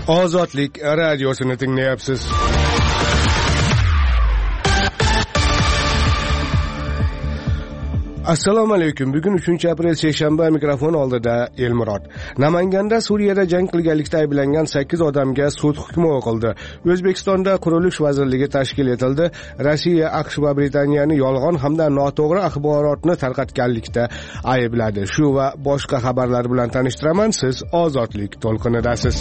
Ozodlik radiosini tinglayapsiz. Assalomu alaykum. Bugun 3-aprel seshanba, mikrofon oldida Elmurod. Namanganda Suriyada jang qilganlikda ayblangan 8 odamga sud hukmi o'qildi. O'zbekistonda Qurilish vazirligi tashkil etildi. Rossiya, AQSh va Britaniyani yolg'on hamda noto'g'ri axborotni tarqatganlikda aybladi. Shu va boshqa xabarlar bilan tanishtiraman. Siz Ozodlik to'lqinidasiz.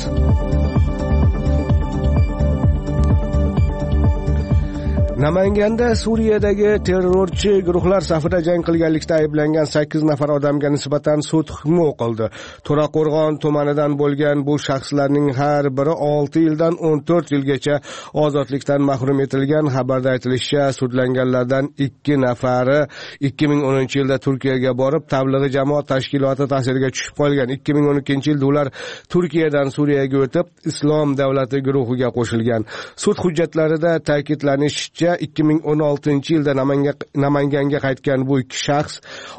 Namanganda Suriyadagi terrorchi guruhlar safida jang qilganlikda ayblangan 8 nafar odamga nisbatan sud hukmi o'qildi. To'raqo'rg'on tumanidan bo'lgan bu shaxslarning har biri 6 yildan 14 yilgacha ozodlikdan mahrum etilgan. Xabarda aytilishicha, sudlanganlardan 2 nafari 2010-yilda Turkiyaga borib, tablig'i jamoat tashkiloti ta'siriga tushib qolgan. 2012-yilda ular Turkiyadan Suriyaga o'tib, Islom davlati guruhiga qo'shilgan. Sud hujjatlarida ta'kidlanishicha, 2016-yilda Namanganga qaytgan bu ikki shaxs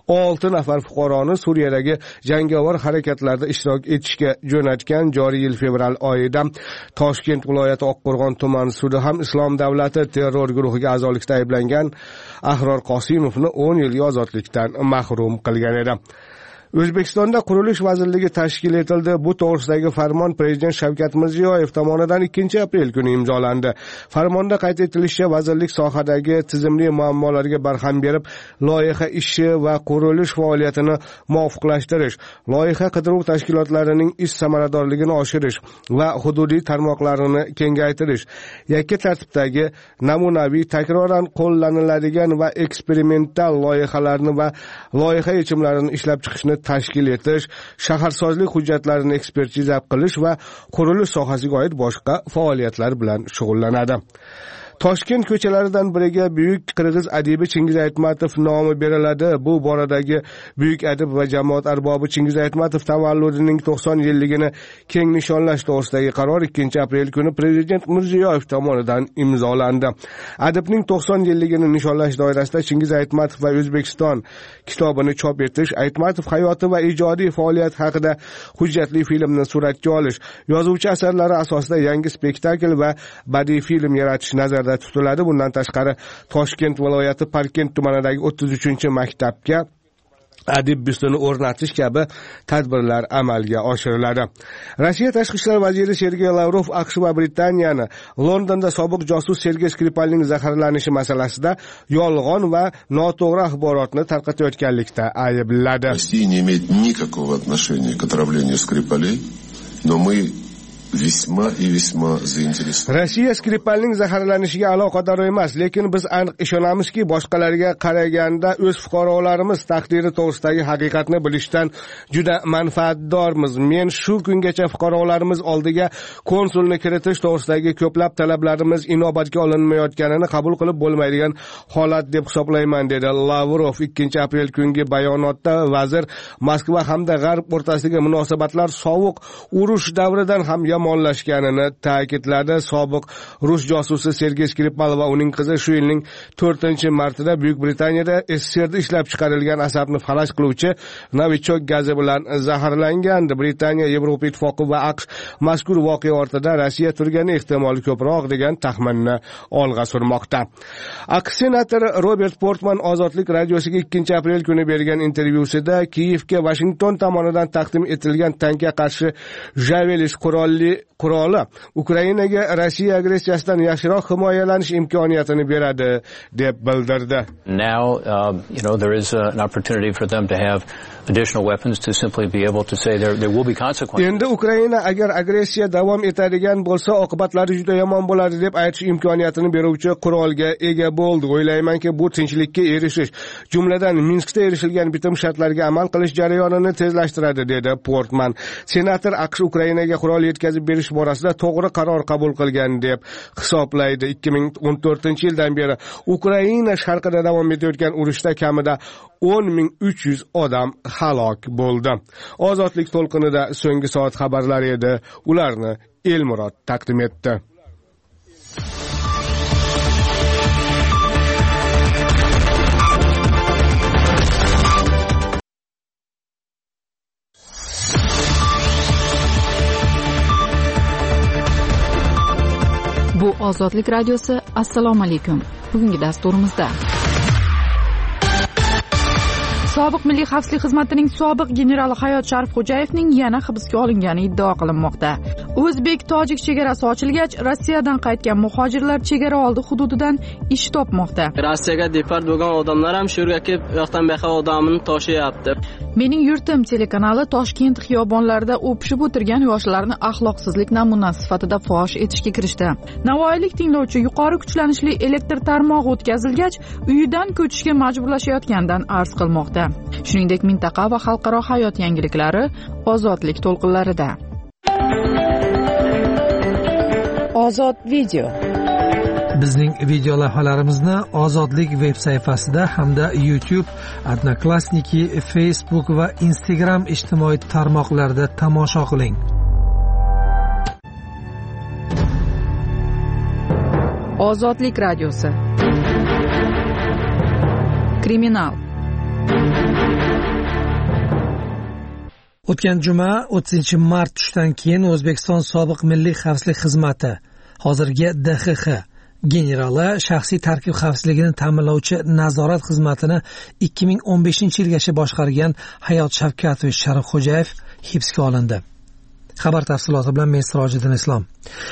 6 nafar fuqaroni Suriyadagi jangovar harakatlarda ishtirok etishga jo'natgan. Joriy yil fevral oyida Toshkent viloyati Oqqo'rg'on tuman sudi ham Islom davlati terror guruhiga a'zolikda ayblangan Ahror Qosimovni 10 yilga ozodlikdan mahrum qilgan edi. O'zbekistonda Qurilish vazirligi tashkil etildi. Bu to'g'risidagi farmon Prezident Shavkat Mirziyoyev tomonidan 2-aprel kuni imzolandi. Farmonda qayd etilishicha, vazirlik sohadagi tizimli muammolarga barham berib, loyiha ishi va qurilish faoliyatini muvofiqlashtirish, loyiha qidiruv tashkilotlarining ish samaradorligini oshirish va hududiy tarmoqlarini kengaytirish, yakka tartibdagi namunaviy, takroran qo'llaniladigan va eksperimental loyihalarni va loyiha yechimlarini ishlab chiqishni tashkil etish, shaharsozlik hujjatlarini ekspertiza qilish va qurilish sohasiga oid boshqa faoliyatlar bilan shug'ullanadi. Toshkent ko'chalaridan biriga buyuk qirg'iz adibi Chingiz Aytmatov nomi beriladi. Bu boradagi buyuk adib va jamoat arbobi Chingiz Aytmatov tavalludining 90 yilligini keng nishonlash to'g'risidagi qaror 2-aprel kuni Prezident Mirziyoyev tomonidan imzolandi. Adibning 90 yilligini nishonlash doirasida Chingiz Aytmatov va O'zbekiston kitobini chop etish, Aytmatov hayoti va ijodiy faoliyat haqida hujjatli filmni suratga olish, yozuvchi asarlari asosida yangi spektakl va badiiy film yaratish nazarda tutiladi. Bundan tashqari, Toshkent viloyati Parkent tumanidagi 33-maktabga adib byustini o'rnatish kabi tadbirlar amalga oshiriladi. Rossiya tashqi ishlar vaziri Sergey Lavrov AQSh va Britaniyani Londonda sobiq josus Sergey Skripalning zaharlanishi masalasida yolg'on va noto'g'ri axborotni tarqatayotganlikda aybladi. Rossiya не имеет никакого отношения к отравлению Skripalей, но мы весьма и весьма заинтересованы. Rossiya Skripalning zaharlanishiga aloqador emas, lekin biz aniq ishonamizki, boshqalarga qaraganda o'z fuqarolarimiz taqdiri to'g'risidagi haqiqatni bilishdan juda manfaatdormiz. Men shu kungacha fuqarolarimiz oldiga konsulni kiritish to'g'risidagi ko'plab talablarimiz inobatga olinmayotganini qabul qilib bo'lmaydigan holat deb hisoblayman, dedi Lavrov. 2-aprel kungi bayonotda vazir Moskva hamda G'arb o'rtasidagi munosabatlar sovuq urush davridan ham yomonlashganini ta'kidladi. Sobiq rus josusi Sergey Skripal va uning qizi shu yilning 4-martida Buyuk Britaniyada SSRda ishlab chiqarilgan asabni falash qiluvchi Novichok gazi bilan zaharlangandi. Britaniya, Yevropa Ittifoqi va AQSh mazkur voqea ortida Rossiya turgani ehtimoli ko'proq degan taxminni olg'a surmoqda. AQSh senatori Robert Portman Ozodlik radiosiga 2-aprel kuni bergan intervyusida Kiyevga Washington tomonidan taqdim etilgan tankga qarshi Javelin quroli Ukrainaga Rossiya agressiyasidan yaxshiroq himoyalanish imkoniyatini beradi deb bildirdi. Now, there is an opportunity for them to have additional weapons to simply be able to say there will be consequences. Endi Ukraina agar agressiya davom etadigan bo'lsa, oqibatlari juda yomon bo'ladi deb aytish imkoniyatini beruvchi qurolga ega bo'ldi. O'ylaymanki, bu tinchlikka erishish, jumladan Minskda erishilgan bitim shartlariga amal qilish jarayonini tezlashtiradi, dedi Portman. Senator AQSh Ukrainaga qurol yetkazib berish borasida to'g'ri qaror qabul qilgan deb hisoblaydi. 2014-yildan beri Ukraina sharqida davom etayotgan urushda kamida 10,300 odam halok bo'ldi. Ozodlik to'lqinida so'nggi soat xabarlari edi. Ularni Elmurod taqdim etdi. Ozodlik radiosi. Assalomu alaykum. Bugungi dasturimizda Sobiq Milliy xavfsizlik xizmatining sobiq generali Hayot Sharifxo'jayevning yana hibsga olingani iddao qilinmoqda. O'zbek-tojik chegarasi ochilgach, Rossiyadan qaytgan muhojirlar chegara oldi hududidan ish topmoqda. Rossiyaga deport bo'lgan odamlar ham shu yerga kelib, bu yoqdan bu yoqqa odamini toshyapti. Mening yurtim telekanali Toshkent xiyobonlarida o'pishib o'tirgan yoshlarni axloqsizlik namunasi sifatida fosh etishga kirishdi. Navoiylik tinglovchi yuqori kuchlanishli elektr tarmog'i o'tkazilgach, uyidan ko'chishga majburlashayotgandan arz qilmoqda. Shuningdek, mintaqa va xalqaro hayot yangiliklari ozodlik to'lqinlarida. Ozod video. Bizning video lavhalarimizni Ozodlik veb sayfasida hamda YouTube, Odnoklassniki, Facebook va Instagram ijtimoiy tarmoqlarida tomosha qiling. Ozodlik radiosi. Kriminal. O'tgan juma 30-mart tushdan keyin O'zbekiston sobiq milliy xavfsizlik xizmati, hozirgi DXX generali shaxsiy tarkib xavfsizligini ta'minlovchi nazorat xizmatini 2015-yilgacha boshqargan Hayot Shavkatovich Sharifxo'jayev hibsga olindi. Xabar tafsiloti bilan men Sirojiddin Islom.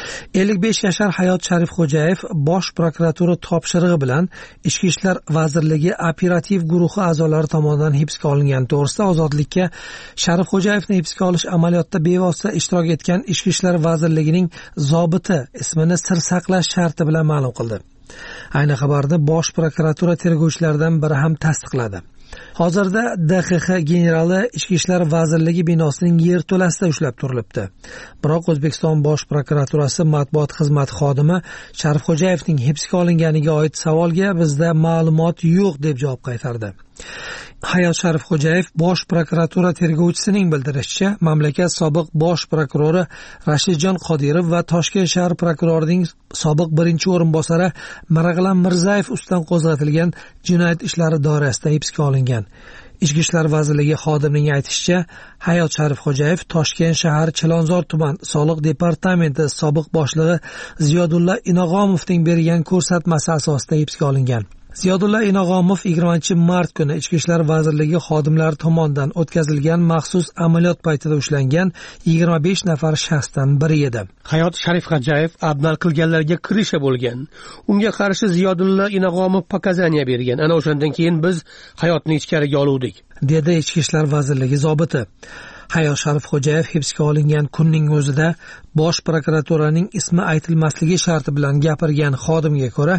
55 yashar Hayot Sharifxo'jayev Bosh prokuratura topshirig'i bilan Ichki ishlar vazirligi operativ guruhi a'zolari tomonidan hibsga olingani to'g'risida Ozodlikka Sharifxo'jayevni hibsga olish amaliyotida bevosita ishtirok etgan Ichki ishlar vazirligining zobiti ismini sir saqlash sharti bilan ma'lum qildi. Ayni xabarni Bosh prokuratura tergovchilaridan biri ham tasdiqladi. Hozirda DXX generali Ichki ishlar vazirligi binosining yerto'lasida ushlab turilibdi. Biroq O'zbekiston Bosh prokuraturasi matbuot xizmati xodimi Sharifxo'jayevning hibsga olinganiga oid savolga bizda ma'lumot yo'q deb javob qaytardi. Hayot Sharifxo'jayev Bosh prokuratura tergovchisining bildirishicha, mamlakat sobiq bosh prokurori Rashidjon Qodirov va Toshkent shahar prokurorining sobiq birinchi o'rinbosari Marag'lan Mirzayev ustidan qo'zg'atilgan jinoyat ishlari doirasida hibsga olingan. Ichki ishlar vazirligi xodimining aytishicha, Hayot Sharifxo'jayev Toshkent shahar Chilonzor tuman soliq departamenti sobiq boshlig'i Ziyodulla Inog'omovning bergan ko'rsatmasi asosida hibsga olingan. Ziyodulla Inog'omov 20-mart kuni Ichki ishlar vazirligi xodimlari tomonidan o'tkazilgan maxsus amaliyot paytida ushlangan 25 nafar shaxsdan biri edi. Hayot Sharifxo'jayev abdal qilganlarga kirisha bo'lgan. Unga qarshi Ziyodulla Inog'omov pokazaniya bergan. Ana o'shandan keyin biz Hayotni ichkariga oluvdik, dedi Ichki ishlar vazirligi zobiti. Hayot Sharifxo'jayev hibsga olingan kunning o'zida Bosh prokuraturaning ismi aytilmasligi sharti bilan gapirgan xodimga ko'ra,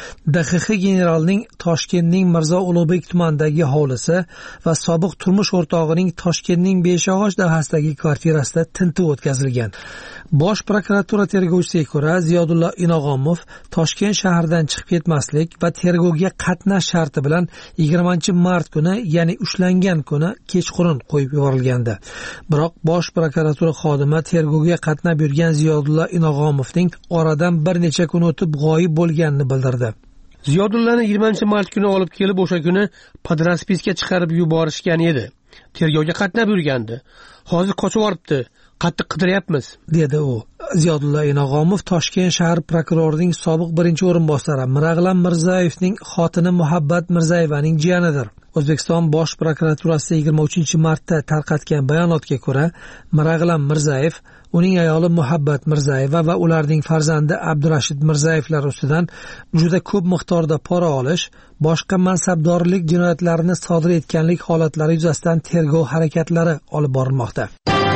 DXX generalining Toshkentning Mirzo Ulug'bek tumanidagi hovlisi va sobiq turmush o'rtog'ining Toshkentning Beshog'och dahasidagi kvartirasida tintuv o'tkazilgan. Bosh prokuratura tergovchisiga ko'ra, Ziyodulla Inog'omov Toshkent shahridan chiqib ketmaslik va tergovga qatnash sharti bilan 20-mart kuni, ya'ni ushlangan kuni kechqurun qo'yib yuborilgandi. Biroq Bosh prokuratura xodimi tergovga qatnab yurgan Ziyodulla Inog'omovning oradan bir necha kun o'tib g'oyib bo'lganini bildirdi. Ziyodullani 20-mart kuni olib kelib, o'sha kuni podranspiska chiqarib yuborishgan edi. Tergovga qatnab yurgandi. Hozir qochib olibdi. Qattiq qidiryapmiz, dedi u. Ziyodulla Inog'omov Toshkent shahar prokurorining sobiq birinchi o'rinbosari Marag'lan Mirzayevning xotini Muhabbat Mirzayevaning jiyanidir. O'zbekiston Bosh prokuraturasi 23-martda tarqatgan bayonotga ko'ra, Marag'lan Mirzayev, uning ayoli Muhabbat Mirzayeva va ularning farzandi Abdurashid Mirzayevlar ustidan juda ko'p miqdorda pora olish, boshqa mansabdorlik jinoyatlarini sodir etganlik holatlari yuzasidan tergov harakatlari olib borilmoqda.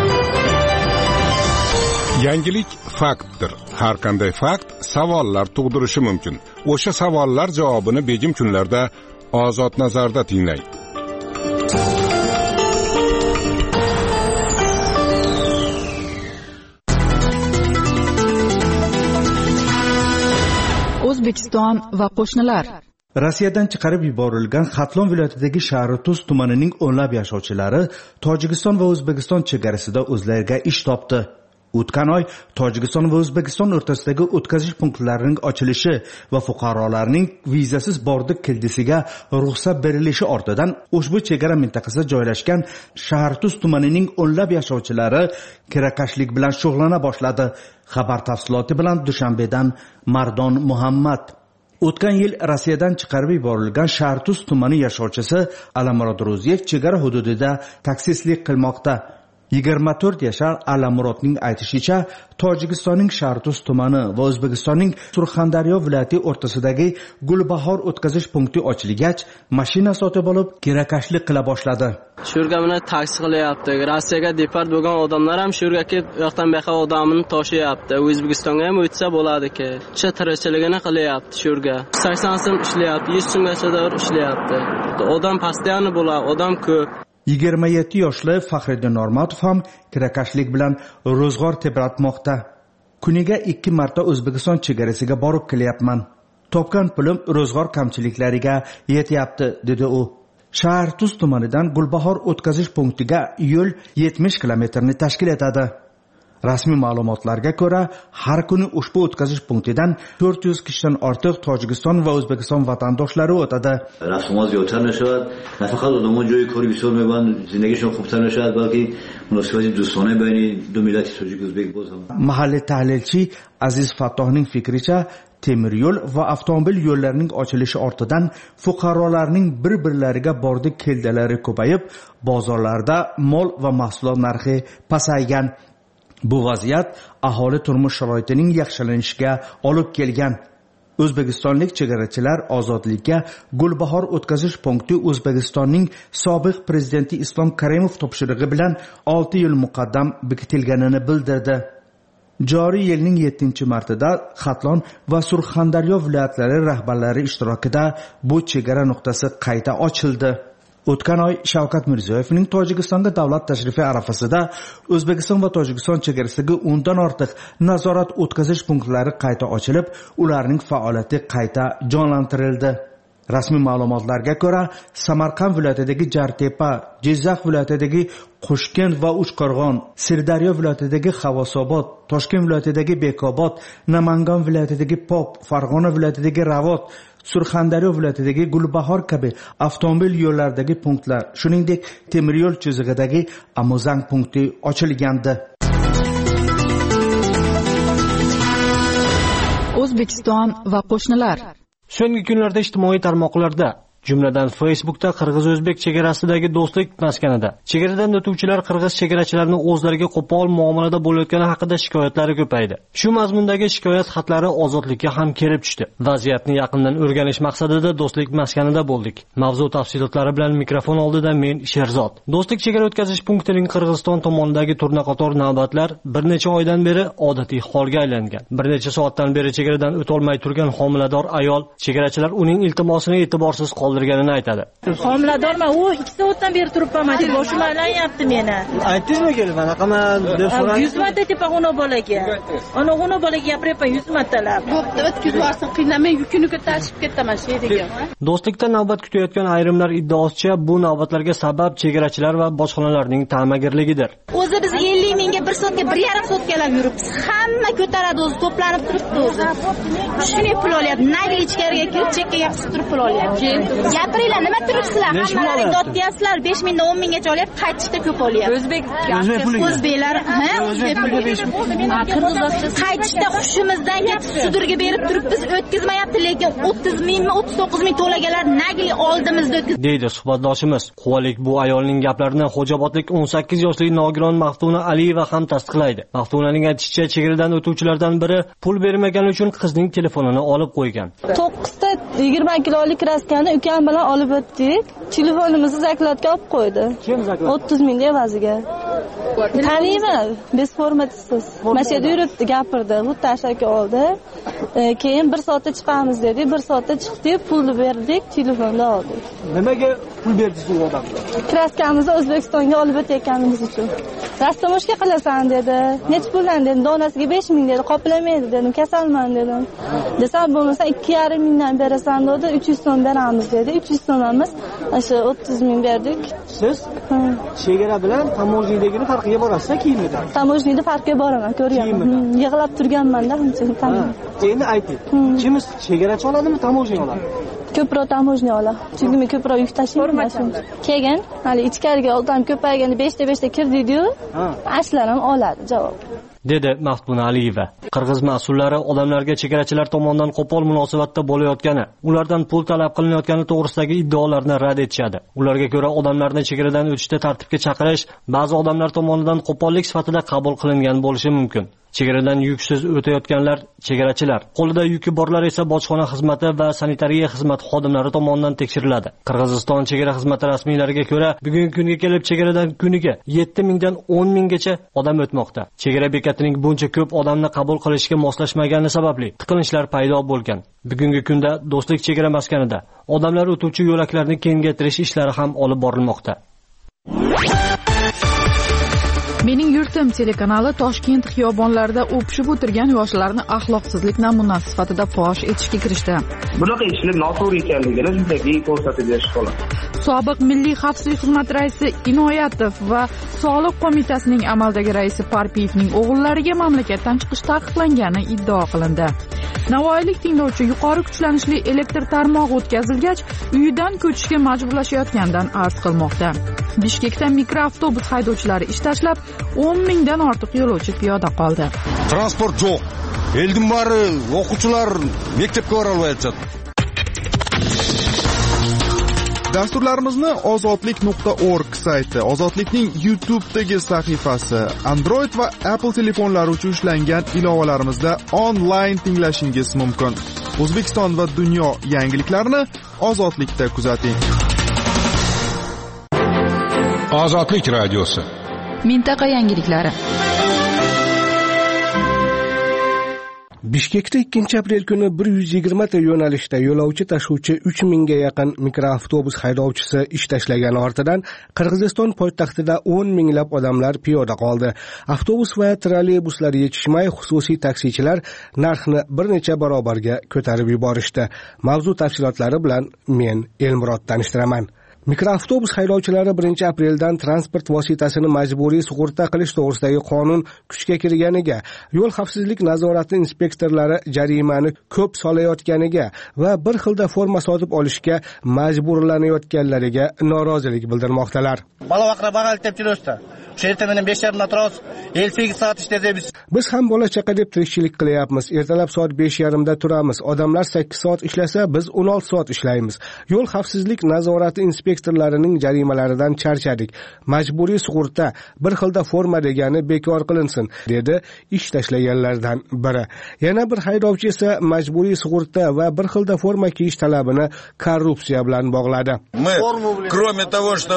Yangilik faktdir. Har qanday fakt savollar tug'dirishi mumkin. O'sha savollar javobini begim kunlarda Ozod nazarda tinglang. O'zbekiston va qo'shnilar. Rossiyadan chiqarib yuborilgan Xatlon viloyatidagi Shahri-Tuz tumanining o'nlab yashovchilari Tojikiston va O'zbekiston chegarasida o'zlariga ish topdi. O'tgan oy Tojikiston va O'zbekiston o'rtasidagi o'tkazish punktlarining ochilishi va fuqarolarning vizasiz bordiq keldisiga ruxsat berilishi ortidan ushbu chegara mintaqasida joylashgan Shahartuz tumanining o'nlab yashovchilari kirakashlik bilan shug'ullana boshladi. Xabar tafsiloti bilan Dushanbedan Mardon Muhammad. O'tgan yil Rossiyadan chiqarib yuborilgan Shahartuz tumani yashovchisi Alamurod Ro'ziyev chegara hududida taksistlik qilmoqda. 24 yashar Alamurodning aytishicha, Tojikistonning Shahartuz tumani va O'zbekistonning Surxondaryo viloyati o'rtasidagi Gulbahor o'tkazish punkti ochilgach, mashina sotib olib, kirakashlik qila boshladi. Shu yerga mana taksi qilyapti. Rossiyaga deport bo'lgan odamlar ham shu yerga kelib, u yoqdan bu yoqqa odamini toshyapti. O'zbekistonga ham o'tsa bo'ladiki. Shu tirikchiligini qilyapti shu yerga. 80 so'm ishlayapti, 100 so'mgacha ishlayapti. Odam postoyanno bo'ladi, odam ko'p. 27 yoshli Faxriddin Normatov ham kirakashlik bilan ro'zg'or tebratmoqda. Kuniga 2 marta O'zbekiston chegarasiga borib kelyapman. Topgan pulim ro'zg'or kamchiliklariga yetyapti, dedi u. Shahartuz tumanidan Gulbahor o'tkazish punktiga yo'l 70 kilometrni tashkil etadi. Rasmiy ma'lumotlarga ko'ra, har kuni ushbu o'tkazish punktidan 400 kishidan ortiq Tojikiston va O'zbekiston vatandoshlari o'tadi. Rasmlar ziyodtar nashad, nafaqat odamlar joy kori bisor meban, zindagishon xubtar nashad, balki munosabat do'stona bayni du millati tojik o'zbek bo'z ham. Mahalliy tahlilchi Aziz Fattohning fikricha, temir yo'l va avtomobil yo'llarining ochilishi ortidan fuqarolarning bir-birlariga bordi keldalari ko'payib, bozorlarda mol va mahsulot narxi pasaygan. Bu vaziyat aholi turmush sharoitining yaxshilanishiga olib kelgan. O'zbekistonlik chegarachilar ozodlikka Gulbahor o'tkazish punkti O'zbekistonning sobiq prezidenti Islom Karimov topshirig'i bilan 6 yil muqaddam bekitilganini bildirdi. Joriy yilning 7-martida Xatlon va Surxondaryo viloyatlari rahbarlari ishtirokida bu chegara nuqtasi qayta ochildi. O'tgan oy Shavkat Mirziyoyevning Tojikistonga davlat tashrifi arafasida O'zbekiston va Tojikiston chegarasidagi 10 dan ortiq nazorat o'tkazish punktlari qayta ochilib, ularning faoliyati qayta jonlantirildi. Rasmiy ma'lumotlarga ko'ra, Samarqand viloyatidagi Jartepa, Jizzax viloyatidagi Qo'shkent va Uchqo'rg'on, Sirdaryo viloyatidagi Xavosobod, Toshkent viloyatidagi Bekobod, Namangan viloyatidagi Pop, Farg'ona viloyatidagi Ravot, Surxondaryo viloyatidagi Gulbahor kabi avtomobil yo'llaridagi punktlar, shuningdek temir yo'l chizig'idagi Amuzang punkti ochilgandi. O'zbekiston va qo'shnilar. So'nggi kunlarda ijtimoiy tarmoqlarda, jumladan Facebookda qirg'iz-o'zbek chegarasidagi do'stlik maskanida chegaradan o'tuvchilar qirg'iz chegarachilarini o'zlariga qo'pol muomalada bo'layotgani haqida shikoyatlari ko'paydi. Shu mazmundagi shikoyat xatlari ozodlikka ham kelib tushdi. Vaziyatni yaqindan o'rganish maqsadida do'stlik maskanida bo'ldik. Mavzu tafsilotlari bilan mikrofon oldida men Sherzod. Do'stlik chegara o'tkazish punktining Qirg'iziston tomonidagi turnaqator navbatlar bir necha oydan beri odatiy holga aylangan. Bir necha soatdan beri chegaradan o'tolmay turgan homilador ayol chegarachilar uning iltimosini e'tiborsiz qoldirganini aytadi. Homiladorman, u 2 soatdan beri turibman, deb boshim aylanyapti meni. Aytdingmi kelib, anaqaman deb so'radi. 100 marta tepaxona bolaga. Ona bolaga gapiryapman 100 martalab. Bo'pti, o'tkazib qiynamay yukini ko'tarib ketaman shu yerga. Do'stlikda navbat kutayotgan ayrimlar iddaosicha bu navbatlarga sabab chegarachilar va bojxonalarning ta'magirligidir. O'zi biz 50 mingga 1 soatga 1,5 soatkalab yuribmiz. Hamma ko'taradi, o'zi to'planib turibdi o'zi. Shunday pul olyapti. Nagi ichkariga kirib chekkaga qisib turib pul olyapti. Gapiringlar, nima turibsizlar? Hammalaring dod deyapsizlar, 5 mingdan 10 minggacha olyapti, qaytishda ko'p olyapti. O'zbeklar, qaytishda hushimizdan ketib sudurga berib turibmiz, o'tkazmayapti, lekin 30 mingmi, 39 ming to'lagalar nagli oldimizda o'tkazdi, deydi suhbatdoshimiz. Quvalik bu ayolning gaplarini Xo'jobodlik 18 yoshli nogiron Maftuna Aliyeva ham tasdiqlaydi. Maftunaning aytishicha, chegaradan o'tuvchilardan biri pul bermagani uchun qizning telefonini olib qo'ygan. 9 ta 20 kilolik kraskani ukam bilan olib o'tdik. Telefonimizni zakladga olib qo'ydi. Kim zaklad? 30 ming evaziga. Taniyman, biz formatisiz. Mashina yuribdi, gapirdi, bu tashaki oldi. Keyin 1 soatda chiqamiz dedi. 1 soatda chiqdik, pulni berdik, telefonni oldik. Nimaga pul berdingiz u odamga? Kraskamizni O'zbekistonga olib o'tayotganimiz uchun. Rastamoshga qilasan dedi. Necha puldan dedim, donasiga 5 ming dedi, qoplamaydi dedim, kasalman dedim. Desam bo'lmasa 2,5 mingdan berasan dedi, 300 so'm beramiz dedi. 300 so'mimiz, o'sha 30 ming berdik. Siz chegara bilan tamojiga tamojdagini farqiga borasiz kiyimidan? Tamojdagini farqiga boraman, ko'ryapman. Yig'lab turganman-da, endi ayting. Kimiz chegarachi oladimi, tamojnik oladimi? Ko'proq tamojnik oladi. Chunki men ko'proq yuk tashiyman. Keyin hali ichkariga odam ko'payganda 5ta kirdik-yu, ashlar ham oladi javob. Dedi Maftuna Aliyeva. Qirg'iz mas'ullari odamlarga chegarachilar tomonidan qo'pol munosabatda bo'layotgani, ulardan pul talab qilinayotgani to'g'risidagi iddaolarni rad etishadi. Ularga ko'ra odamlarni chegaradan o'tishda tartibga chaqirish ba'zi odamlar tomonidan qo'pollik sifatida qabul qilingan bo'lishi mumkin. Chegaradan yuksiz o'tayotganlar chegarachilar, qo'lida yuki borlar esa bojxona xizmati va sanitariya xizmati xodimlari tomonidan tekshiriladi. Qirg'iziston chegara xizmati rasmiylariga ko'ra, bugungi kunga kelib chegaradan kuniga 7 mingdan 10 minggacha odam o'tmoqda. Chegara bekatining buncha ko'p odamni qabul qilishga moslashmagani sababli tiqilinchlar paydo bo'lgan. Bugungi kunda Do'stlik chegara maskanida odamlar o'tuvchi yo'laklarni kengaytirish ishlari ham olib borilmoqda. Mening yurtim telekanali Toshkent xiyobonlarida o'pishib o'tirgan yoshlarni axloqsizlik namunasi sifatida fosh etishga kirishdi. Bunaqa ishlar noto'g'ri ekanligini shunchaki ko'rsatib berish xolos. Sobiq Milliy xavfsizlik xizmati raisi Inoyatov va Soliq qo'mitasining amaldagi raisi Parpiyevning o'g'illariga mamlakatdan chiqish taqiqlangani iddao qilindi. Navoiylik tinglovchi yuqori kuchlanishli elektr tarmog'i o'tkazilgach, uyidan ko'chishga majburlashayotgandan arz qilmoqda. Bishkekda mikroavtobus haydovchilari ish tashlab, 10 mingdan ortiq yo'lovchi piyoda qoldi. Transport yo'q. Eldim bari o'quvchilar maktabga bora olmayapti. Dasturlarimizni ozodlik.org sayti, Ozodlikning YouTube'dagi sahifasi, Android va Apple telefonlari uchun ishlangan ilovalarimizda onlayn tinglashingiz mumkin. O'zbekiston va dunyo yangiliklarini Ozodlikda kuzating. Ozodlik radiosi. Mintaqa yangiliklari. Bishkekda 2-aprel kuni 120 ta yo'nalishda yo'lovchi tashuvchi 3000 ga yaqin mikroavtobus haydovchisi ish tashlagan ortidan Qirg'iziston poytaxtida 10 minglab odamlar piyoda qoldi. Avtobus va trolleybuslar yetishmay, xususiy taksichilar narxni bir necha barobarga ko'tarib yuborishdi. Mavzu tafsilotlari bilan men Elmurod tanishtiraman. Mikroavtobus haydovchilari 1-apreldan transport vositasini majburiy sug'urta qilish to'g'risidagi qonun kuchga kirganiga, yo'l xavfsizlik nazorati inspektorlari jarimani ko'p solayotganiga va bir xilda forma sotib olishga majburlanayotganlariga norozilik bildirmoqdalar. Balavaqra bag'al deb turishdi. Sherta meni 5:30 atrof 58 soat ishlaymiz. Biz ham bola chaqa deb tirikchilik qilyapmiz. Ertalab soat 5:30 da turamiz. Odamlar 8 soat ishlasa, biz 16 soat ishlaymiz. Yo'l xavfsizlik nazorati inspektorlarining jarimalaridan charchadik. Majburiy sug'urta, bir xilda forma degani bekor qilinsin, dedi ish tashlaganlardan biri. Yana bir haydovchi esa majburiy sug'urta va bir xilda forma kiyish talabini korrupsiya bilan bog'ladi. Мы, кроме того, что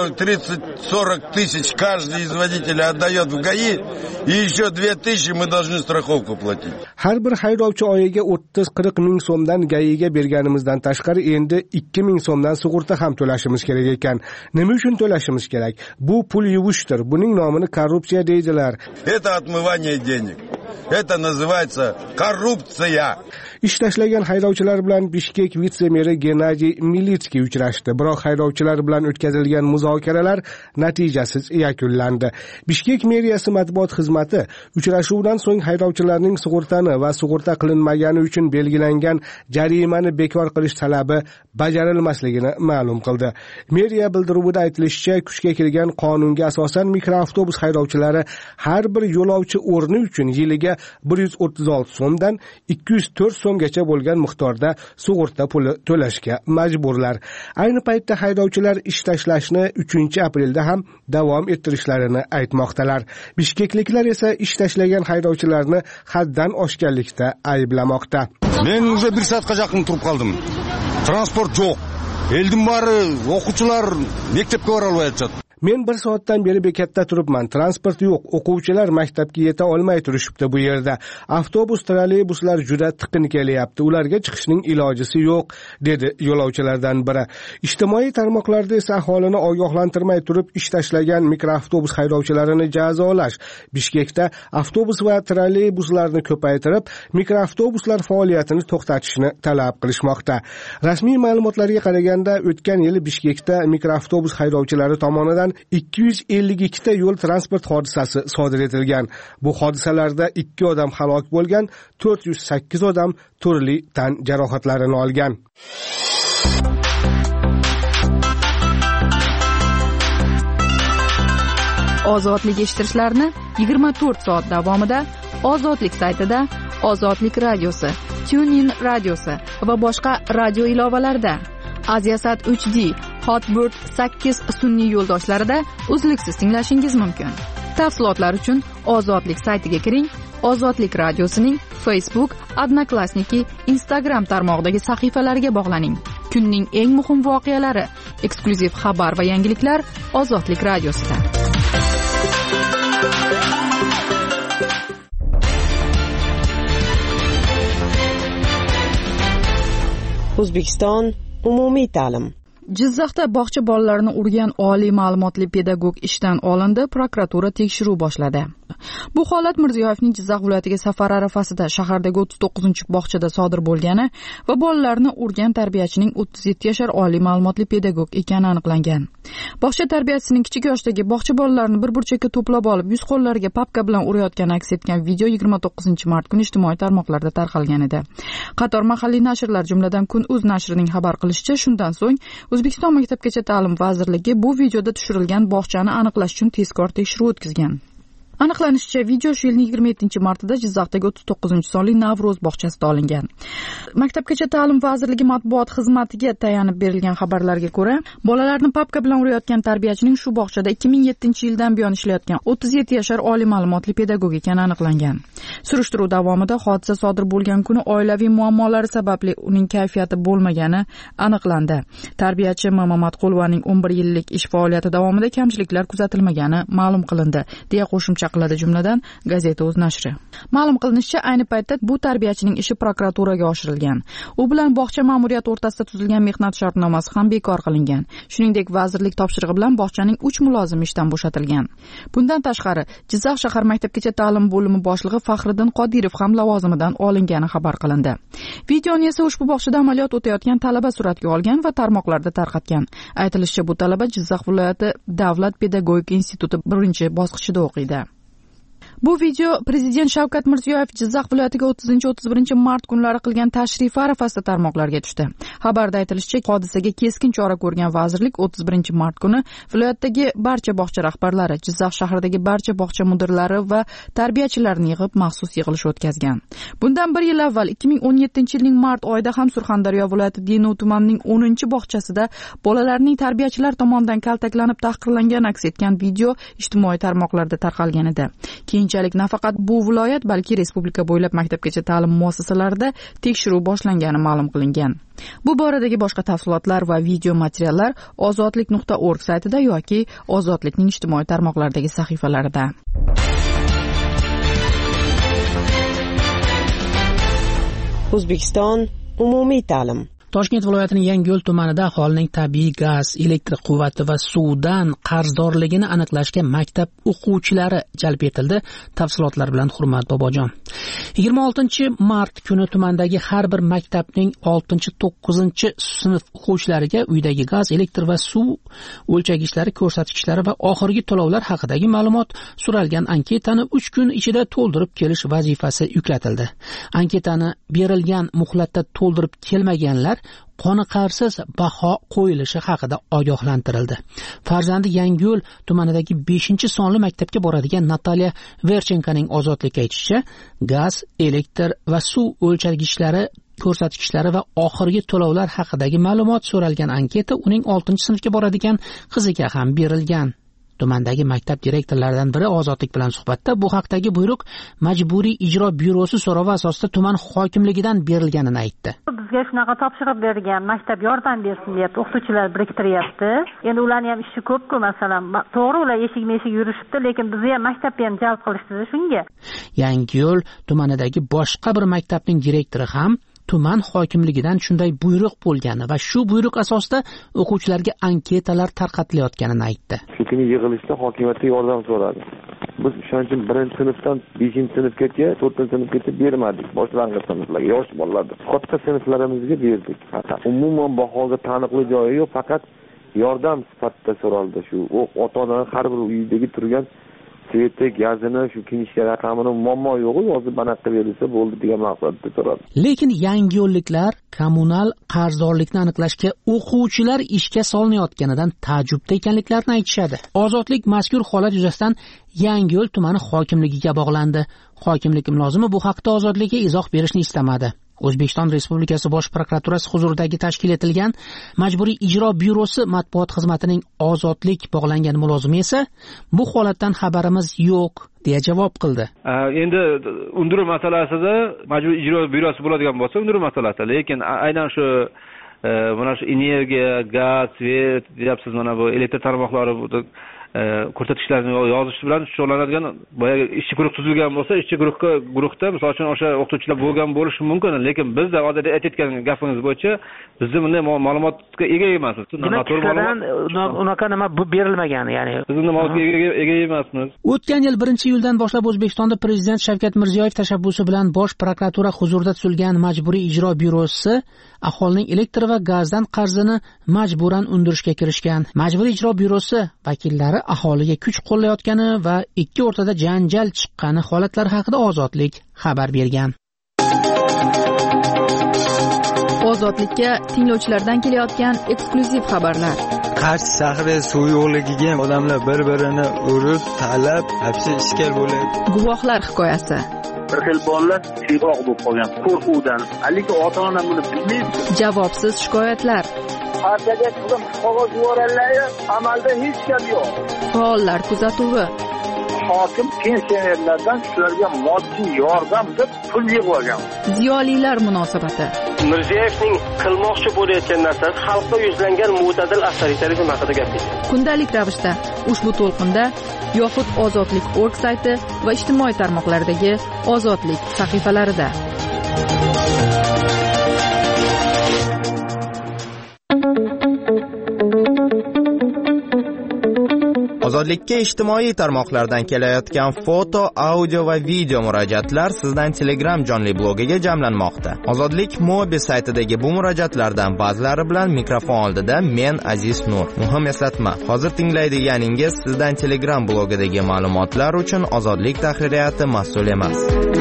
30-40 тысяч каждый из водителей отдает в ГАИ, и еще 2000 мы должны страховку платить. Har bir haydovchi oyiga 30-40 ming so'mdan GAIga berganimizdan tashqari endi 2 ming so'mdan sug'urta ham to'lashimiz kerak ekan. Nima uchun to'lashimiz kerak? Bu pul yuvishdir. Buning nomini korrupsiya deydilar. Это отмывание денег. Это называется коррупция. Ish tashlagan haydovchilar bilan Bishkek vitse-meri Gennadiy Militskiy uchrashdi. Biroq haydovchilar bilan o'tkazilgan muzokaralar natijasiz yakunlandi. Bishkek meriyasi matbuot xizmati uchrashuvdan so'ng haydovchilarning sug'urtani va sug'urta qilinmagani uchun belgilangan jarimani bekor qilish talabi bajarilmasligini ma'lum qildi. Meriya bildiruvida aytilishicha, kuchga kirgan qonunga asosan mikroavtobus haydovchilari har bir yo'lovchi o'rni uchun yiliga 136 so'mdan 204 so'mgacha bo'lgan miqdorda sug'urta puli to'lashga majburlar. Ayni paytda haydovchilar ish tashlashni 3-aprelda ham davom ettirishlarini aytmoqdalar. Bishkekliklar esa ish tashlagan haydovchilarni haddan oshganlikda ayblamoqda. Men уже 1 soatga yaqin turib qoldim. Transport yo'q. Eldim bari o'quvchilar maktabga bora olmayapti. Men 1 soatdan beri bekatda turibman. Transport yo'q. O'quvchilar maktabga yeta olmay turishibdi bu yerda. Avtobus, trolleybuslar juda tiqin kelyapti. Ularga chiqishning ilojisi yo'q, dedi yo'lovchilardan biri. Ijtimoiy tarmoqlarda esa aholini ogohlantirmay turib ish tashlagan mikroavtobus haydovchilarini jazolash, Bishkekda avtobus va trolleybuslarni ko'paytirib, mikroavtobuslar faoliyatini to'xtatishni talab qilishmoqda. Rasmiy ma'lumotlarga qaraganda, o'tgan yili Bishkekda mikroavtobus haydovchilari tomonidan 252 ta yo'l transport hodisasi sodir etilgan. Bu hodisalarda 2 odam halok bo'lgan, 408 odam turli tan jarohatlarini olgan. Ozodlik eshittirishlarni 24 soat davomida Ozodlik saytida, Ozodlik radiosi, TuneIn radiosi va boshqa radio ilovalarida, Aziasat 3D, Hotbird 8 sun'iy yo'ldoshlarida uzluksiz tinglashingiz mumkin. Tafsilotlar uchun Ozodlik saytiga kiring. Ozodlik radiosining Facebook, Odnoklassniki, Instagram tarmog'idagi sahifalariga bog'laning. Kunning eng muhim voqealari, eksklyuziv xabar va yangiliklar Ozodlik radiosida. O'zbekiston umumiy ta'lim. Jizzaxda bog'cha bolalarini urgan oliy ma'lumotli pedagog ishdan olindi, prokuratura tekshiruv boshladi. Bu holat Mirziyoyevning Jizzax viloyatiga safari arafasida shahardagi 39-bog'chada sodir bo'lgani va bolalarni urgan tarbiyachining 37 yashar oliy ma'lumotli pedagog ekani aniqlangan. Bog'cha tarbiyachisining kichik yoshdagi bog'cha bolalarini bir burchakka to'plab olib, yuz qo'llariga papka bilan urayotgani aks etgan video 29-mart kuni ijtimoiy tarmoqlarda tarqalgan edi. Qator mahalliy nashrlar, jumladan Kun.uz nashrining xabar qilishicha, shundan so'ng O'zbekiston Maktabgacha ta'lim vazirligi bu videoda tushirilgan bog'chani aniqlash uchun tezkor tekshiruv o'tkazgan. Aniqlanishicha, video shu yilning 27-martida Jizzaxdagi 39-sonli Navro'z bog'chasida olingan. Maktabgacha ta'lim vazirligi matbuot xizmatiga tayanib berilgan xabarlarga ko'ra, bolalarni papka bilan urayotgan tarbiyachining shu bog'chada 2007-yildan buyon ishlayotgan 37 yashar oliy ma'lumotli pedagog ekani aniqlangan. Surishtiruv davomida hodisa sodir bo'lgan kuni oilaviy muammolari sababli uning kayfiyati bo'lmagani aniqlandi. Tarbiyachi Mamatqulovaning 11 yillik ish faoliyati davomida kamchiliklar kuzatilmagani ma'lum qilindi, deya qo'shimcha qiladi jumladan Gazeta o'z nashri. Ma'lum qilinishicha, ayni paytda bu tarbiyachining ishi prokuraturaga oshirilgan. U bilan bog'cha ma'muriyati o'rtasida tuzilgan mehnat shartnomasi ham bekor qilingan. Shuningdek, vazirlik topshirig'i bilan bog'chaning 3 mulozimi ishdan bo'shatilgan. Bundan tashqari, Jizzax shahar maktabgacha ta'lim bo'limi boshlig'i Faxriddin Qodirov ham lavozimidan olingani xabar qilindi. Videoni esa ushbu bog'chada amaliyot o'tayotgan talaba suratga olgan va tarmoqlarda tarqatgan. Aytilishicha, bu talaba Jizzax viloyati Davlat pedagogika instituti 1-bosqichida o'qiydi. Bu video Prezident Shavkat Mirziyoyev Jizzax viloyatiga 30-31 mart kunlari qilgan tashrifi arafasida tarmoqlarga tushdi. Xabarda aytilishicha, hodisaga keskin chora ko'rgan vazirlik 31 mart kuni viloyatdagi barcha bog'cha rahbarlari, Jizzax shahridagi barcha bog'cha mudirlari va tarbiyachilarni yig'ib maxsus yig'ilish o'tkazgan. Bundan bir yil avval 2017-yilning mart oyida ham Surxondaryo viloyati Denov tumanining 10-bog'chasida bolalarning tarbiyachilar tomonidan kaltaklanib tahqirlangani aks etgan video ijtimoiy tarmoqlarda tarqalgan edi. Keyinchalik nafaqat bu viloyat, balki respublika bo'ylab maktabgacha ta'lim muassasalarida tekshiruv boshlangani ma'lum qilingan. Bu boradagi boshqa tafsilotlar va video materiallar ozodlik.org saytida yoki Ozodlikning ijtimoiy tarmoqlardagi sahifalarida. O'zbekiston umumiy ta'lim. Toshkent viloyatining Yangiyo'l tumanida aholining tabiiy gaz, elektr quvvati va suvdan qarzdorligini aniqlashga maktab o'quvchilari jalb etildi. Tafsilotlar bilan Hurmat Bobojon. 26-mart kuni tumandagi har bir maktabning 6-9-sinf o'quvchilariga uydagi gaz, elektr va suv o'lchagichlari, ko'rsatkichlari va oxirgi to'lovlar haqidagi ma'lumot so'ralgan anketani 3 kun ichida to'ldirib kelish vazifasi yuklatildi. Anketani berilgan muhlatda to'ldirib kelmaganlar qoniqarsiz baho qo'yilishi haqida ogohlantirildi. Farzandi Yangiyo'l tumanidagi 5-sonli maktabga boradigan Natalya Verchenkaning Ozodlikka aytishicha, gaz, elektr va suv o'lchagichlari, ko'rsatkichlari va oxirgi to'lovlar haqidagi ma'lumot so'ralgan anketa uning 6-sinfga boradigan qiziga ham berilgan. Tumandagi maktab direktorlaridan biri Ozodlik bilan suhbatda bu haqdagi buyruq Majburiy ijro byurosi so'rovi asosida tuman hokimligidan berilganini aytdi. Bizga shunaqa topshiriq bergan, maktab yordam bersin deb o'qituvchilar biriktiryapti. Endi ularning ham ishi ko'p-ku, masalan, to'g'ri ular eshik-meshik yurishibdi, lekin bizni ham maktabga ham jalb qilishdi shunga. Yangiyo'l tumanidagi boshqa bir maktabning direktori ham tuman hokimligidan shunday buyruq bo'lgani va shu buyruq asosida o'quvchilarga anketalar tarqatilayotganini aytdi. Kuni yig'ilishda hokimiyatga yordam so'radi. Biz o'shaning uchun 1-sinfdan 5-sinfgacha, 4-sinfgacha bermadik. Boshlang'ich sinflarga, yosh bolalarga. Katta sinflarimizga berdik. Umuman bahoga taniqli joyi yo'q, faqat yordam sifatida so'raldi. Shu ota-onaning har bir uyidagi turgan sveti, gazini, shu kinishka raqamini muammo yo'q, yozib anaqa berilsa bo'ldi degan maqsadda so'radi. Lekin yangi yo'lliklar kommunal qarzdorlikni aniqlashga o'quvchilar ishga solinayotganidan ta'jubda ekanliklarini aytishadi. Ozodlik mazkur holat yuzasidan Yangiyo'l tumani hokimligiga bog'landi. Hokimlik mulozimi bu haqda Ozodlikka izoh berishni istamadi. O'zbekiston Respublikasi Bosh prokuraturasi huzuridagi tashkil etilgan Majburiy ijro byurosi matbuot xizmatining Ozodlik bog'langan mulozimi esa bu holatdan xabarimiz yo'q deya javob qildi. Endi undiruv masalasida Majburiy ijro byurosi bo'ladigan bo'lsa, undiruv masalasi, lekin aynan shu mana shu energiya, gaz, svet, deyapsiz, mana bu elektr tarmoqlari ko'rsatkichlarini yozish bilan shug'ullanadigan boyagi ishchi guruh tuzilgan bo'lsa, ishchi guruhda misol uchun o'sha o'qituvchilar bo'lgan bo'lishi mumkin, lekin bizda hozir aytayotgan gapingiz bo'yicha bizda bunday ma'lumotga ega emasmiz. Unaqa nima berilmagan, ya'ni biz bunday ma'lumotga ega emasmiz. O'tgan yil 1-iyuldan boshlab O'zbekistonda Prezident Shavkat Mirziyoyev tashabbusi bilan Bosh prokuratura huzurida tuzilgan Majburiy ijro byurosi aholining elektr va gazdan qarzini majburan undirishga kirishgan. Majburiy ijro byurosi vakillari aholiga kuch qo'llayotgani va ikki o'rtada janjal chiqqani holatlari haqida Ozodlik xabar bergan. Ozodlikka tinglovchilardan kelayotgan eksklyuziv xabarlar. Qarshi shahri suv yo'qligiga odamlar bir-birini urib, talab, hapsi ishkal bo'ladi. Guvohlar hikoyasi. Bir xil bolalar siyroq bo'lib qolgan qo'rquvdan. Lekin ota-ona buni bilmaydi. Javobsiz shikoyatlar. Partiyaga qilib qog'oz yuborganlar, amalda hech gap yo'q. Faollar kuzatuvi. Hokim pensionerlardan shularga moddiy yordam deb pul yig'ib olgan. Ziyolilar munosabati. Mirziyoyevning qilmoqchi bo'layotgan narsasi xalqqa yuzlangan mo'tadil avtoritarizm haqida gapirdi. Kundalik ravishda ushbu to'lqinda yoxud ozodlik.org sayti va ijtimoiy tarmoqlardagi Ozodlik sahifalarida. Ozodlikka ijtimoiy tarmoqlardan kelayotgan foto, audio va video murojaatlar sizdan Telegram jonli blogiga jamlanmoqda. Ozodlik Mobi saytidagi bu murojaatlardan ba'zilari bilan mikrofon oldida men Aziz Nur. Muhim eslatma, hozir tinglaydiganingiz sizdan Telegram blogidagi ma'lumotlar uchun Ozodlik tahririyati mas'ul emas.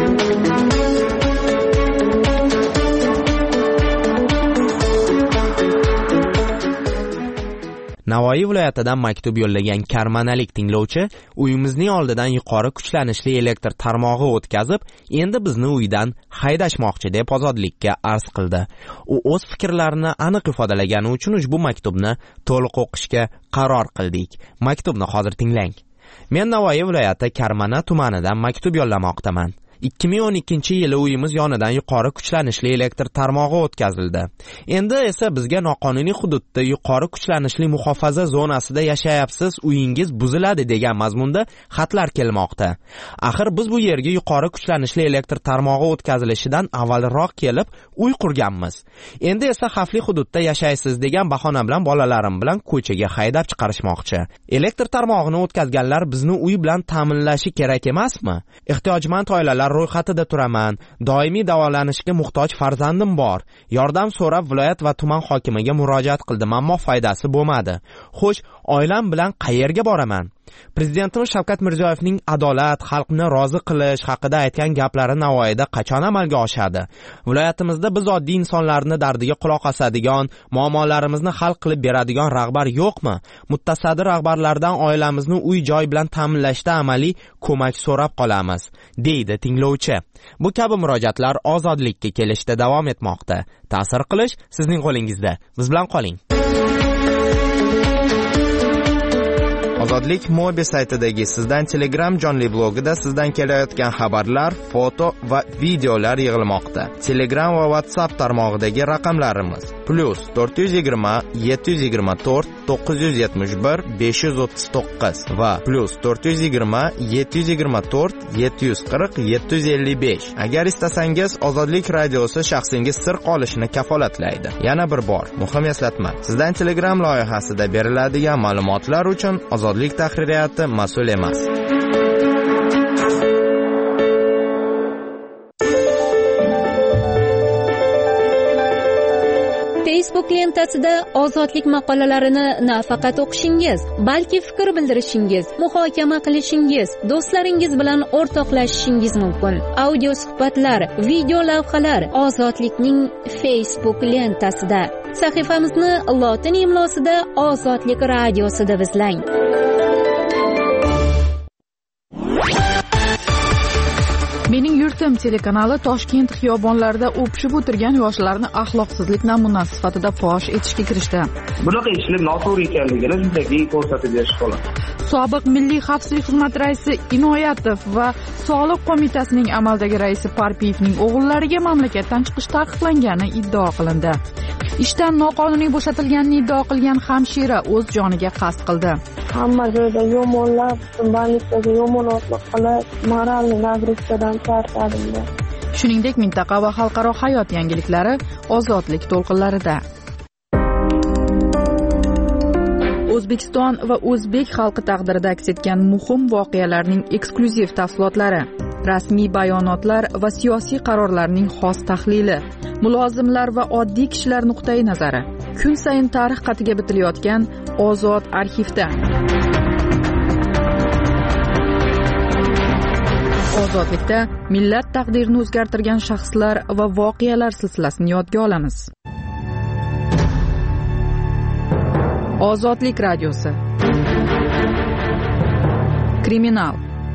Navoiy viloyatidan maktub yo'llagan karmanalik tinglovchi uyimizning oldidan yuqori kuchlanishli elektr tarmog'i o'tkazib, endi bizni uydan haydashmoqchi deb Ozodlikka arz qildi. U o'z fikrlarini aniq ifodalagani uchun ushbu maktubni to'liq o'qishga qaror qildik. Maktubni hozir tinglang. Men Navoiy viloyati Karmana tumanidan maktub yo'llamoqdaman. 2012-yili uyimiz yonidan yuqori kuchlanishli elektr tarmog'i o'tkazildi. Endi esa bizga noqonuniy hududda yuqori kuchlanishli muhofaza zonasida yashayapsiz, uyingiz buziladi degan mazmunda xatlar kelmoqda. Axir biz bu yerga yuqori kuchlanishli elektr tarmog'i o'tkazilishidan avvalroq kelib uy qurganmiz. Endi esa xavfli hududda yashaysiz degan bahona bilan bolalarim bilan ko'chaga haydab chiqarishmoqchi. Elektr tarmog'ini o'tkazganlar bizni uy bilan ta'minlashi kerak emasmi? Ehtiyojmand oilalar ro'yxatida turaman. Doimiy davolanishga muhtoj farzandim bor. Yordam so'rab viloyat va tuman hokimiga murojaat qildim, ammo foydasi bo'lmadi. Xo'sh, oilam bilan qayerga boraman? Prezidentimiz Shavkat Mirziyoyevning adolat, xalqni rozi qilish haqida aytgan gaplari Navoiyda qachon amalga oshadi? Viloyatimizda biz oddiy insonlarning dardiga quloq osadigan, muammolarimizni hal qilib beradigan rahbar yo'qmi? Muttasaddi rahbarlardan oilamizni uy-joy bilan ta'minlashda amaliy ko'mak so'rab qolamiz, deydi tinglovchi. Bu kabi murojaatlar Ozodlikka kelishda davom etmoqda. Ta'sir qilish sizning qo'lingizda. Biz bilan qoling. Ozodlik Mobi saytidagi sizdan Telegram jonli blogida sizdan kelayotgan xabarlar, foto va videolar yig'ilmoqda. Telegram va WhatsApp tarmog'idagi raqamlarimiz +420 724 971 539 va +420 724 740 755. Agar istasangiz Ozodlik radiosi shaxsingiz sir qolishini kafolatlaydi. Yana bir bor, muhim eslatma. Sizdan Telegram loyihasida beriladigan ma'lumotlar uchun Ozodlik tahririyati mas'ul emas. Facebook lentasida ozodlik maqolalarini nafaqat o'qishingiz, balki fikr bildirishingiz, muhokama qilishingiz, do'stlaringiz bilan o'rtoqlashishingiz mumkin. Audio suhbatlar, video lavhalar ozodlikning Facebook lentasida. Sahifamizni lotin imlosida Ozodlik radiosida izlang. Mening yurtim telekanali Toshkent xiyobonlarida o'pishib o'tirgan yoshlarni axloqsizlik namunasi sifatida fosh etishga kirishdi. Bunaqa ishlar noto'g'ri ekanligini shunchaki ko'rsatib berish xolos. Sobiq Milliy xavfsizlik xizmati raisi Inoyatov va Soliq qo'mitasining amaldagi raisi Parpiyevning o'g'illariga mamlakatdan chiqish taqiqlangani iddao qilindi. Ishdan noqonuniy bo'shatilganini iddao qilgan hamshira o'z joniga qasd qildi. Hamma joyda yomonlar, banlikdagi yomonotlik qilib, moralniy nagruzkadan tortadimda. Shuningdek, mintaqa va xalqaro hayot yangiliklari ozodlik to'lqinlarida. O'zbekiston va o'zbek xalqi taqdirida aks etgan muhim voqealarning eksklyuziv tafsilotlari, rasmiy bayonotlar va siyosiy qarorlarning xos tahlili, mulozimlar va oddiy kishilar nuqtai nazari, kun sayin tarix qatiga bitilayotgan Ozod arxivda. Ozodlikda millat taqdirini o'zgartirgan shaxslar va voqealar silsilasini yodga olamiz. Ozodlik radiosi. Kriminal.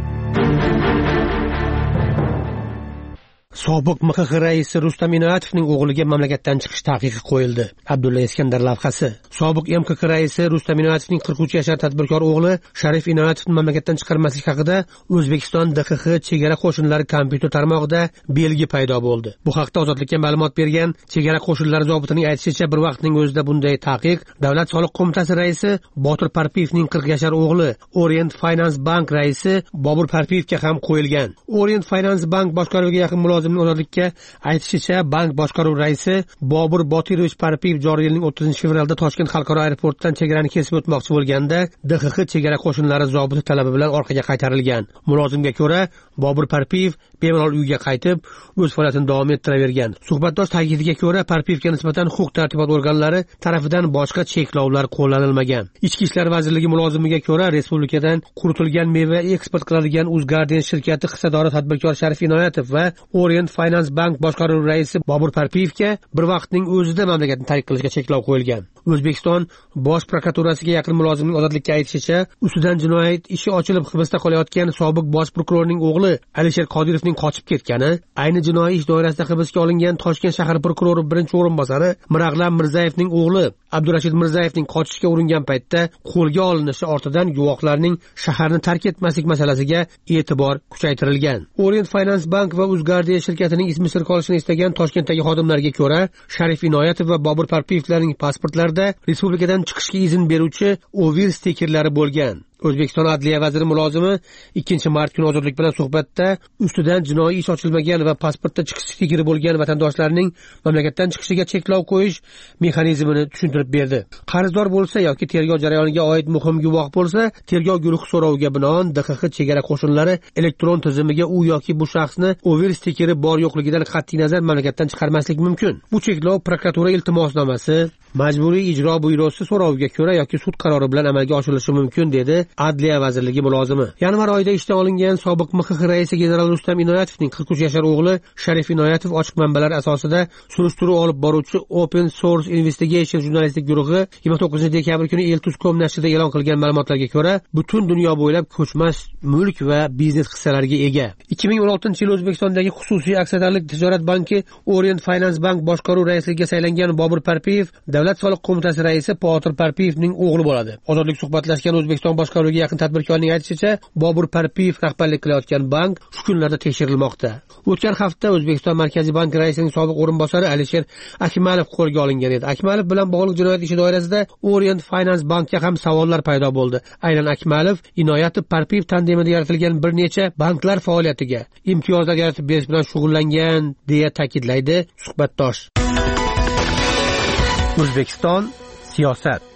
Sobiq MXX raisi Rustam Inoyatovning o'g'liga mamlakatdan chiqish taqiqi qo'yildi. Abdulla Iskandar lavhasi. Sobiq MXX raisi Rustam Inoyatovning 43 yashar tadbirkor o'g'li Sharif Inoyatovni mamlakatdan chiqarmaslik haqida O'zbekiston DXX chegara qo'shinlari kompyuter tarmog'ida belgi paydo bo'ldi. Bu haqda Ozodlikka ma'lumot bergan chegara qo'shinlari zobitining aytishicha, bir vaqtning o'zida bunday taqiq Davlat soliq qo'mitasi raisi Botir Parpiyevning 40 yashar o'g'li Orient Finance Bank raisi Bobur Parpiyevga ham qo'yilgan. Orient Finance Bank boshqaruviga yaqin mulozim Ozodlikka aytishicha, bank boshqaruv raisi Bobur Botirovich Parpiyev joriy yilning 30-fevralda Toshkent xalqaro aeroportidan chegarani kesib o'tmoqchi bo'lganda DXX chegara qo'shinlari zobiti talabi bilan orqaga qaytarilgan. Mulozimga ko'ra, Bobur Parpiyev bemalol uyiga qaytib, o'z faoliyatini davom ettiravergan. Suhbatdosh ta'kidiga ko'ra, Parpiyevga nisbatan huquq-tartibot organlari tarafidan boshqa cheklovlar qo'llanilmagan. Ichki ishlar vazirligi mulozimiga ko'ra, respublikadan quritilgan meva eksport qiladigan UzGarden shirkati hissadori tadbirkor Sharif Inoyatov va Orient Finance Bank boshqaruv raisi Bobur Parpiyevga bir vaqtning o'zida mamlakatni tark qilishga cheklov qo'yilgan. O'zbekiston bosh prokuraturasiga yaqin mulozimning Ozodlikka aytishicha, ustidan jinoyat ishi ochilib hibsda qolayotgan sobiq bosh prokurorning o'g'li Alisher Qodirovning qochib ketgani, ayni jinoiy ish doirasida hibsga olingan Toshkent shahar prokurori birinchi o'rinbosari Mirag'lam Mirzayevning o'g'li Abdurashid Mirzayevning qochishga uringan paytda qo'lga olinishi ortidan guvohlarning shaharni tark etmaslik masalasiga e'tibor kuchaytirilgan. Orient Finance Bank va UzGarden shirkatining ismi sir qolishini istagan Toshkentdagi xodimlarga ko'ra, Sharif Inoyatov va Bobur Parpiyevlarning pasportlarida respublikadan chiqishga izn beruvchi ovir stikerlari bo'lgan. O'zbekiston Adliya vaziri mulozimi 2-mart kuni Ozodlik bilan suhbatda ustidan jinoiy ish ochilmagan va pasportda chiqish stikeri bo'lgan vatandoshlarning mamlakatdan chiqishiga cheklov qo'yish mexanizmini tushuntirib berdi. Qarzdor bo'lsa yoki tergov jarayoniga oid muhim guvoh bo'lsa, tergov guruhi so'roviga binoan DXX chegara qo'shinlari elektron tizimiga u yoki bu shaxsni over stikeri bor yo'qligidan qat'iy nazar mamlakatdan chiqarmaslik mumkin. Bu cheklov prokuratura iltimosnomasi, majburiy ijro byurosi so'roviga ko'ra yoki sud qarori bilan amalga oshirilishi mumkin, dedi Adliya vazirligi mulozimi. Yanvar oyida ishdan olingan sobiq MXX raisi general Rustam Inoyatovning 43 yashar o'g'li Sharif Inoyatov ochiq manbalar asosida surishtiruv olib boruvchi Open Source Investigation jurnalistik guruhi 29-dekabr kuni Eltuz.com nashrida e'lon qilgan ma'lumotlarga ko'ra, butun dunyo bo'ylab ko'chmas mulk va biznes hissalariga ega. 2016-yil O'zbekistondagi xususiy aksiyadorlik tijorat banki Orient Finance Bank boshqaruv raisligiga saylangan Bobur Parpiyev Davlat soliq qo'mitasi raisi Botir Parpiyevning o'g'li bo'ladi. Ozodlik suhbatlashgan O'zbekiston boshqaruviga yaqin tadbirkorning aytishicha, Bobur Parpiyev rahbarlik qilayotgan bank shu kunlarda tekshirilmoqda. O'tgan hafta O'zbekiston Markaziy bank raisining sobiq o'rinbosari Alisher Akmalov qo'lga olingan edi. Akmalov bilan bog'liq jinoyat ishi doirasida Orient Finance Bankga ham savollar paydo bo'ldi. Aynan Akmalov Inoyatov Parpiyev tandemida yaratilgan bir necha banklar faoliyatiga imtiyozlar yaratib berish bilan shug'ullangan, deya ta'kidlaydi suhbatdosh. O'zbekiston siyosat.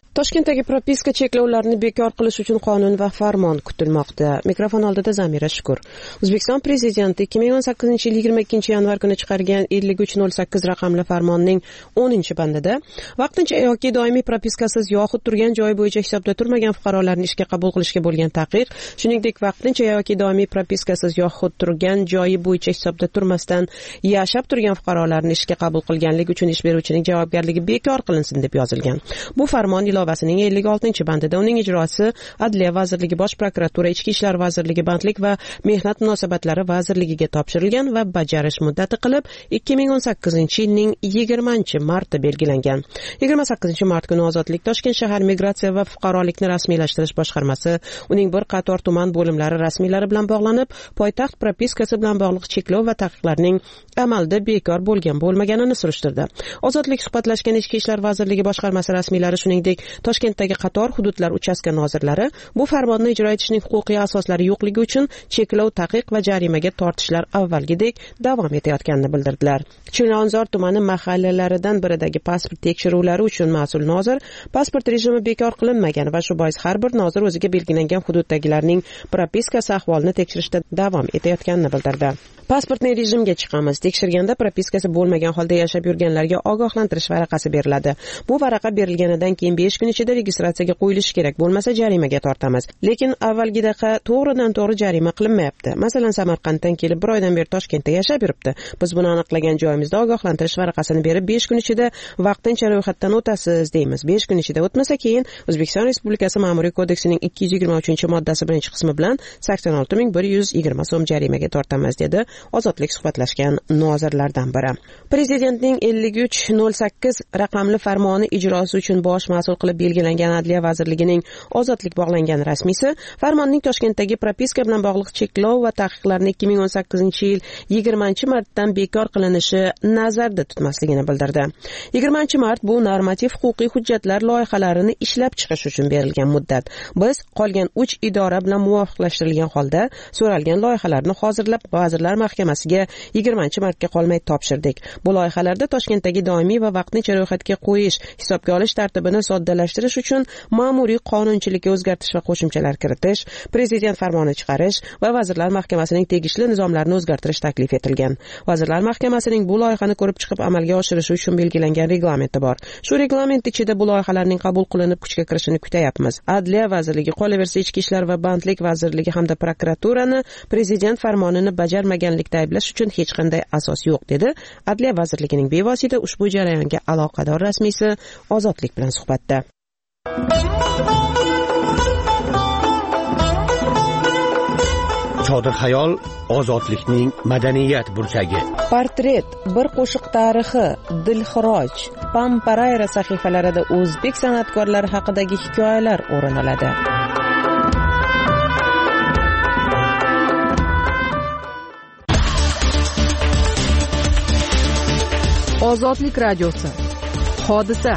Toshkentdagi propiska cheklovlarini bekor qilish uchun qonun va farmon kutilmoqda. Mikrofon oldida Zamira Shukur. O'zbekiston Prezidenti 2018 yil 22 yanvar kuni chiqargan 5308 raqamli farmonning 10-bandida vaqtincha yoki doimiy propiskasiz yoxud turgan joyi bo'yicha hisobda turmagan fuqarolarni ishga qabul qilishga bo'lgan taqiq, shuningdek vaqtincha yoki doimiy propiskasiz yoxud turgan joyi bo'yicha hisobda turmasdan yashab turgan fuqarolarni ishga qabul qilganlik uchun ish beruvchining javobgarligi bekor qilinsin deb yozilgan. Bu farmon ilovasining 56-bandida uning ijrosi Adliya vazirligi, Bosh prokuratura, Ichki ishlar vazirligi, Bandlik va Mehnat munosabatlari vazirligiga topshirilgan va bajarish muddati qilib 2018-yilning 20-marti belgilangan. 28-mart kuni Ozodlik Toshkent shahar migratsiya va fuqarolikni rasmiylashtirish boshqarmasi uning bir qator tuman bo'limlari rasmiylari bilan bog'lanib, poytaxt propiskasi bilan bog'liq cheklov va taqiqlarning amalda bekor bo'lmaganini surishtirdi. Ozodlik suhbatlashgan Ichki ishlar vazirligi boshqarmasi rasmiylari, shuningdek Toshkentdagi qator hududlar uchastka nozirlari bu farmonni ijro etishning huquqiy asoslari yo'qligi uchun cheklov, taqiq va jarimaga tortishlar avvalgidek davom etayotganini bildirdilar. Chilonzor tumani mahallalaridan biridagi pasport tekshiruvlari uchun mas'ul nozir pasport rejimi bekor qilinmagan va shu bois har bir nozir o'ziga belgilangan hududdagilarning propiskasi ahvolini tekshirishda davom etayotganini bildirdi. Pasportni rejimga chiqamiz. Tekshirganda propiskasi bo'lmagan holda yashab yurganlarga ogohlantirish varaqasi beriladi. Bu varaqa berilganidan keyin 5 kun ichida registratsiyaga qo'yilishi kerak, bo'lmasa jarimaga tortamiz. Lekin avvalgidaqa to'g'ridan-to'g'ri jarima qilinmayapti. Masalan, Samarqanddan kelib 1 oydan beri Toshkentda yashab yuribdi. Biz buni aniqlagan joyimizda ogohlantirish varaqasini berib 5 kun ichida vaqtincha ro'yxatdan o'tasiz deymiz. 5 kun ichida o'tmasa keyin O'zbekiston Respublikasi Ma'muriy kodeksining 223-moddasi 1-qismi bilan 86120 so'm jarimaga tortamiz, dedi Ozodlik suhbatlashgan nozirlardan biri. Prezidentning 5308 raqamli farmoni ijrosi uchun bosh mas'ul qilib belgilangan Adliya vazirligining Ozodlik bog'langan rasmiysi farmonning Toshkentdagi propiska bilan bog'liq cheklov va taqiqlarni 2018-yil 20-martdan bekor qilinishi nazarda tutmasligini bildirdi. 20-mart bu normativ huquqiy hujjatlar loyihalarini ishlab chiqish uchun berilgan muddat. Biz qolgan 3 idora bilan muvofiqlashtirilgan holda so'ralgan loyihalarni hozirlab Vazirlar Mahkamasiga 20-martga qolmay topshirdik. Bu loyihalarda Toshkentdagi doimiy va vaqtincha ro'yxatga qo'yish, hisobga olish tartibini soddalashtirish uchun ma'muriy qonunchilikka o'zgartish va qo'shimchalar kiritish, prezident farmoni chiqarish va Vazirlar Mahkamasining tegishli nizomlarini o'zgartirish taklif etilgan. Vazirlar Mahkamasining bu loyihani ko'rib chiqib amalga oshirishi uchun belgilangan reglamenti bor. Shu reglament ichida bu loyihalarning qabul qilinib kuchga kirishini kutayapmiz. Adliya vazirligi, qolaversa Ichki ishlar va Bandlik vazirligi hamda prokuraturani prezident farmonini bajarmaganlikda ayblash uchun hech qanday asos yo'q, dedi Adliya vazirligining bevosita ushbu jarayonga aloqador rasmiysi Ozodlik bilan suhbatda. Chodir xayol ozodlikning madaniyat burchagi. Portret, bir qo'shiq tarixi, Dilxiroj, Pamparayra sahifalarida o'zbek san'atkorlari haqidagi hikoyalar o'rin oladi. Ozodlik radiosi. Hodisa.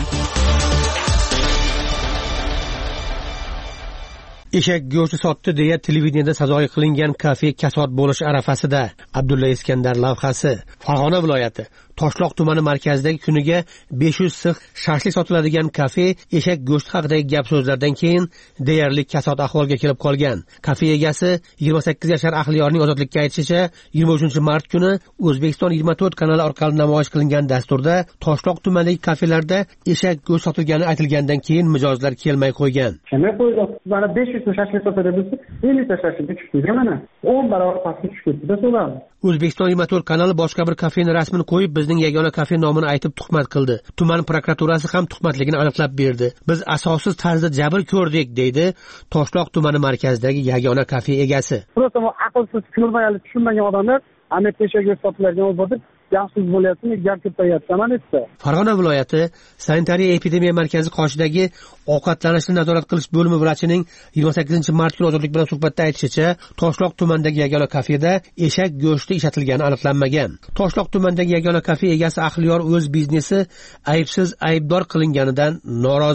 Eshak go'shti sotdi deya televideniyada sazoyi qilingan kafe kasod bo'lish arafasida. Abdulla Iskandar lavhasi. Farg'ona viloyati Toshloq tumani markazidagi kuniga 500 six shashlik sotiladigan kafe eshak go'shti haqidagi gap so'zlardan keyin deyarli kasod ahvolga kelib qolgan. Kafe egasi 28 yashar Ahliyorning ozodlikka aytishicha 23-mart kuni O'zbekiston 24 kanali orqali namoyish qilingan dasturda Toshloq tumanidagi kafelarda eshak go'shti sotilgani aytilgandan keyin mijozlar kelmay qo'ygan. Kelmay qo'ydi. Mana 500 shashlik sotadi desa, 50 ta shashlikka tushdi mana. 10 barobar pastga tushib ketdi so'radi. O'zbekiston 24 kanali boshqa bir kafening rasmini qo'yib, bizning yagona kafe nomini aytib tuhmat qildi. Tuman prokuraturasi ham tuhmatligini aniqlab berdi. Biz asossiz tarzda jabr ko'rdik, deydi Toshloq tumani markazidagi yagona kafe egasi. Просто aqlsiz, tushunmagan odamlar ameteshaga sotiladigan o'zbodib yaxshilik bo'lyapti, gap ko'payapti, mana desa. Farg'ona viloyati sanitariya epidemiya markazi qoshidagi ovqatlanishni nazorat qilish bo'limi vrachining 28-mart kuni Ozodlik bilan suhbatda aytishicha, Toshloq tumanidagi yagona kafeda eshak go'shti ishlatilgani aniqlanmagan. Toshloq tumanidagi yagona kafe egasi Ahliyor o'z biznesi aybsiz aybdor qilinganidan norozi.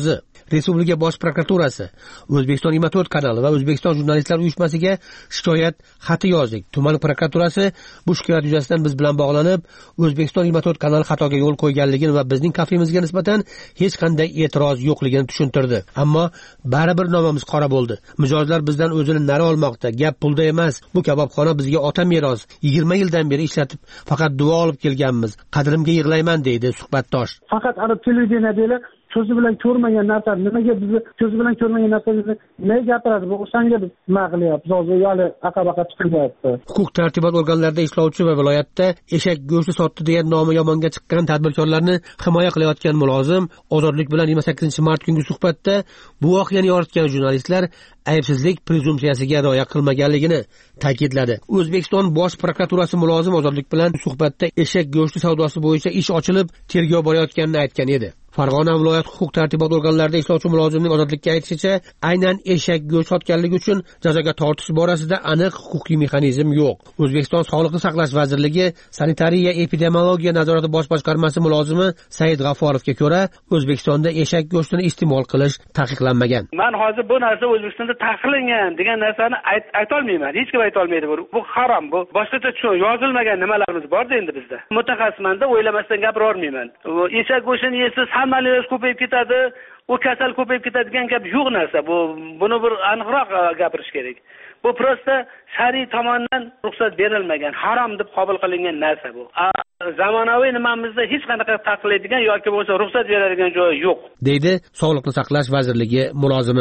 Respublika bosh prokuraturasi, O'zbekiston 24 kanali va O'zbekiston jurnalistlar uyushmasiga shikoyat xati yozdik. Tuman prokuraturasi bu shikoyat yuzasidan biz bilan bog'lanib, O'zbekiston 24 kanali xatoga yo'l qo'yganligini va bizning kafemizga nisbatan hech qanday e'tiroz yo'qligini tushuntirdi. Ammo baribir nomimiz qora bo'ldi. Mijozlar bizdan o'zini nari olmoqda. Gap pulda emas. Bu kabobxona bizga ota meros. 20 yildan beri ishlatib, faqat duo olib kelganmiz. Qadrimga yig'layman deydi suhbatdosh. Faqat televideniyada ko'zi bilan ko'rmagan narsa, nimaga bizni ko'zi bilan ko'rmagan narsani nega gapiradi? Bu o'shanga nima qilyapti? Hozir yali aqabaqa chiqyapti. Huquq tartibot organlarida ishlovchi va viloyatda eshak go'shti sotdi degan nomi yomonga chiqqan tadbirkorlarni himoya qilayotgan mulozim Ozodlik bilan 28-mart kungi suhbatda bu voqeani yoritgan jurnalistlar aybsizlik prezumsiyasiga rioya qilmaganligini ta'kidladi. O'zbekiston bosh prokuraturasi mulozim Ozodlik bilan suhbatda eshak go'shti savdosi bo'yicha ish ochilib, tergov borayotganini aytgan edi. Farg'ona viloyat huquq tartibot organlarida ishlovchi mulozimning Ozodlikka aytishicha, aynan eshak go'sht sotganligi uchun jazoga tortish borasida aniq huquqiy mexanizm yo'q. O'zbekiston Sog'liqni saqlash vazirligi sanitariya epidemiologiya nazorati bosh boshqarmasi mulozimi Said G'afforovga ko'ra, O'zbekistonda eshak go'shtini iste'mol qilish taqiqlanmagan. Men hozir bu narsa O'zbekistonda taqiqlangan degan narsani aytolmayman. Hech kim aytolmaydi. Bu harom. Bu boshqacha yozilmagan nimalarimiz bor-da endi bizda. Mutaxassismanda o'ylamasdan gapira olmayman. Eshak go'shtini yesiz hammalar ko'payib ketadi, u kasal ko'payib ketadigan gap yo'q narsa. Buni bir aniqroq gapirish kerak. Bu prosta shariy tomonidan ruxsat berilmagan, harom deb qabul qilingan narsa bu. Zamonaviy nimamizda hech qanaqa taqiqlaydigan yoki bo'lsa ruxsat beradigan joyi yo'q, deydi Sog'liqni saqlash vazirligi mulozimi.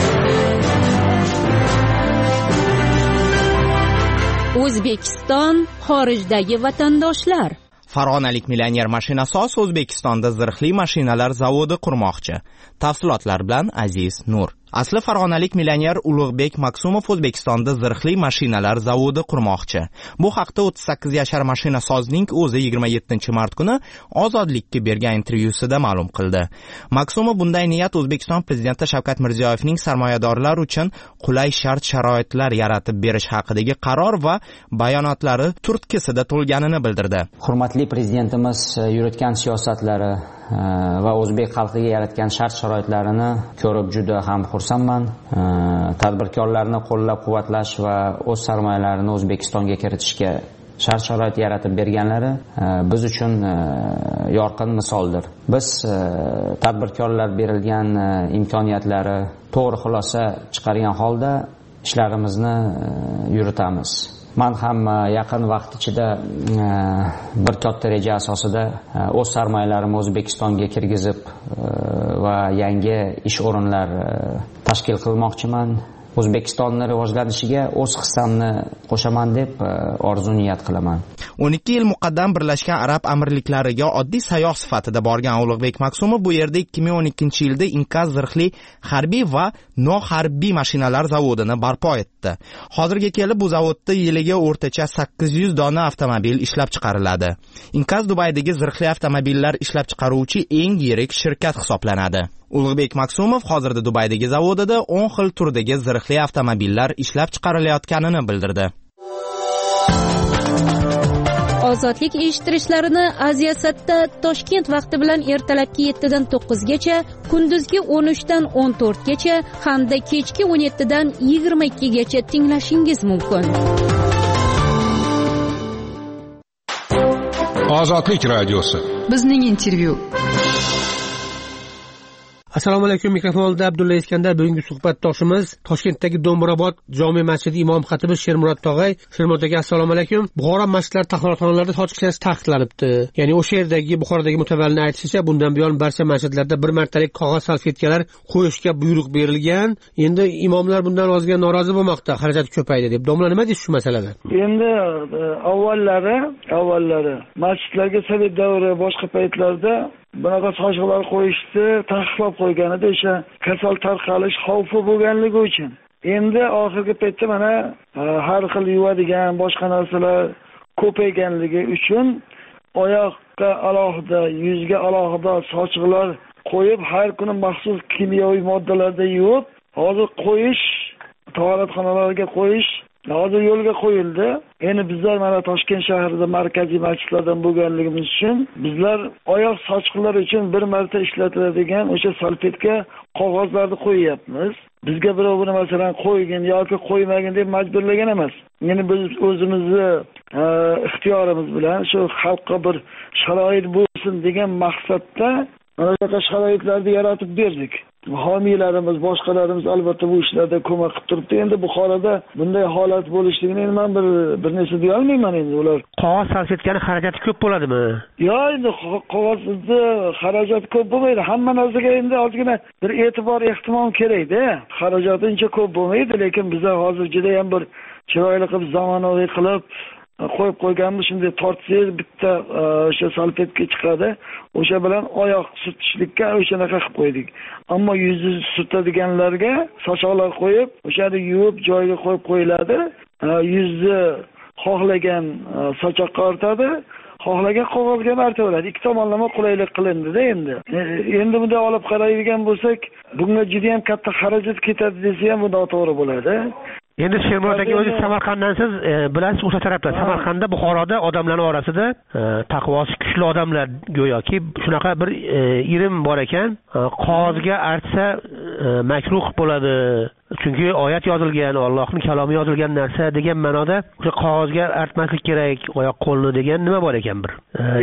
O'zbekiston xorijdagi vatandoshlar. Farg'onalik millioner mashinasoz O'zbekistonda zirhli mashinalar zavodi qurmoqchi. Tafsilotlar bilan Aziz Nur. Asli farg'onalik millioner Ulug'bek Maksumov O'zbekistonda zirhli mashinalar zavodi qurmoqchi. Bu haqda 38 yashar mashinasozning o'zi 27-mart kuni Ozodlikka bergan intervyusida ma'lum qildi. Maksumov bunday niyat O'zbekiston prezidenti Shavkat Mirziyoyevning sarmoyadorlar uchun qulay shart-sharoitlar yaratib berish haqidagi qaror va bayonotlari turtkisida to'lganini bildirdi. Hurmatli prezidentimiz yuritgan siyosatlari va o'zbek xalqiga yaratgan shart-sharoitlarini ko'rib juda ham xursandman. Tadbirkorlarni qo'llab-quvvatlash va o'z sarmoyalarini O'zbekistonga kiritishga shart-sharoit yaratib berganlari biz uchun yorqin misoldir. Biz tadbirkorlar berilgan imkoniyatlari to'g'ri xulosa chiqargan holda ishlarimizni yuritamiz. Men ham yaqin vaqt ichida bir katta reja asosida o'z sarmoyalarimni O'zbekistonga kirgizib va yangi ish o'rinlar tashkil qilmoqchiman. O'zbekistonni rivojlanishiga o'z hissamni qo'shaman deb orzu niyat qilaman. 12 yil muqaddam Birlashgan Arab Amirliklariga oddiy sayyoh sifatida borgan Ulug'bek Maksumov bu yerda 2012-yilda Inkaz zirhli harbiy va noharbiy mashinalar zavodini barpo etdi. Hozirga kelib bu zavodda yiliga o'rtacha 800 dona avtomobil ishlab chiqariladi. Inkaz Dubaydagi zirhli avtomobillar ishlab chiqaruvchi eng yirik shirkat hisoblanadi. Ulug'bek Maksumov hozirda Dubaydagi zavodida 10 xil turdagi zirhli avtomobillar ishlab chiqarilayotganini bildirdi. Ozodlik eshittirishlarini Aziyasatda Toshkent vaqti bilan ertalabki 7 dan 9 gacha, kunduzgi 13 dan 14 gacha hamda kechki 17 dan 22 gacha tinglashingiz mumkin. Ozodlik radiosi. Bizning intervyu. Assalomu alaykum, mikrofonda Abdulla Iskandar. Bugungi suhbatdoshimiz Toshkentdagi Do'mbrobod jome masjidi imom xatibi Shermurod tog'ay. Shermurod aka, assalomu alaykum. Buxoro masjidlar tahoratxonalarida soch ishlash taqiqlanibdi. Ya'ni o'sha yerdagi Buxorodagi mutavallining aytishicha, bundan buyon barcha masjidlarda bir martalik qog'oz salfetkalar qo'yishga buyruq berilgan. Endi imomlar bundan ozgina norozi bo'lmoqda, xarajat ko'paydi deb. Domla nima deysiz shu masalada? Endi avvallari masjidlarga sovet davri boshqa paytlarda bunaqa sochiqlar qo'yishni taqiqlab qo'ygan edi, o'sha kasal tarqalish xavfi bo'lganligi uchun. Endi oxirgi paytda mana har xil yuvadigan boshqa narsalar ko'payganligi uchun oyoqqa alohida, yuzga alohida sochiqlar qo'yib, har kuni maxsus kimyoviy moddalarda yuvib, hozir qo'yish, tahoratxonalarga qo'yish hozir yo'lga qo'yildi. Endi bizlar mana Toshkent shahrida markaziy masjidlardan bo'lganligimiz uchun bizlar oyoq sochiqlar uchun bir marta ishlatiladigan o'sha salfetka qog'ozlarni qo'yyapmiz. Bizga birov buni masalan qo'ygin yoki qo'ymagin deb majburlagan emas. Ya'ni biz o'zimizni ixtiyorimiz bilan shu xalqqa bir sharoit bo'lsin degan maqsadda mana shunaqa sharoitlarni yaratib berdik. Homiylarimiz, boshqalarimiz albatta bu ishlarda ko'mak qilib turibdi. Endi Buxoroda bunday holat bo'lishligini men bir narsa deya olmayman endi ular. Qog'oz salfetkani xarajati ko'p bo'ladimi? Yo'q, endi qog'ozni xarajati ko'p bo'lmaydi. Hamma narsaga endi ozgina bir e'tibor, ehtimom kerak-da. Xarajati uncha ko'p bo'lmaydi, lekin bizlar hozir juda ham bir chiroyli qilib, zamonaviy qilib qo'yib qo'yganmiz. Shunday tortsangiz bitta o'sha salfetka chiqadi. O'sha bilan oyoq surtishlikka o'shanaqa qilib qo'ydik. Ammo yuzni surtadiganlarga sochoqlar qo'yib, o'shani yuvib joyiga qo'yib qo'yiladi. Yuzni xohlagan sochoqqa ortadi, xohlagan qog'ozga artaveradi. Ikki tomonlama qulaylik qilindi-da endi. Endi bunday olib qaraydigan bo'lsak, bunga juda ham katta xarajat ketadi desa ham bu noto'g'ri bo'ladi. Endi Shermurod aka o'zi Samarqanddansiz, bilasiz, o'sha tarafda Samarqandda, Buxoroda odamlarning orasida taqvosi kuchli odamlar go'yoki shunaqa bir irim bor ekan, qog'ozga artsa makruh bo'ladi. Chunki oyat yozilgan, Allohning kalomi yozilgan narsa degan ma'noda o'sha qog'ozga artmaslik kerak, oyoq qo'lni degan nima bor ekan bir.